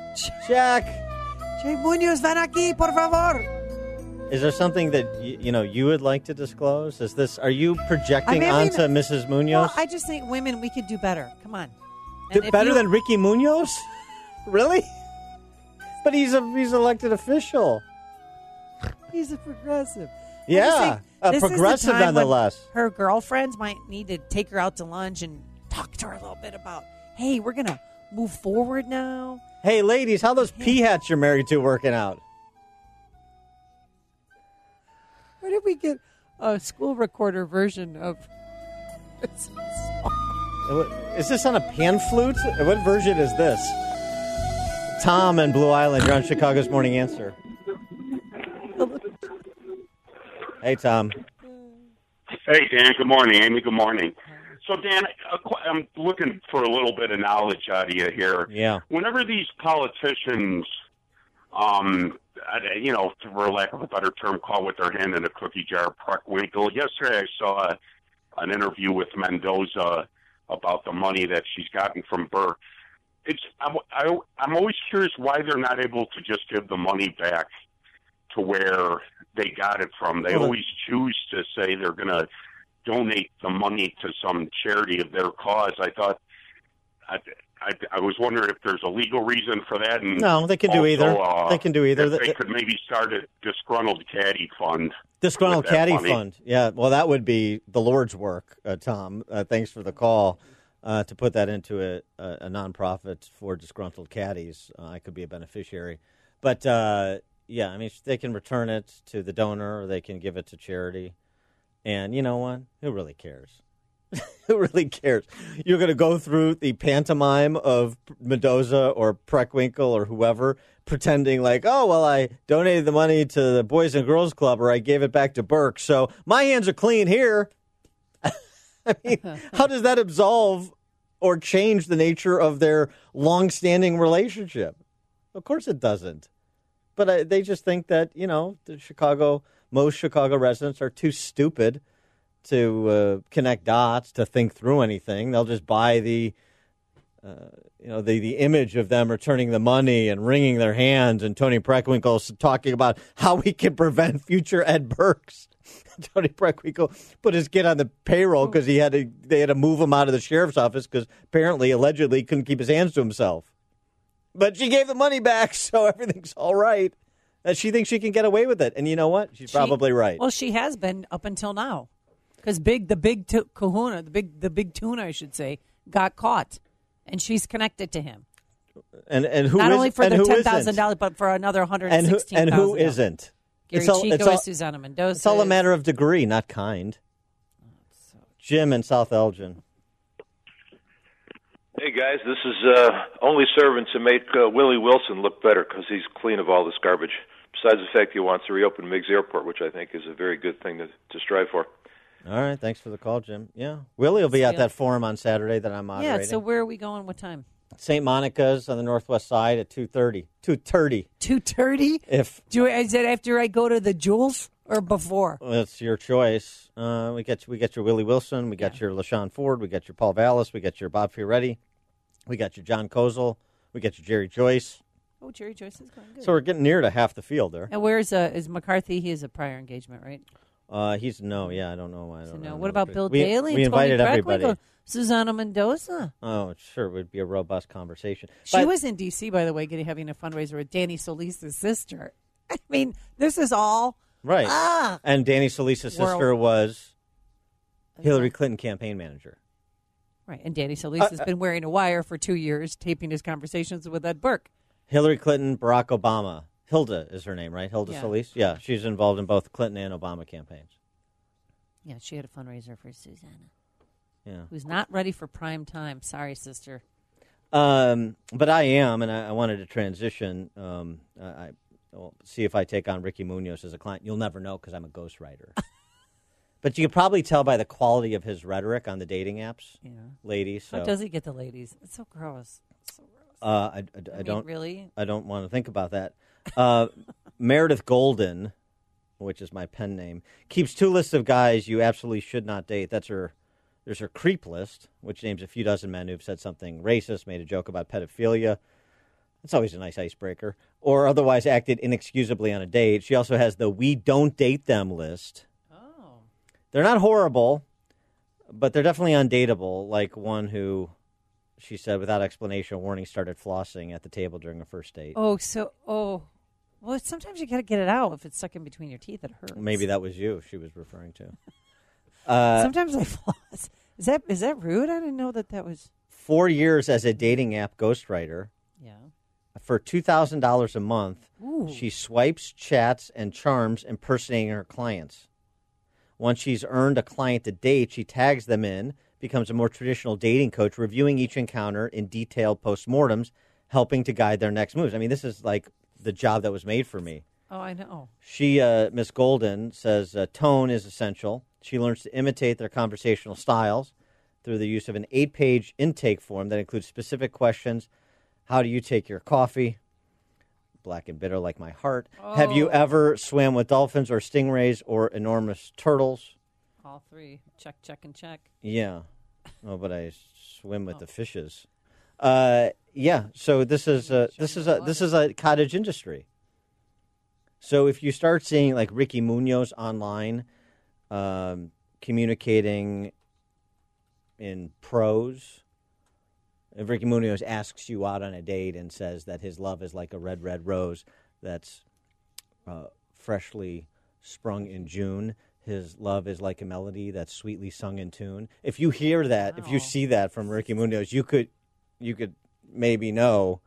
Jay Munoz, ven aquí, por favor. Is there something that you would like to disclose? Are you projecting onto Mrs. Munoz? Well, I just think women, we could do better. Come on. Better than Ricky Munoz? Really? But he's elected official. He's a progressive. Yeah, a progressive nonetheless. Her girlfriends might need to take her out to lunch and talk to her a little bit about, hey, we're going to move forward now. Hey, ladies, how those pea hats you're married to working out? Where did we get a school recorder version of this song? Is this on a pan flute? What version is this? Tom and Blue Island, you're on Chicago's Morning Answer. Hey, Tom. Hey, Dan. Good morning. Amy, good morning. So, Dan, I'm looking for a little bit of knowledge out of you here. Yeah. Whenever these politicians, for lack of a better term, call with their hand in a cookie jar, Preckwinkle. Yesterday I saw an interview with Mendoza about the money that she's gotten from Burr. I'm always curious why they're not able to just give the money back to where they got it from. They always choose to say they're going to donate the money to some charity of their cause. I thought, I was wondering if there's a legal reason for that. And no, they can do either. They can do either. They could maybe start a disgruntled caddy fund. Disgruntled caddy fund. Yeah, well, that would be the Lord's work, Tom. Thanks for the call. To put that into a nonprofit for disgruntled caddies, I could be a beneficiary. But, yeah, I mean, they can return it to the donor or they can give it to charity. And you know what? Who really cares? Who really cares? You're going to go through the pantomime of Mendoza or Preckwinkle or whoever pretending like, oh, well, I donated the money to the Boys and Girls Club or I gave it back to Burke, so my hands are clean here. I mean, how does that absolve or change the nature of their long-standing relationship? Of course it doesn't. But they just think that, most Chicago residents are too stupid to connect dots, to think through anything. They'll just buy the the image of them returning the money and wringing their hands, and Tony Preckwinkle talking about how we can prevent future Ed Burks. Tony Preckwinkle put his kid on the payroll because they had to move him out of the sheriff's office because apparently, allegedly, he couldn't keep his hands to himself. But she gave the money back, so everything's all right. And she thinks she can get away with it. And you know what? She's probably right. Well, she has been up until now. Because the big tuna, I should say, got caught. And she's connected to him. And who Not is, only for and the who $10,000, isn't? but for another $116,000. And who isn't? Gary Chico is Susana Mendoza. It's all a matter of degree, not kind. Jim in South Elgin. Hey, guys, this is only serving to make Willie Wilson look better because he's clean of all this garbage. Besides the fact he wants to reopen Meigs Airport, which I think is a very good thing to strive for. All right, thanks for the call, Jim. Yeah, Willie will be at that forum on Saturday that I'm moderating. Yeah, so where are we going? What time? St. Monica's on the northwest side at 2:30. 2:30. 2:30? Is that after I go to the Jules or before? Well, it's your choice. We got your Willie Wilson. We got your LaShawn Ford. We got your Paul Vallis. We got your Bob Fioretti. We got your John Kozel. We got your Jerry Joyce. Oh, Jerry Joyce is going good. So we're getting near to half the field there. And where's is McCarthy? He has a prior engagement, right? I don't know. I don't know. What about Bill Daley? We invited Tony everybody. Preckwinkle, Susana Mendoza. Oh, sure, it would be a robust conversation. She was in D.C., by the way, having a fundraiser with Danny Solis' sister. I mean, this is all right. And Danny Solis' sister was Hillary Clinton campaign manager. Right, and Danny Solis has been wearing a wire for 2 years, taping his conversations with Ed Burke. Hillary Clinton, Barack Obama. Hilda is her name, right? Hilda Solis? Yeah, she's involved in both Clinton and Obama campaigns. Yeah, she had a fundraiser for Susanna. Yeah. Who's not ready for prime time. Sorry, sister. But I am, and I wanted to transition. I'll see if I take on Ricky Munoz as a client. You'll never know because I'm a ghostwriter. But you can probably tell by the quality of his rhetoric on the dating apps, ladies. So. How does he get the ladies? It's so gross. I don't really. I don't want to think about that. Meredith Golden, which is my pen name, keeps 2 lists of guys you absolutely should not date. There's her creep list, which names a few dozen men who've said something racist, made a joke about pedophilia. That's always a nice icebreaker. Or otherwise acted inexcusably on a date. She also has the we don't date them list. Oh. They're not horrible, but they're definitely undateable, like one who, she said, without explanation or warning, started flossing at the table during a first date. Well, sometimes you got to get it out. If it's stuck in between your teeth, it hurts. Maybe that was you she was referring to. Sometimes I floss. Is that rude? I didn't know that was... 4 years as a dating app ghostwriter. Yeah. For $2,000 a month, Ooh. She swipes, chats, and charms impersonating her clients. Once she's earned a client to date, she tags them in, becomes a more traditional dating coach, reviewing each encounter in detailed postmortems, helping to guide their next moves. I mean, this is like the job that was made for me. Oh, I know. She, Miss Golden, says tone is essential. She learns to imitate their conversational styles through the use of an 8-page intake form that includes specific questions. How do you take your coffee? Black and bitter like my heart. Oh. Have you ever swam with dolphins or stingrays or enormous turtles? All 3. Check, check, and check. Yeah. Oh, but I swim with the fishes. Yeah. So this is a cottage industry. So if you start seeing like Ricky Munoz online, communicating in prose, if Ricky Munoz asks you out on a date and says that his love is like a red, red rose that's freshly sprung in June, his love is like a melody that's sweetly sung in tune. If you hear that, if you see that from Ricky Munoz, you could maybe know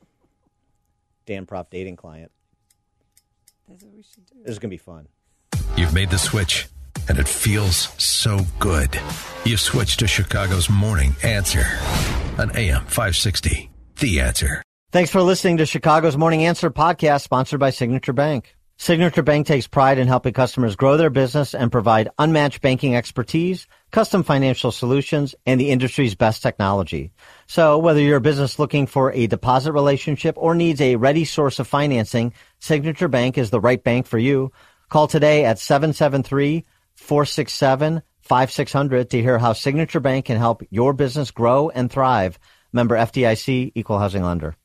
Dan Prof dating client. That's what we should do. This is going to be fun. You've made the switch, and it feels so good. You've switched to Chicago's Morning Answer on AM 560. The Answer. Thanks for listening to Chicago's Morning Answer podcast, sponsored by Signature Bank. Signature Bank takes pride in helping customers grow their business and provide unmatched banking expertise, custom financial solutions, and the industry's best technology. So whether you're a business looking for a deposit relationship or needs a ready source of financing, Signature Bank is the right bank for you. Call today at 773-467-5600 to hear how Signature Bank can help your business grow and thrive. Member FDIC, equal housing lender.